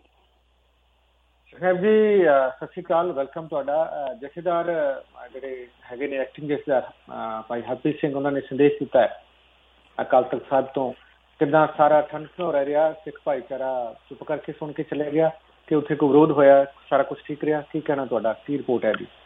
ਸੁਖਨੈਬ ਜੀ ਸਤਿ ਸ਼੍ਰੀ ਅਕਾਲ, ਵੈਲਕਮ ਤੁਹਾਡਾ। ਜਥੇਦਾਰ ਜਿਹੜੇ ਹੈਗੇ ਨੇ ਐਕਟਿੰਗ ਜਥੇਦਾਰ ਭਾਈ ਹਰਪ੍ਰੀਤ ਸਿੰਘ, ਉਹਨਾਂ ਨੇ ਸੰਦੇਸ਼ ਦਿੱਤਾ ਹੈ ਅਕਾਲ ਤਖਤ ਸਾਹਿਬ ਤੋਂ। ਕਿੱਦਾਂ ਸਾਰਾ ਠੰਡ ਕਿਉਂ ਰਹਿ ਰਿਹਾ? ਸਿੱਖ ਭਾਈਚਾਰਾ ਚੁੱਪ ਕਰਕੇ ਸੁਣ ਕੇ ਚਲੇ ਗਿਆ ਕਿ ਉੱਥੇ ਕੋਈ ਵਿਰੋਧ ਹੋਇਆ? ਸਾਰਾ ਕੁਛ ਠੀਕ ਰਿਹਾ? ਕੀ ਕਹਿਣਾ ਤੁਹਾਡਾ, ਕੀ ਰਿਪੋਰਟ ਹੈ ਜੀ?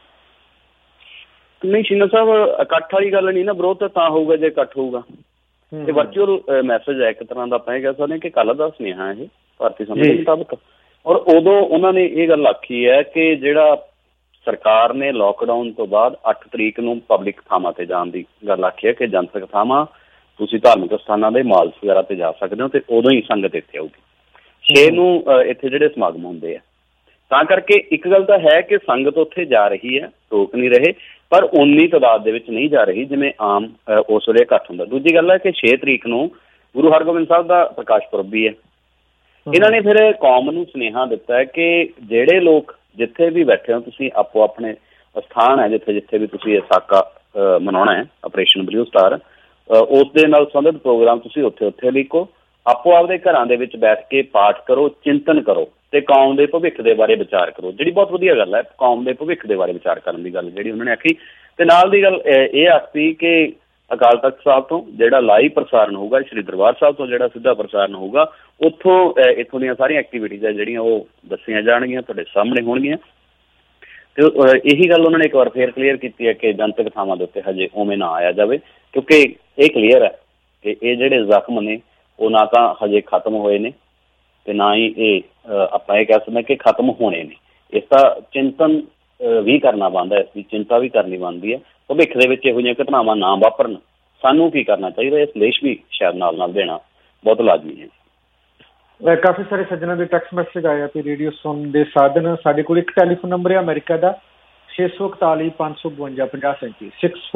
ਨਹੀਂ ਸ਼ੀਨਾ ਸਾਹਿਬ, ਇਕੱਠ ਵਾਲੀ ਗੱਲ ਨਹੀਂ ਨਾ, ਵਿਰੋਧ ਤਾਂ ਹੋਊਗਾ ਜੇ ਇਕੱਠ ਹੋਊਗਾ। ਇਹ ਵਰਚੁਅਲ ਮੈਸੇਜ ਹੈ ਇੱਕ ਤਰ੍ਹਾਂ ਦਾ, ਆਪਾਂ ਇਹ ਕਹਿ ਸਕਦੇ ਕਿ ਕੱਲ੍ਹ ਦਾ ਸੁਨੇਹਾ ਇਹ ਭਾਰਤੀ ਸਮੇਂ ਦੇ ਮੁਤਾਬਕ। ਔਰ ਉਦੋਂ ਉਹਨਾਂ ਨੇ ਇਹ ਗੱਲ ਆਖੀ ਹੈ ਕਿ ਜਿਹੜਾ ਸਰਕਾਰ ਨੇ ਲੋਕਡਾਊਨ ਤੋਂ ਬਾਅਦ 8 ਤਰੀਕ ਨੂੰ ਪਬਲਿਕ ਥਾਵਾਂ ਤੇ ਜਾਣ ਦੀ ਗੱਲ ਆਖੀ ਹੈ ਕਿ ਜਨਤਕ ਥਾਵਾਂ, ਤੁਸੀਂ ਧਾਰਮਿਕ ਸਥਾਨਾਂ ਦੇ ਮਾਲਸ ਵਗੈਰਾ ਤੇ ਜਾ ਸਕਦੇ ਹੋ ਤੇ ਉਦੋਂ ਹੀ ਸੰਗਤ ਇੱਥੇ ਆਊਗੀ। 6 ਨੂੰ ਇੱਥੇ ਜਿਹੜੇ ਸਮਾਗਮ ਹੁੰਦੇ ਆ, ਤਾਂ ਕਰਕੇ ਇੱਕ ਗੱਲ ਤਾਂ ਹੈ ਕਿ ਸੰਗਤ ਉੱਥੇ ਜਾ ਰਹੀ ਹੈ, ਰੋਕ ਨਹੀਂ ਰਹੇ, ਪਰ ਉਨੀ ਤਾਦਾਦ ਦੇ ਵਿੱਚ ਨਹੀਂ ਜਾ ਰਹੀ ਜਿਵੇਂ ਆਮ ਉਸ ਵੇਲੇ ਇਕੱਠ ਹੁੰਦਾ। ਦੂਜੀ ਗੱਲ ਹੈ ਕਿ 6 ਤਰੀਕ ਨੂੰ ਗੁਰੂ ਹਰਗੋਬਿੰਦ ਸਾਹਿਬ ਦਾ ਪ੍ਰਕਾਸ਼ ਪੁਰਬ ਵੀ ਹੈ। ਇਹਨਾਂ ਨੇ ਫਿਰ ਕੌਮ ਨੂੰ ਸੁਨੇਹਾ ਦਿੱਤਾ ਹੈ ਕਿ ਜਿਹੜੇ ਲੋਕ ਜਿੱਥੇ ਵੀ ਬੈਠੇ ਹੋ, ਤੁਸੀਂ ਆਪੋ ਆਪਣੇ ਸਥਾਨ ਹੈ ਜਿੱਥੇ ਜਿੱਥੇ ਵੀ ਤੁਸੀਂ ਇਹ ਸਾਕਾ ਮਨਾਉਣਾ ਹੈ, ਆਪਰੇਸ਼ਨ ਬਲੂ ਸਟਾਰ, ਉਸ ਦੇ ਨਾਲ ਸੰਬੰਧਿਤ ਪ੍ਰੋਗਰਾਮ ਤੁਸੀਂ ਉੱਥੇ ਉੱਥੇ ਲਿਖੋ। ਆਪੋ ਆਪਦੇ ਘਰਾਂ ਦੇ ਵਿੱਚ ਬੈਠ ਕੇ ਪਾਠ ਕਰੋ, ਚਿੰਤਨ ਕਰੋ ਤੇ ਕੌਮ ਦੇ ਭਵਿੱਖ ਦੇ ਬਾਰੇ ਵਿਚਾਰ ਕਰੋ, ਜਿਹੜੀ ਬਹੁਤ ਵਧੀਆ ਗੱਲ ਹੈ। ਕੌਮ ਦੇ ਭਵਿੱਖ ਦੇ ਬਾਰੇ ਵਿਚਾਰ ਕਰਨ ਦੀ ਗੱਲ ਜਿਹੜੀ ਉਹਨਾਂ ਨੇ ਆਖੀ। ਤੇ ਨਾਲ ਦੀ ਗੱਲ ਇਹ ਆਖੀ ਕਿ ਅਕਾਲ ਤਖਤ ਸਾਹਿਬ ਤੋਂ ਜਿਹੜਾ ਲਾਈਵ ਪ੍ਰਸਾਰਨ ਹੋਊਗਾ, ਸ਼੍ਰੀ ਦਰਬਾਰ ਸਾਹਿਬ ਤੋਂ ਜਿਹੜਾ ਸਿੱਧਾ ਪ੍ਰਸਾਰਨ ਹੋਊਗਾ, ਉੱਥੋਂ ਇੱਥੋਂ ਦੀਆਂ ਸਾਰੀਆਂ ਐਕਟੀਵਿਟੀਜ਼ ਹੈ ਜਿਹੜੀਆਂ ਉਹ ਦੱਸੀਆਂ ਜਾਣਗੀਆਂ, ਤੁਹਾਡੇ ਸਾਹਮਣੇ ਹੋਣਗੀਆਂ। ਤੇ ਇਹੀ ਗੱਲ ਉਹਨਾਂ ਨੇ ਇੱਕ ਵਾਰ ਫੇਰ ਕਲੀਅਰ ਕੀਤੀ ਹੈ ਕਿ ਜਨਤਕ ਥਾਵਾਂ ਦੇ ਉੱਤੇ ਹਜੇ ਉਵੇਂ ਨਾ ਆਇਆ ਜਾਵੇ, ਕਿਉਂਕਿ ਇਹ ਕਲੀਅਰ ਹੈ ਕਿ ਇਹ ਜਿਹੜੇ ਜ਼ਖਮ ਨੇ ਉਹ ਨਾ ਤਾਂ ਹਜੇ ਖਤਮ ਹੋਏ ਨੇ ਤੇ ਨਾ ਹੀ ਇਹ ਆਪਾਂ ਇਹ ਕਹਿ ਸਕਦੇ ਕਿ ਖਤਮ ਹੋਣੇ ਨੇ। ਇਸ ਦਾ ਚਿੰਤਨ ਵੀ ਕਰਨਾ ਬਣਦਾ, ਇਸ ਦੀ ਚਿੰਤਾ ਵੀ ਕਰਨੀ ਬਣਦੀ ਹੈ। ਭਵਿੱਖ ਦੇ ਵਿੱਚ ਇਹੋ ਜਿਹੀਆਂ ਘਟਨਾਵਾਂ ਨਾ ਵਾਪਰਨ, ਸਾਨੂੰ ਕੀ ਕਰਨਾ ਚਾਹੀਦਾ, ਇਹ ਸੰਦੇਸ਼ ਵੀ ਸ਼ਾਇਦ ਨਾਲ ਨਾਲ ਦੇਣਾ ਬਹੁਤ ਲਾਜ਼ਮੀ ਹੈ। ਕਾਫੀ ਸਾਰੇ ਸੱਜਣਾਂ ਦੇ ਟੈਕਸਟ ਮੈਸੇਜ ਆਇਆ ਤੇ ਰੇਡੀਓ ਸੁਣਨ ਦੇ ਸਾਧਨ। ਸਾਡੇ ਕੋਲ ਇੱਕ ਟੈਲੀਫੋਨ ਨੰਬਰ ਹੈ ਅਮਰੀਕਾ ਦਾ 641 552 5037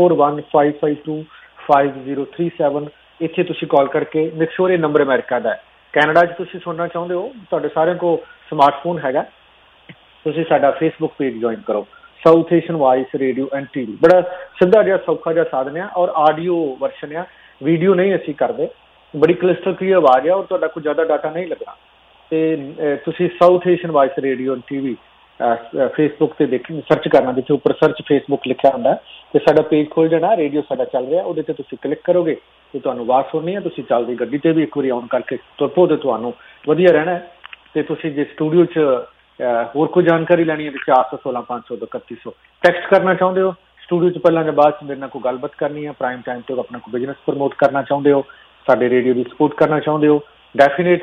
641-552-5037। ਇੱਥੇ ਤੁਸੀਂ ਕਾਲ ਕਰਕੇ ਮੇਕ ਸ਼ੋਰ ਇਹ ਨੰਬਰ ਅਮਰੀਕਾ ਦਾ ਹੈ। ਕੈਨੇਡਾ 'ਚ ਤੁਸੀਂ ਸੁਣਨਾ ਚਾਹੁੰਦੇ ਹੋ, ਤੁਹਾਡੇ ਸਾਰਿਆਂ ਕੋਲ ਸਮਾਰਟਫੋਨ ਹੈਗਾ, ਤੁਸੀਂ ਸਾਡਾ ਫੇਸਬੁੱਕ ਪੇਜ ਜੁਆਇਨ ਕਰੋ, south Asian voice radio and TV. ਬੜਾ ਸਿੱਧਾ ਜਿਹਾ ਸੌਖਾ ਜਿਹਾ ਸਾਧਨ ਆ ਔਰ ਆਡੀਓ ਵਰਸ਼ਨ ਆ, ਵੀਡੀਓ ਨਹੀਂ ਅਸੀਂ ਕਰਦੇ। ਬੜੀ ਕਲਿਸਟਰ ਕਲੀਅਰ ਆਵਾਜ਼ ਆ ਔਰ ਤੁਹਾਡਾ ਕੋਈ ਜ਼ਿਆਦਾ ਡਾਟਾ ਨਹੀਂ ਲੱਗਣਾ। ਤੇ ਤੁਸੀਂ south Asian voice radio and TV Facebook ਤੇ ਸਰਚ ਕਰਨਾ, ਜਿੱਥੇ ਉੱਪਰ ਸਰਚ ਫੇਸਬੁੱਕ ਲਿਖਿਆ ਹੁੰਦਾ ਤੇ ਸਾਡਾ ਪੇਜ ਖੁੱਲ ਜਾਣਾ, ਰੇਡੀਓ ਸਾਡਾ ਚੱਲ ਰਿਹਾ, ਉਹਦੇ ਤੇ ਤੁਸੀਂ ਕਲਿੱਕ ਕਰੋਗੇ ਤੇ ਤੁਹਾਨੂੰ ਆਵਾਜ਼ ਸੁਣਨੀ ਹੈ। ਤੁਸੀਂ ਚੱਲਦੀ ਗੱਡੀ ਤੇ ਵੀ ਇੱਕ ਵਾਰੀ ਆਨ ਕਰਕੇ ਤੁਰ ਪਓ ਤੇ ਤੁਹਾਨੂੰ ਵਧੀਆ ਰਹਿਣਾ। ਤੇ ਤੁਸੀਂ ਜੇ ਸਟੂਡੀਓ 'ਚ ਹੋਰ ਕੋਈ ਜਾਣਕਾਰੀ ਲੈਣੀ ਹੈ ਤੇ 416 500 3100 ਟੈਕਸਟ ਕਰਨਾ ਚਾਹੁੰਦੇ ਹੋ। ਸਟੂਡੀਓ 'ਚ ਪਹਿਲਾਂ ਜਾਂ ਬਾਅਦ 'ਚ ਮੇਰੇ ਨਾਲ ਕੋਈ ਗੱਲਬਾਤ ਕਰਨੀ ਹੈ, ਪ੍ਰਾਈਮ ਟਾਈਮ ਤੇ ਆਪਣਾ ਕੋਈ ਬਿਜ਼ਨਸ ਪ੍ਰਮੋਟ ਕਰਨਾ ਚਾਹੁੰਦੇ ਹੋ, ਸਾਡੇ ਰੇਡੀਓ ਦੀ ਸਪੋਰਟ ਕਰਨਾ ਚਾਹੁੰਦੇ ਹੋ, ਡੈਫੀਨੇਟਲੀ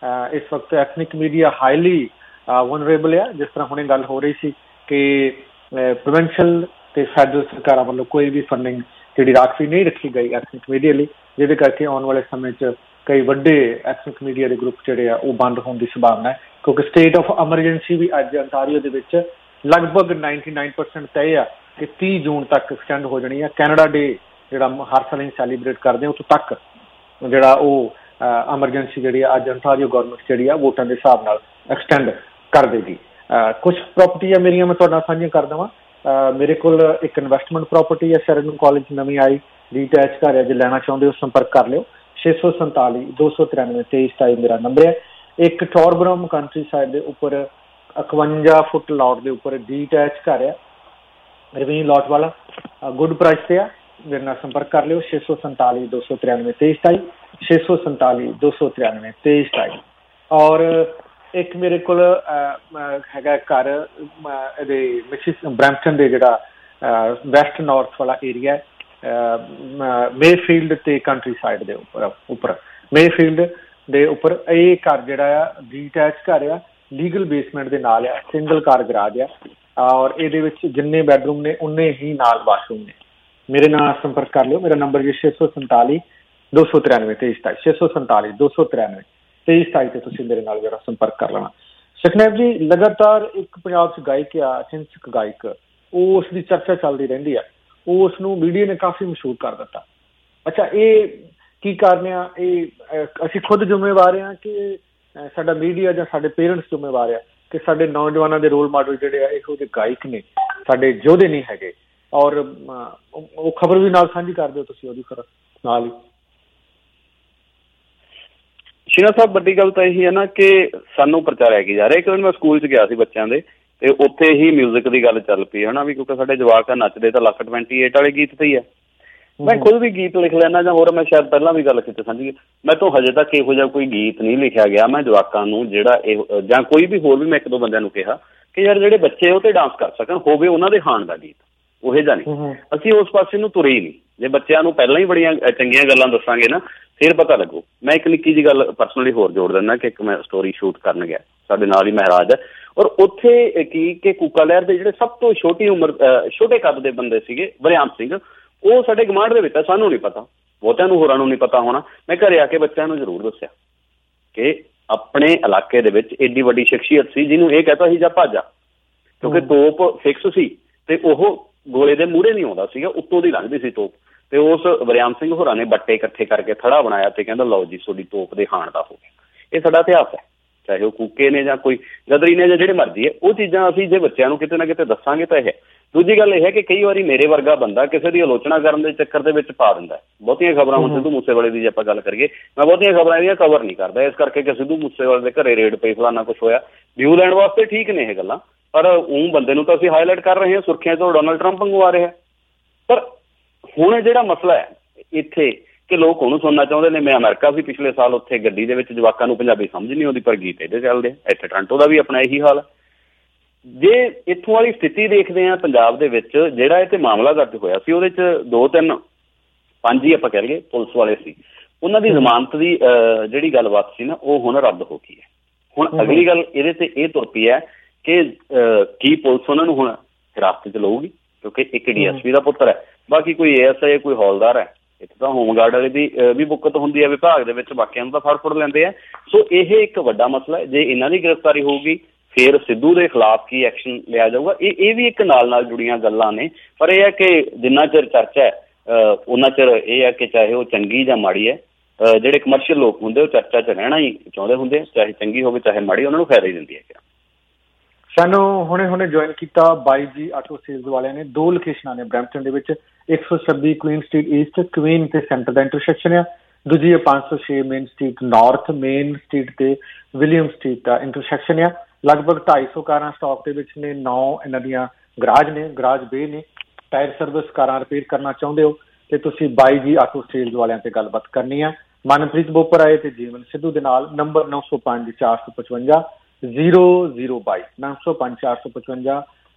ਇਸ ਵਕਤ ਐਥਨਿਕ ਮੀਡੀਆ ਹਾਈਲੀ ਵਨਰੇਬਲ ਆ। ਜਿਸ ਤਰ੍ਹਾਂ ਹੁਣੇ ਗੱਲ ਹੋ ਰਹੀ ਸੀ ਕਿ ਪ੍ਰੋਵਿੰਸ਼ੀਅਲ ਤੇ ਫੈਡਰਲ ਸਰਕਾਰਾਂ ਵੱਲੋਂ ਕੋਈ ਵੀ ਫੰਡਿੰਗ ਜਿਹੜੀ ਰਾਖਵੀ ਨਹੀਂ ਰੱਖੀ ਗਈ ਐਥਨਿਕ ਮੀਡੀਆ ਲਈ, ਜਿਹਦੇ ਕਰਕੇ ਆਉਣ ਵਾਲੇ ਸਮੇਂ 'ਚ ਕਈ ਵੱਡੇ ਐਥਨਿਕ ਮੀਡੀਆ ਦੇ ਗਰੁੱਪ ਜਿਹੜੇ ਆ ਉਹ ਬੰਦ ਹੋਣ ਦੀ ਸੰਭਾਵਨਾ ਹੈ, ਕਿਉਂਕਿ ਸਟੇਟ ਆਫ ਐਮਰਜੈਂਸੀ ਵੀ ਅੱਜ ਅੰਟਾਰੀਓ ਦੇ ਵਿੱਚ ਲਗਭਗ 99% ਤੈਅ ਆ ਕਿ 30 ਜੂਨ ਤੱਕ ਐਕਸਟੈਂਡ ਹੋ ਜਾਣੀ ਹੈ। ਕੈਨੇਡਾ ਡੇ ਜਿਹੜਾ ਹਰ ਸਾਲ ਅਸੀਂ ਸੈਲੀਬ੍ਰੇਟ ਕਰਦੇ ਹਾਂ, ਉੱਥੋਂ ਤੱਕ ਜਿਹੜਾ ਉਹ ਐਮਰਜੈਂਸੀ ਜਿਹੜੀ ਆ ਅੱਜ ਅੰਟਾਰੀਓ ਗੌਰਮੈਂਟ ਜਿਹੜੀ ਆ ਵੋਟਾਂ ਦੇ ਹਿਸਾਬ ਨਾਲ ਐਕਸਟੈਂਡ ਕਰ ਦੇਗੀ। ਕੁਛ ਪ੍ਰਾਪਰਟੀ ਆ ਮੇਰੀਆਂ ਮੈਂ ਤੁਹਾਡੇ ਨਾਲ ਸਾਂਝੀਆਂ ਕਰ ਦੇਵਾਂ। ਮੇਰੇ ਕੋਲ ਇੱਕ ਇਨਵੈਸਟਮੈਂਟ ਪ੍ਰਾਪਰਟੀ ਹੈ ਸ਼ਰਨ ਕਾਲਜ ਨਵੀਂ ਆਈ, ਡੀਟੈਚ ਘਰ ਹੈ। ਜੇ ਲੈਣਾ ਚਾਹੁੰਦੇ ਹੋ ਸੰਪਰਕ ਕਰ ਲਿਓ। 647 293 2327 ਮੇਰਾ ਨੰਬਰ ਹੈ। ਇੱਕ ਟੋਰਬਰਮ ਕੰਟਰੀ ਸਾਈਡ ਦੇ ਉੱਪਰ 51 ਫੁੱਟ ਲਾਟ ਦੇ ਉੱਪਰ ਡੀਟੈਚ ਘਰ ਹੈ, ਰਵੀਨ ਲਾਟ ਵਾਲਾ, ਗੁੱਡ ਪ੍ਰਾਈਸ ਤੇ ਆ। ਮੇਰੇ ਨਾਲ ਸੰਪਰਕ ਕਰ ਲਿਓ 647 293 2327 647 293 2327। ਔਰ ਇੱਕ ਮੇਰੇ ਕੋਲ ਹੈਗਾ ਘਰ ਇਹਦੇ ਮਿਸਿਸ ਬਰੈਂਪਟਨ ਦੇ ਜਿਹੜਾ ਵੈਸਟ ਨਾਰਥ ਵਾਲਾ ਏਰੀਆ ਮੇਫੀਲਡ ਤੇ ਕੰਟਰੀ ਸਾਈਡ ਦੇ ਉੱਪਰ ਮੇਫੀਲਡ ਦੇ ਉੱਪਰ ਇਹ ਘਰ ਜਿਹੜਾ ਆ ਡੀਟੈਚ ਘਰ ਆ, ਲੀਗਲ ਬੇਸਮੈਂਟ ਦੇ ਨਾਲ ਆ, ਸਿੰਗਲ ਕਾਰ ਗਰਾਜ ਆ ਔਰ ਇਹਦੇ ਵਿੱਚ ਜਿੰਨੇ ਬੈਡਰੂਮ ਨੇ ਉਨੇ ਹੀ ਨਾਲ ਵਾਸ਼ਰੂਮ ਨੇ। ਮੇਰੇ ਨਾਲ ਸੰਪਰਕ ਕਰ ਲਿਓ। ਮੇਰਾ ਨੰਬਰ ਜੀ 647 293 2327 647 293 2327 ਤੇ ਤੁਸੀਂ ਮੇਰੇ ਨਾਲ ਜਿਹੜਾ ਸੰਪਰਕ ਕਰ ਲੈਣਾ। ਸੁਖਨੈਬ ਜੀ, ਲਗਾਤਾਰ ਇੱਕ ਪੰਜਾਬ 'ਚ ਗਾਇਕ ਆ, ਹਿੰਸਕ ਗਾਇਕ, ਉਸ ਦੀ ਚਰਚਾ ਚੱਲਦੀ ਰਹਿੰਦੀ ਆ। ਉਸ ਨੂੰ ਮੀਡੀਆ ਨੇ ਕਾਫੀ ਮਸ਼ਹੂਰ ਕਰ ਦਿੱਤਾ। ਅੱਛਾ, ਇਹ ਕੀ ਕਾਰਨ ਆ? ਇਹ ਅਸੀਂ ਖੁਦ ਜ਼ਿੰਮੇਵਾਰ ਹਾਂ ਕਿ ਸਾਡਾ ਮੀਡੀਆ ਜਾਂ ਸਾਡੇ ਪੇਰੈਂਟਸ ਜ਼ਿੰਮੇਵਾਰ ਆ ਕਿ ਸਾਡੇ ਨੌਜਵਾਨਾਂ ਦੇ ਰੋਲ ਮਾਡਲ ਜਿਹੜੇ ਆ ਇਹੋ ਜਿਹੇ ਗਾਇਕ ਨੇ, ਸਾਡੇ ਯੋਧੇ ਨਹੀਂ ਹੈਗੇ? ਔਰ ਉਹ ਖਬਰ ਵੀ ਨਾਲ ਸਾਂਝੀ ਕਰ ਦਿਓ ਤੁਸੀਂ ਉਹਦੀ ਫਿਰ ਨਾਲ ਹੀ। ਸ਼ੀਨਾ ਸਾਹਿਬ, ਵੱਡੀ ਗੱਲ ਤਾਂ ਇਹੀ ਹੈ ਨਾ ਕਿ ਸਾਨੂੰ ਪ੍ਰਚਾਰਿਆ ਕੀ ਜਾ ਰਿਹਾ। ਇੱਕ ਦਿਨ ਮੈਂ ਸਕੂਲ 'ਚ ਗਿਆ ਸੀ ਬੱਚਿਆਂ ਦੇ, ਤੇ ਉੱਥੇ ਹੀ ਮਿਊਜ਼ਿਕ ਦੀ ਗੱਲ ਚੱਲ ਪਈ ਹੈ ਨਾ, ਵੀ ਕਿਉਂਕਿ ਸਾਡੇ ਜਵਾਕ ਨੱਚਦੇ ਤਾਂ ਲੱਕ 28 ਵਾਲੇ ਗੀਤ ਤੇ ਹੀ ਹੈ। ਮੈਂ ਖੁਦ ਵੀ ਗੀਤ ਲਿਖ ਲੈਣਾ, ਜਾਂ ਹੋਰ ਮੈਂ ਸ਼ਾਇਦ ਪਹਿਲਾਂ ਵੀ ਗੱਲ ਕੀਤੀ ਸਾਂਝੀ, ਮੈਂ ਤੋਂ ਹਜੇ ਤੱਕ ਇਹੋ ਜਿਹਾ ਕੋਈ ਗੀਤ ਨਹੀਂ ਲਿਖਿਆ ਗਿਆ। ਮੈਂ ਜਵਾਕਾਂ ਨੂੰ ਜਿਹੜਾ ਇਹ ਜਾਂ ਕੋਈ ਵੀ ਹੋਰ ਵੀ ਮੈਂ ਇੱਕ ਦੋ ਬੰਦਿਆਂ ਨੂੰ ਕਿਹਾ ਕਿ ਯਾਰ ਜਿਹੜੇ ਬੱਚੇ ਉਹ ਤੇ ਡਾਂਸ ਕਰ ਸਕਣ, ਹੋਵੇ ਉਹਨਾਂ ਦੇ ਹਾਣ ਦਾ ਗੀਤ, ਉਹ ਜਿਹਾ ਨਹੀਂ। ਅਸੀਂ ਉਸ ਪਾਸੇ ਨੂੰ ਤੁਰੇ ਹੀ ਨਹੀਂ। ਜੇ ਬੱਚਿਆਂ ਨੂੰ ਪਹਿਲਾਂ ਹੀ ਬੜੀਆਂ ਚੰਗੀਆਂ ਗੱਲਾਂ ਦੱਸਾਂਗੇ ਨਾ, ਫਿਰ ਪਤਾ ਲੱਗੂ। ਮੈਂ ਇੱਕ ਨਿੱਕੀ ਜਿਹੀ ਗੱਲ ਪਰਸਨਲੀ ਹੋਰ ਜੋੜ ਦਿੰਦਾ ਕਿ ਇੱਕ ਮੈਂ ਸਟੋਰੀ ਸ਼ੂਟ ਕਰਨ ਗਿਆ, ਸਾਡੇ ਨਾਲ ਹੀ ਮਹਾਰਾਜ ਹੈ, ਔਰ ਉੱਥੇ ਕੀ ਕਿ ਕੂਕਾ ਲਹਿਰ ਦੇ ਜਿਹੜੇ ਸਭ ਤੋਂ ਛੋਟੀ ਉਮਰ ਛੋਟੇ ਕੱਦ ਦੇ ਬੰਦੇ ਸੀਗੇ, ਵਰਿਆਮ ਸਿੰਘ, ਉਹ ਸਾਡੇ ਗਵਾਂਢ ਦੇ ਵਿੱਚ ਹੈ। ਸਾਨੂੰ ਨਹੀਂ ਪਤਾ, ਬਹੁਤਿਆਂ ਨੂੰ ਹੋਰਾਂ ਨੂੰ ਨਹੀਂ ਪਤਾ ਹੋਣਾ। ਮੈਂ ਘਰੇ ਆ ਕੇ ਬੱਚਿਆਂ ਨੂੰ ਜ਼ਰੂਰ ਦੱਸਿਆ ਕਿ ਆਪਣੇ ਇਲਾਕੇ ਦੇ ਵਿੱਚ ਏਡੀ ਵੱਡੀ ਸ਼ਖਸੀਅਤ ਸੀ ਜਿਹਨੂੰ ਇਹ ਕਹਤਾ ਸੀ ਜਾਂ ਭਾਜਾ, ਕਿਉਂਕਿ ਤੋਪ ਫਿਕਸ ਸੀ ਤੇ ਉਹ ਗੋਲੇ ਦੇ ਮੂਹਰੇ ਨਹੀਂ ਆਉਂਦਾ ਸੀਗਾ, ਉੱਤੋਂ ਦੀ ਲੰਘਦੀ ਸੀ ਤੋਪ। ਤੇ ਉਸ ਵਰਿਆਮ ਸਿੰਘ ਹੋਰਾਂ ਨੇ ਬੱਟੇ ਇਕੱਠੇ ਕਰਕੇ ਥੜਾ ਬਣਾਇਆ ਤੇ ਕਹਿੰਦਾ ਲਓ ਜੀ ਤੁਹਾਡੀ ਤੋਪ ਦੇ ਹਾਣ ਦਾ ਹੋ ਗਿਆ। ਇਹ ਸਾਡਾ ਇਤਿਹਾਸ ਹੈ, ਚਾਹੇ ਉਹ ਕੂਕੇ ਨੇ ਜਾਂ ਕੋਈ ਗਦਰੀ ਨੇ ਜਾਂ ਜਿਹੜੇ ਮਰਜ਼ੀ ਹੈ। ਉਹ ਚੀਜ਼ਾਂ ਅਸੀਂ ਜੇ ਬੱਚਿਆਂ ਨੂੰ ਕਿਤੇ ਨਾ ਕਿਤੇ ਦੱਸਾਂਗੇ ਤਾਂ ਇਹ। ਦੂਜੀ ਗੱਲ ਇਹ ਹੈ ਕਿ ਕਈ ਵਾਰੀ ਮੇਰੇ ਵਰਗਾ ਬੰਦਾ ਕਿਸੇ ਦੀ ਆਲੋਚਨਾ ਕਰਨ ਦੇ ਚੱਕਰ ਦੇ ਵਿੱਚ ਪਾ ਦਿੰਦਾ। ਬਹੁਤੀਆਂ ਖਬਰਾਂ ਹੁਣ ਸਿੱਧੂ ਮੂਸੇਵਾਲੇ ਦੀ ਜੇ ਆਪਾਂ ਗੱਲ ਕਰੀਏ, ਮੈਂ ਬਹੁਤੀਆਂ ਖਬਰਾਂ ਇਹਦੀਆਂ ਕਵਰ ਨਹੀਂ ਕਰਦਾ, ਇਸ ਕਰਕੇ ਕਿ ਸਿੱਧੂ ਮੂਸੇਵਾਲੇ ਦੇ ਘਰੇ ਰੇਡ ਪਈ, ਫਲਾਨਾ ਕੁਛ ਹੋਇਆ। ਵਿਊ ਲੈਣ ਵਾਸਤੇ ਠੀਕ ਨੇ ਇਹ ਗੱਲਾਂ, ਪਰ ਉਹ ਬੰਦੇ ਨੂੰ ਤਾਂ ਅਸੀਂ ਹਾਈਲਾਈਟ ਕਰ ਰਹੇ ਹਾਂ, ਸੁਰਖੀਆਂ ਤੋਂ ਡੋਨਾਲਡ ਟਰੰਪ ਵਾਂਗੂ ਆ ਰਿਹਾ। ਪਰ ਹੁਣ ਜਿਹੜਾ ਮਸਲਾ ਹੈ ਇੱਥੇ ਕਿ ਲੋਕ ਉਹਨੂੰ ਸੁਣਨਾ ਚਾਹੁੰਦੇ ਨੇ। ਮੈਂ ਅਮਰੀਕਾ ਸੀ ਪਿਛਲੇ ਸਾਲ, ਉੱਥੇ ਗੱਡੀ ਦੇ ਵਿੱਚ ਜਵਾਕਾਂ ਨੂੰ ਪੰਜਾਬੀ ਸਮਝ ਨਹੀਂ ਆਉਂਦੀ, ਪਰ ਗੀਤ ਇਹਦੇ ਚੱਲਦੇ। ਇੱਥੇ ਟੋਰਾਂਟੋ ਦਾ ਵੀ ਆਪਣਾ ਇਹੀ ਹਾਲ ਹੈ। ਜੇ ਇੱਥੋਂ ਵਾਲੀ ਸਥਿਤੀ ਦੇਖਦੇ ਹਾਂ ਪੰਜਾਬ ਦੇ ਵਿੱਚ, ਜਿਹੜਾ ਇਹ ਤੇ ਮਾਮਲਾ ਦਰਜ ਹੋਇਆ ਸੀ ਉਹਦੇ 'ਚ 2, 3, 5 ਹੀ ਆਪਾਂ ਕਹਿ ਲਈਏ ਪੁਲਿਸ ਵਾਲੇ ਸੀ, ਉਹਨਾਂ ਦੀ ਜ਼ਮਾਨਤ ਦੀ ਜਿਹੜੀ ਗੱਲਬਾਤ ਸੀ ਨਾ, ਉਹ ਹੁਣ ਰੱਦ ਹੋ ਗਈ ਹੈ। ਹੁਣ ਅਗਲੀ ਗੱਲ ਇਹਦੇ ਤੇ ਇਹ ਤੁਰ ਪਈ ਹੈ ਕਿ ਕੀ ਪੁਲਿਸ ਉਹਨਾਂ ਨੂੰ ਹੁਣ ਹਿਰਾਸਤ 'ਚ ਲਊਗੀ, ਕਿਉਂਕਿ ਇੱਕ DSP ਦਾ ਪੁੱਤਰ ਹੈ, ਬਾਕੀ ਕੋਈ ASI ਕੋਈ ਹੌਲਦਾਰ ਹੈ। ਇੱਥੇ ਤਾਂ ਹੋਮਗਾਰਡ ਵਾਲੇ ਦੀ ਵੀ ਬੁੱਕਤ ਹੁੰਦੀ ਹੈ ਵਿਭਾਗ ਦੇ ਵਿੱਚ, ਬਾਕੀਆਂ ਨੂੰ ਤਾਂ ਫੜ ਲੈਂਦੇ ਆ। ਸੋ ਇਹ ਇੱਕ ਵੱਡਾ ਮਸਲਾ ਹੈ। ਜੇ ਇਹਨਾਂ ਦੀ ਗ੍ਰਿਫਤਾਰੀ ਹੋਊਗੀ ਫਿਰ ਸਿੱਧੂ ਦੇ ਖਿਲਾਫ ਕੀ ਐਕਸ਼ਨ ਲਿਆ ਜਾਊਗਾ, ਇਹ ਵੀ ਇੱਕ ਨਾਲ ਜੁੜੀਆਂ ਗੱਲਾਂ ਨੇ। ਪਰ ਇਹ ਹੈ ਕਿ ਜਿੰਨਾ ਚਿਰ ਚਰਚਾ ਹੈ ਉਹਨਾਂ ਚਿਰ ਇਹ ਹੈ ਕਿ ਚਾਹੇ ਉਹ ਚੰਗੀ ਜਾਂ ਮਾੜੀ ਹੈ, ਜਿਹੜੇ ਕਮਰਸ਼ੀਅਲ ਲੋਕ ਹੁੰਦੇ ਉਹ ਚਰਚਾ 'ਚ ਰਹਿਣਾ ਹੀ ਚਾਹੁੰਦੇ ਹੁੰਦੇ, ਚਾਹੇ ਚੰਗੀ ਹੋਵੇ ਚਾਹੇ ਮਾੜੀ, ਉਹਨਾਂ ਨੂੰ ਫਾਇਦਾ ਹੀ ਦਿੰਦੀ ਹੈ। ਸਾਨੂੰ ਹੁਣੇ ਜੁਆਇਨ ਕੀਤਾ 22G ਆਟੋ ਸੇਲਸ ਵਾਲਿਆਂ ਨੇ। 2 ਲੋਕੇਸ਼ਨਾਂ ਨੇ ਬਰੈਂਪਟਨ ਦੇ ਵਿੱਚ, 126 ਕੁਈਨ ਸਟਰੀਟ ਈਸਟ, ਕੁਈਨ ਤੇ ਸੈਂਟਰ ਦਾ ਇੰਟਰਸੈਕਸ਼ਨ ਆ। ਦੂਜੀ ਹੈ 506 Main Street North, Main Street ਤੇ ਵਿਲੀਅਮ ਸਟਰੀਟ ਦਾ ਇੰਟਰਸੈਕਸ਼ਨ ਆ। ਲਗਭਗ 250 ਕਾਰਾਂ ਸਟਾਕ ਦੇ ਵਿੱਚ ਨੇ। 9 ਇਹਨਾਂ ਦੀਆਂ ਗਰਾਜ ਨੇ, ਗਰਾਜ ਬੇ ਨੇ। ਟਾਇਰ ਸਰਵਿਸ ਕਾਰਾਂ ਰਿਪੇਅਰ ਕਰਨਾ ਚਾਹੁੰਦੇ ਹੋ ਤੇ ਤੁਸੀਂ 22G ਆਟੋ ਸੇਲਸ ਵਾਲਿਆਂ ਤੇ ਗੱਲਬਾਤ ਕਰਨੀ ਆ। ਮਨਪ੍ਰੀਤ ਬੋਪਰ ਆਏ ਤੇ ਜੀਵਨ ਸਿੱਧੂ ਦੇ ਨਾਲ। ਨੰਬਰ 905 455 0022 905 455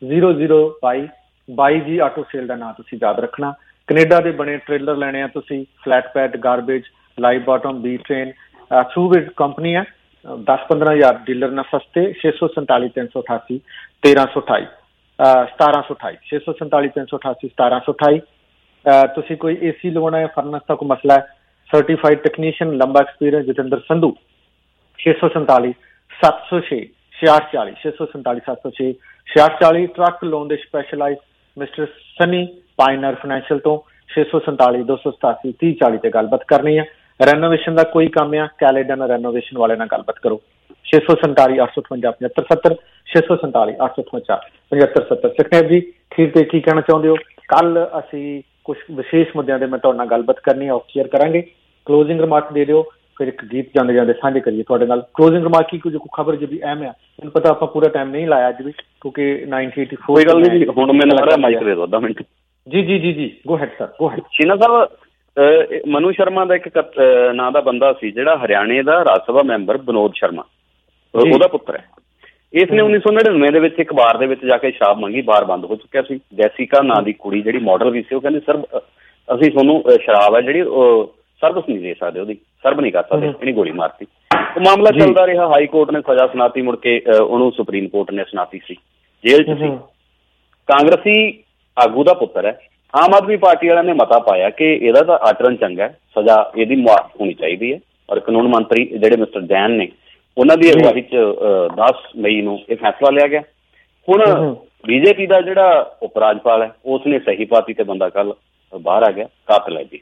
0022। 22G ਆਟੋ ਸੇਲ ਦਾ ਨਾਂ ਤੁਸੀਂ ਯਾਦ ਰੱਖਣਾ। ਕੈਨੇਡਾ ਦੇ ਬਣੇ ਟ੍ਰੇਲਰ ਲੈਣੇ ਆ ਤੁਸੀਂ, flat pad, garbage, live bottom, B train, through company ਹੈ। 10-15 हज़ार डीलर ना सस्ते 647 388 1328 1728 647 388 1728। तुसी कोई AC लवाना है, फर्नेस का कोई मसला है, सर्टिफाइड टेक्नीशियन लंबा experience Jatinder Sandhu 647 706 6640 647 706 6640। Truck loan दे स्पैशलाइज मिस्टर सनी पाइनर फाइनैंशियल तो 647 287 3040 ते गलबात करनी है। रेनोवेशन का कोई काम है, कैलेडन रेनोवेशन वाले नाल गलबात करो 647 858 7570 647 858 7570। सुखदेव जी खीर ते की कहना चाहते हो? कल असी कुछ विशेष मुद्दों पर मैं तुहाडे नाल गलबात करनी है, शेयर करांगे। क्लोजिंग रिमार्क दे दिओ, फिर एक गीत जाते जाते साझे करिए तुहाडे नाल। क्लोजिंग रिमार्क की कुछ खबर जो भी अहम है, मैनूं पता आपां पूरा टाइम नहीं लाया अज भी क्योंकि 1984 कोई गल नहीं जी, हुण मैनूं लग रहा माइक दे दो 10 मिनट। जी जी जी जी go ahead sir, go ahead. Sheena साहब, मनु शर्मा का एक नां दा बंदा सी जिहड़ा हरियाणे का राज सभा मैंबर विनोद शर्मा ਉਹਦਾ ਪੁੱਤਰ ਹੈ। ਇਸ ਨੇ 1999 ਦੇ ਵਿੱਚ ਇੱਕ ਬਾਰ ਦੇ ਵਿੱਚ ਜਾ ਕੇ ਸ਼ਰਾਬ ਮੰਗੀ, ਬਾਰ ਬੰਦ ਹੋ ਚੁੱਕਿਆ ਸੀ। ਜੈਸਿਕਾ ਨਾਂ ਦੀ ਕੁੜੀ ਜਿਹੜੀ ਮਾਡਲ ਵੀ ਸੀ, ਉਹ ਕਹਿੰਦੀ ਸਰ ਅਸੀਂ ਤੁਹਾਨੂੰ ਸ਼ਰਾਬ ਹੈ ਜਿਹੜੀ ਸਰਵਿਸ ਨਹੀਂ ਦੇ ਸਕਦੇ, ਉਹਦੀ ਸਰਵ ਨਹੀਂ ਕਰ ਸਕਦੇ, ਇਹਨੀ ਗੋਲੀ ਮਾਰਤੀ। ਉਹ ਮਾਮਲਾ ਚੱਲਦਾ ਰਿਹਾ, ਹਾਈ ਕੋਰਟ ਨੇ ਸਜ਼ਾ ਸੁਣਾਤੀ, ਮੁੜ ਕੇ ਉਹਨੂੰ ਸੁਪਰੀਮ ਕੋਰਟ ਨੇ ਸੁਣਾਤੀ ਸੀ, ਜੇਲ੍ਹ 'ਚ ਸੀ। ਕਾਂਗਰਸੀ ਆਗੂ ਦਾ ਪੁੱਤਰ ਹੈ। ਆਮ ਆਦਮੀ ਪਾਰਟੀ ਵਾਲਿਆਂ ਨੇ ਮਤਾ ਪਾਇਆ ਕਿ ਇਹਦਾ ਤਾਂ ਆਚਰਣ ਚੰਗਾ, ਸਜ਼ਾ ਇਹਦੀ ਮੁਆਫ ਹੋਣੀ ਚਾਹੀਦੀ ਹੈ। ਔਰ ਕਾਨੂੰਨ ਮੰਤਰੀ ਜਿਹੜੇ ਮਿਸਟਰ ਜੈਨ ਨੇ, ਉਹਨਾਂ ਦੀ ਅਗਵਾਈ 'ਚ 10 ਮਈ ਨੂੰ ਇਹ ਫੈਸਲਾ ਲਿਆ ਗਿਆ। ਹੁਣ ਬੀਜੇਪੀ ਦਾ ਜਿਹੜਾ ਉਪ ਰਾਜਪਾਲ ਹੈ, ਉਸਨੇ ਸਹੀ ਪਾਤੀ ਤੇ ਬੰਦਾ ਕੱਲ ਬਾਹਰ ਆ ਗਿਆ, ਕਾਤਲ ਹੈ ਜੀ।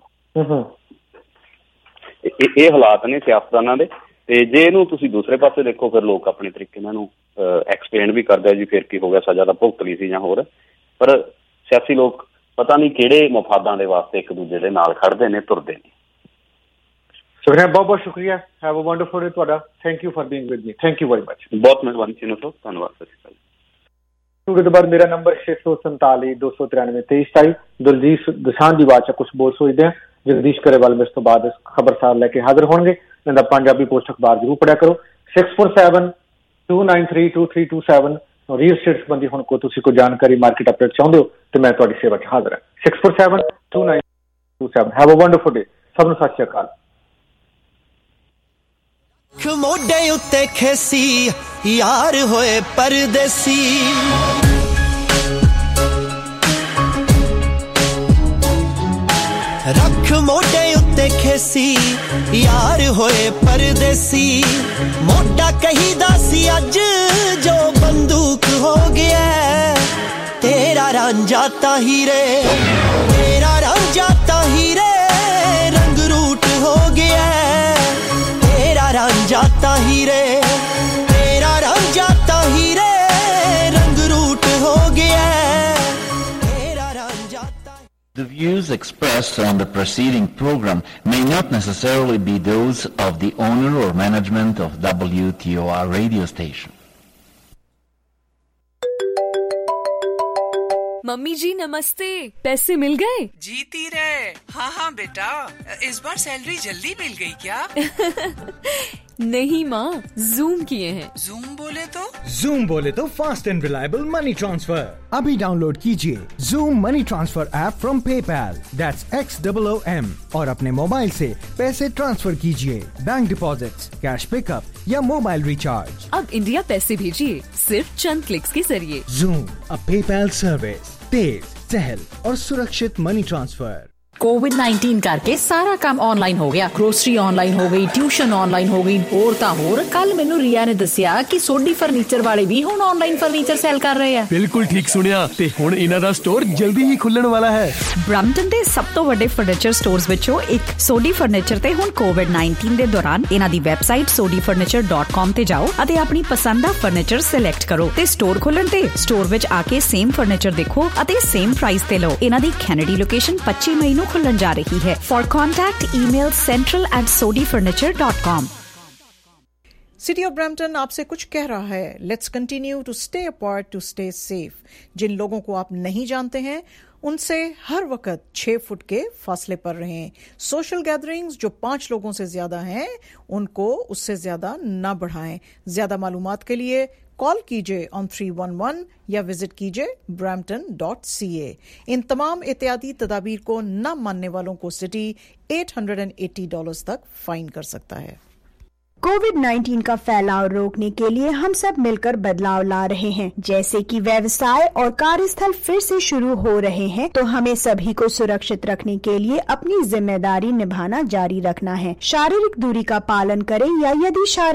ਇਹ ਹਾਲਾਤ ਨੇ ਸਿਆਸਤਦਾਨਾਂ ਦੇ। ਤੇ ਜੇ ਇਹਨੂੰ ਤੁਸੀਂ ਦੂਸਰੇ ਪਾਸੇ ਦੇਖੋ, ਫਿਰ ਲੋਕ ਆਪਣੇ ਤਰੀਕੇ ਨਾਲ ਇਹਨੂੰ ਐਕਸਪਲੇਨ ਵੀ ਕਰਦੇ ਜੀ, ਫਿਰ ਕੀ ਹੋ ਗਿਆ, ਸਜ਼ਾ ਤਾਂ ਭੁਗਤ ਲਈ ਸੀ ਜਾਂ ਹੋਰ। ਪਰ ਸਿਆਸੀ ਲੋਕ ਪਤਾ ਨਹੀਂ ਕਿਹੜੇ ਮਫਾਦਾਂ ਦੇ ਵਾਸਤੇ ਇੱਕ ਦੂਜੇ ਦੇ ਨਾਲ ਖੜਦੇ ਨੇ, ਤੁਰਦੇ ਨੇ। ਸੁਖਨਾ, ਬਹੁਤ ਬਹੁਤ ਸ਼ੁਕਰੀਆ। ਹੈਵ ਅ ਵੰਡਰਫੁਲ ਡੇ ਤੁਹਾਡਾ। Thank you for being with me. Thank you very much. ਬਹੁਤ ਮਿਹਰਬਾਨੀ ਚੀਨੋ ਸਾਹਿਬ, ਧੰਨਵਾਦ। ਸਤਿ ਸ਼੍ਰੀ ਅਕਾਲ। ਉਹਦੇ ਬਾਅਦ ਮੇਰਾ ਨੰਬਰ 647 293 2327। ਦਲਜੀਤ ਦੋਸਾਂਝ ਦੀ ਆਵਾਜ਼ 'ਚ ਕੁਝ ਬੋਲ ਸੋਚਦੇ ਆ। ਜਗਦੀਸ਼ ਕਰੇਵਾਲ ਮੇਰੇ ਤੋਂ ਬਾਅਦ ਖਬਰਸਾਰ ਲੈ ਕੇ ਹਾਜ਼ਰ ਹੋਣਗੇ। ਇਹਦਾ ਪੰਜਾਬੀ ਪੋਸਟ ਅਖਬਾਰ ਜ਼ਰੂਰ ਪੜਿਆ ਕਰੋ। 647 293 2327। ਰੀਅਲ ਸਟੇਟ ਸੰਬੰਧੀ ਹੁਣ ਕੋਈ ਤੁਸੀਂ ਕੋਈ ਜਾਣਕਾਰੀ, ਮਾਰਕੀਟ ਅਪਡੇਟ ਚਾਹੁੰਦੇ ਹੋ ਤੇ ਮੈਂ ਤੁਹਾਡੀ ਸੇਵਾ 'ਚ ਹਾਜ਼ਰ ਹਾਂ। 647 293 ਹੈਵ ਅ ਵੰਡਰਫੁਲ ਡੇ। ਸਭ ਨੂੰ ਸਤਿ ਸ਼੍ਰੀ ਅਕਾਲ। ਮੋਢੇ ਉੱਤੇ ਖੇਸੀ ਯਾਰ ਹੋਏ ਪਰਦੇਸੀ, ਰੱਖ ਮੋਢੇ ਉੱਤੇ ਖੇਸੀ ਯਾਰ ਹੋਏ ਪਰਦੇਸੀ। ਮੋਢਾ ਕਹੀਦਾ ਸੀ ਅੱਜ ਜੋ ਬੰਦੂਕ ਹੋ ਗਿਆ, ਤੇਰਾ ਰਾਂਝਾ ਤਾਂ ਹੀਰੇ, ਤੇਰਾ ਰਾਂਝਾ ਤਾਂ ਹੀਰੇ ਰੰਗ ਰੂਟ ਹੋ ਗਿਆ, ਤੇਰਾ ਰਾਂਝਾ ਤਾਂ ਹੀਰੇ, ਤੇਰਾ ਰਾਂਝਾ ਤਾਂ ਹੀਰੇ ਰੰਗ ਰੂਟ ਹੋ ਗਿਆ, ਤੇਰਾ ਰਾਂਝਾ ਤਾਂ। The views expressed on the preceding program may not necessarily be those of the owner or management of WTOR radio station. Mummy जी नमस्ते, पैसे मिल गए? जीती रहे। हाँ हाँ बेटा, इस बार सैलरी जल्दी मिल गई क्या? नहीं माँ, जूम किए हैं। जूम बोले तो? जूम बोले तो fast and reliable money transfer. अभी डाउनलोड कीजिए Xoom money transfer app from PayPal, that's XOOM, और अपने मोबाइल से पैसे ट्रांसफर कीजिए, बैंक डिपॉजिट्स, कैश पिकअप या मोबाइल रिचार्ज। अब इंडिया पैसे भेजिए सिर्फ चंद क्लिक्स के जरिए। जूम, अ पेपैल सर्विस, तेज, सहल और सुरक्षित मनी ट्रांसफर। कोविड-19 करके सारा काम ऑनलाइन हो गया। ग्रोसरी ऑनलाइन हो गई, ट्यूशन ऑनलाइन हो गई, होर तां होर। कल मैनू रिया ने दसिया कि सोडी फर्नीचर वाले भी हुण ऑनलाइन फर्नीचर सेल कर रहे हैं। बिल्कुल ठीक सुनिया, ते हुण इन्हां दा स्टोर जल्दी ही खुलण वाला है। ब्रैम्पटन दे सब तो वड्डे फर्नीचर स्टोर्स विचों एक सोडी फर्नीचर ते हुण कोविड-19 दे दौरान इन्हां दी वैबसाइट sodifurniture.com ते जाओ अते अपनी पसंद दा फर्नीचर सिलेक्ट करो ते स्टोर खोलण ते स्टोर विच आके सेम फर्नीचर देखो अते सेम प्राइस ते लो। इन्हां दी कैनेडी लोकेशन 25 मई नूं खुलण जा रही है। For contact email central@sodifurniture.com। City of Brampton आपसे कुछ कह रहा है, let's continue to stay apart to stay safe. जिन लोगों को आप नहीं जानते हैं उनसे हर वक्त 6 फुट के फासले पर रहें। सोशल गैदरिंग्स जो 5 लोगों से ज्यादा हैं उनको उससे ज्यादा ना बढ़ाएं। ज्यादा मालूमात के लिए कॉल कीजिए ऑन 311 या विजिट कीजिए brampton.ca। इन तमाम एहतियाती तदाबीर को न मानने वालों को सिटी $880 तक फाइन कर सकता है। कोविड-19 का फैलाव रोकने के लिए हम सब मिलकर बदलाव ला रहे हैं। जैसे कि व्यवसाय और कार्यस्थल फिर से शुरू हो रहे हैं, तो हमें सभी को सुरक्षित रखने के लिए अपनी जिम्मेदारी निभाना जारी रखना है। शारीरिक दूरी का पालन करें या यदि